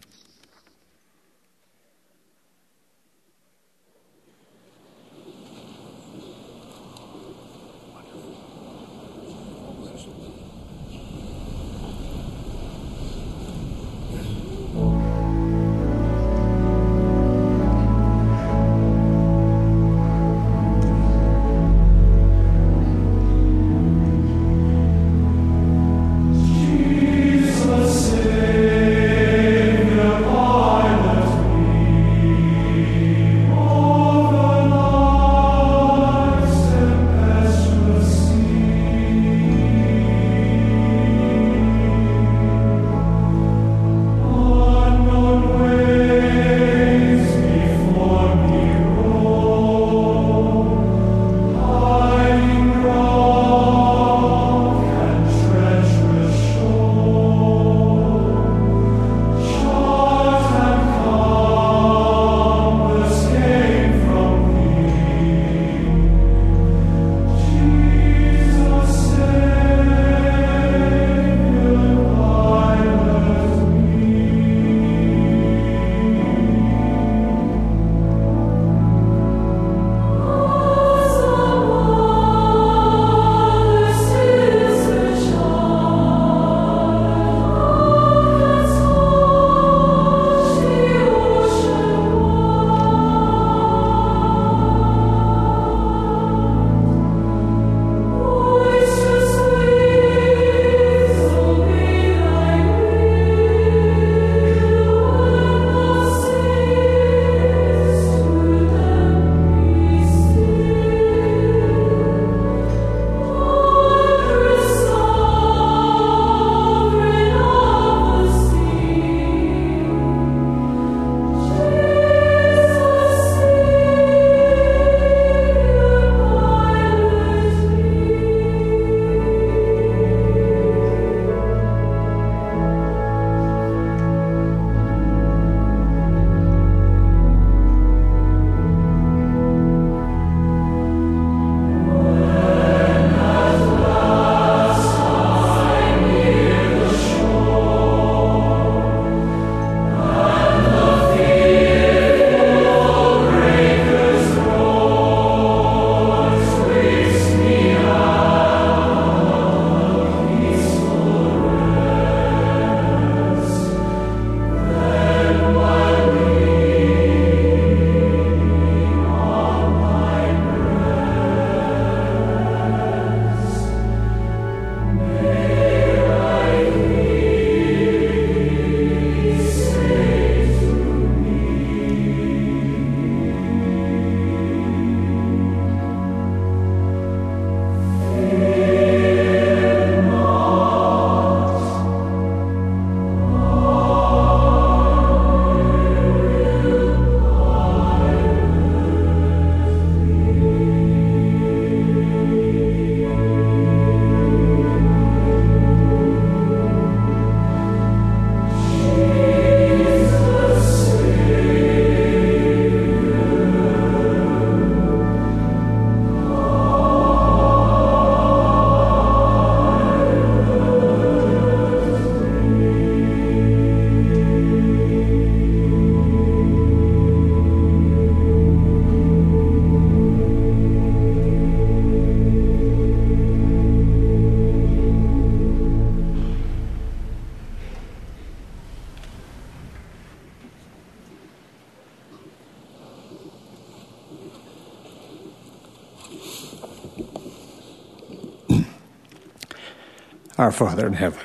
Our Father in heaven.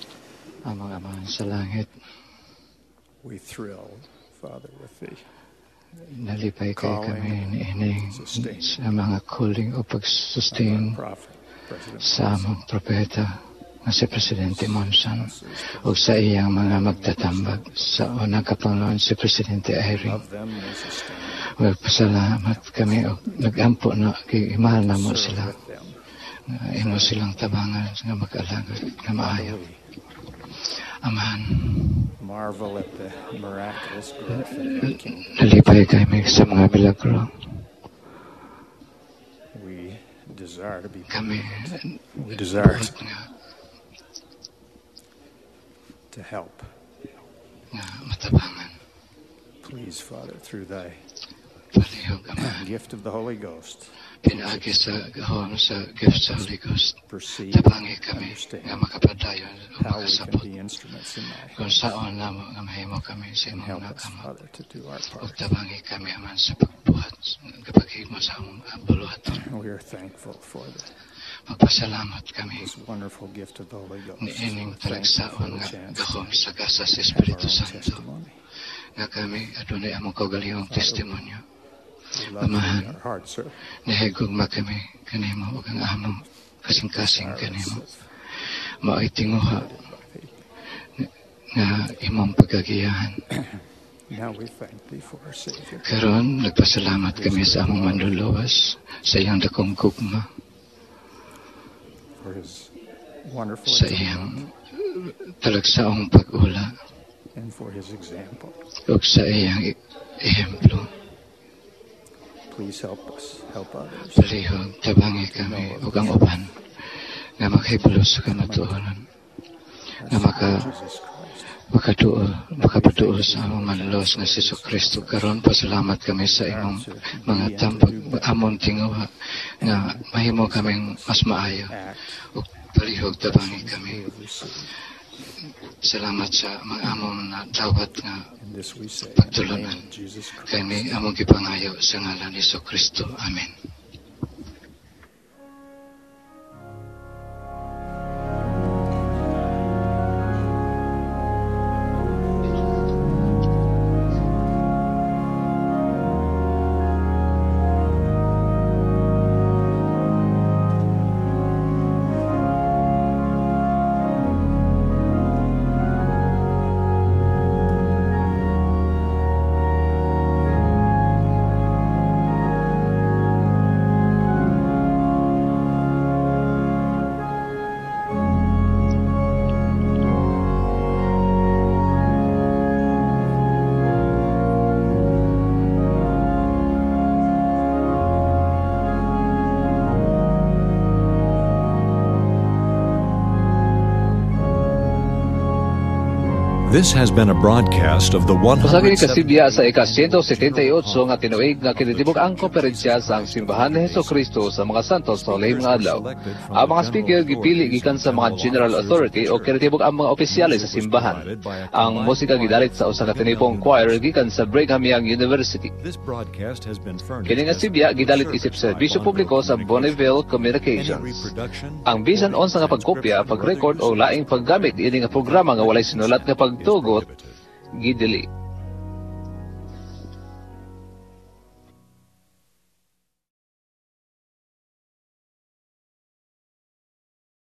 Amang Ama sa langit. We thrill, Father, with the nalipay kay kami ni Ining sa mga calling o pagsustain sa among propeta nga si Presidente Monson ug sa iyang mga magtatambag sa unang kapanglawan si Presidente Eyring. Pasalamat kami ug nag-ampo na kay mahal na mo sila. Imo silang tabangan nga mag-alagad nga maayo. Amen. Marvel at the miraculous growth that became. Nalipay kami sa mga milagro. We desire to be. Kami. We desire to help. Matabangan. Please, Father, through thy palihog gift of the Holy Ghost, pinaagi sa gahom sa gift sa Holy Ghost, tabangi kami nga makapadayon o makasabot kung saan namo nga mahimo kami sa imong nakamot o tabangi kami aman sa pagbuhat kapag higmo sa among buluhaton. We are thankful for the magpasalamat kami wonderful gift of the Holy Ghost. Ni ining talagsaon nga gahom sa gasa sa Espiritu Santo nga kami adunay among kaugalingong testimonyo. Amahan, nahigugma kami kanimo ug ang among kasing-kasing kanimo. Mao'y tinguha nga imong pagagiyahan. Karon nagpasalamat kami sa among manluluwas sa iyang dakong gugma. Sa iyang talagsaong pag-ula ug sa iyang ehemplo. Please help us, help others. Palihog, tabangi kami ug ang uban nga makahibalo sa kamatuoran nga makapatuo sa among manluluwas nga si Kristo. Karon pasalamat kami sa imong mga tambag among tinguha nga mahimo kaming mas maayo ug palihog tabangi kami. Salamat sa mga among dawat nga pagtulunan. Kami among gipangayo sa ngalan ni Kristo. Amen. This has been a broadcast of the Pasagin kasibya sa ika-178 nga tinuig nga kinitibuk-ang konferensya sa Simbahan ni Jesucristo sa mga santos sa ulahing mga adlaw. Ang mga speaker gipili gikan sa mga general authority o kinitibuk-ang mga opisyales sa simbahan. Ang musika gidalit sa usa ka tinipong choir gikan sa Brigham Young University. Kini nga sibya gidalit isip sa serbisyo publiko sa Bonneville Communications. Ang bisan unsa nga pagkopya, pag-record o laing paggamit ini nga programa nga walay sinulat nga pagtugot gidili.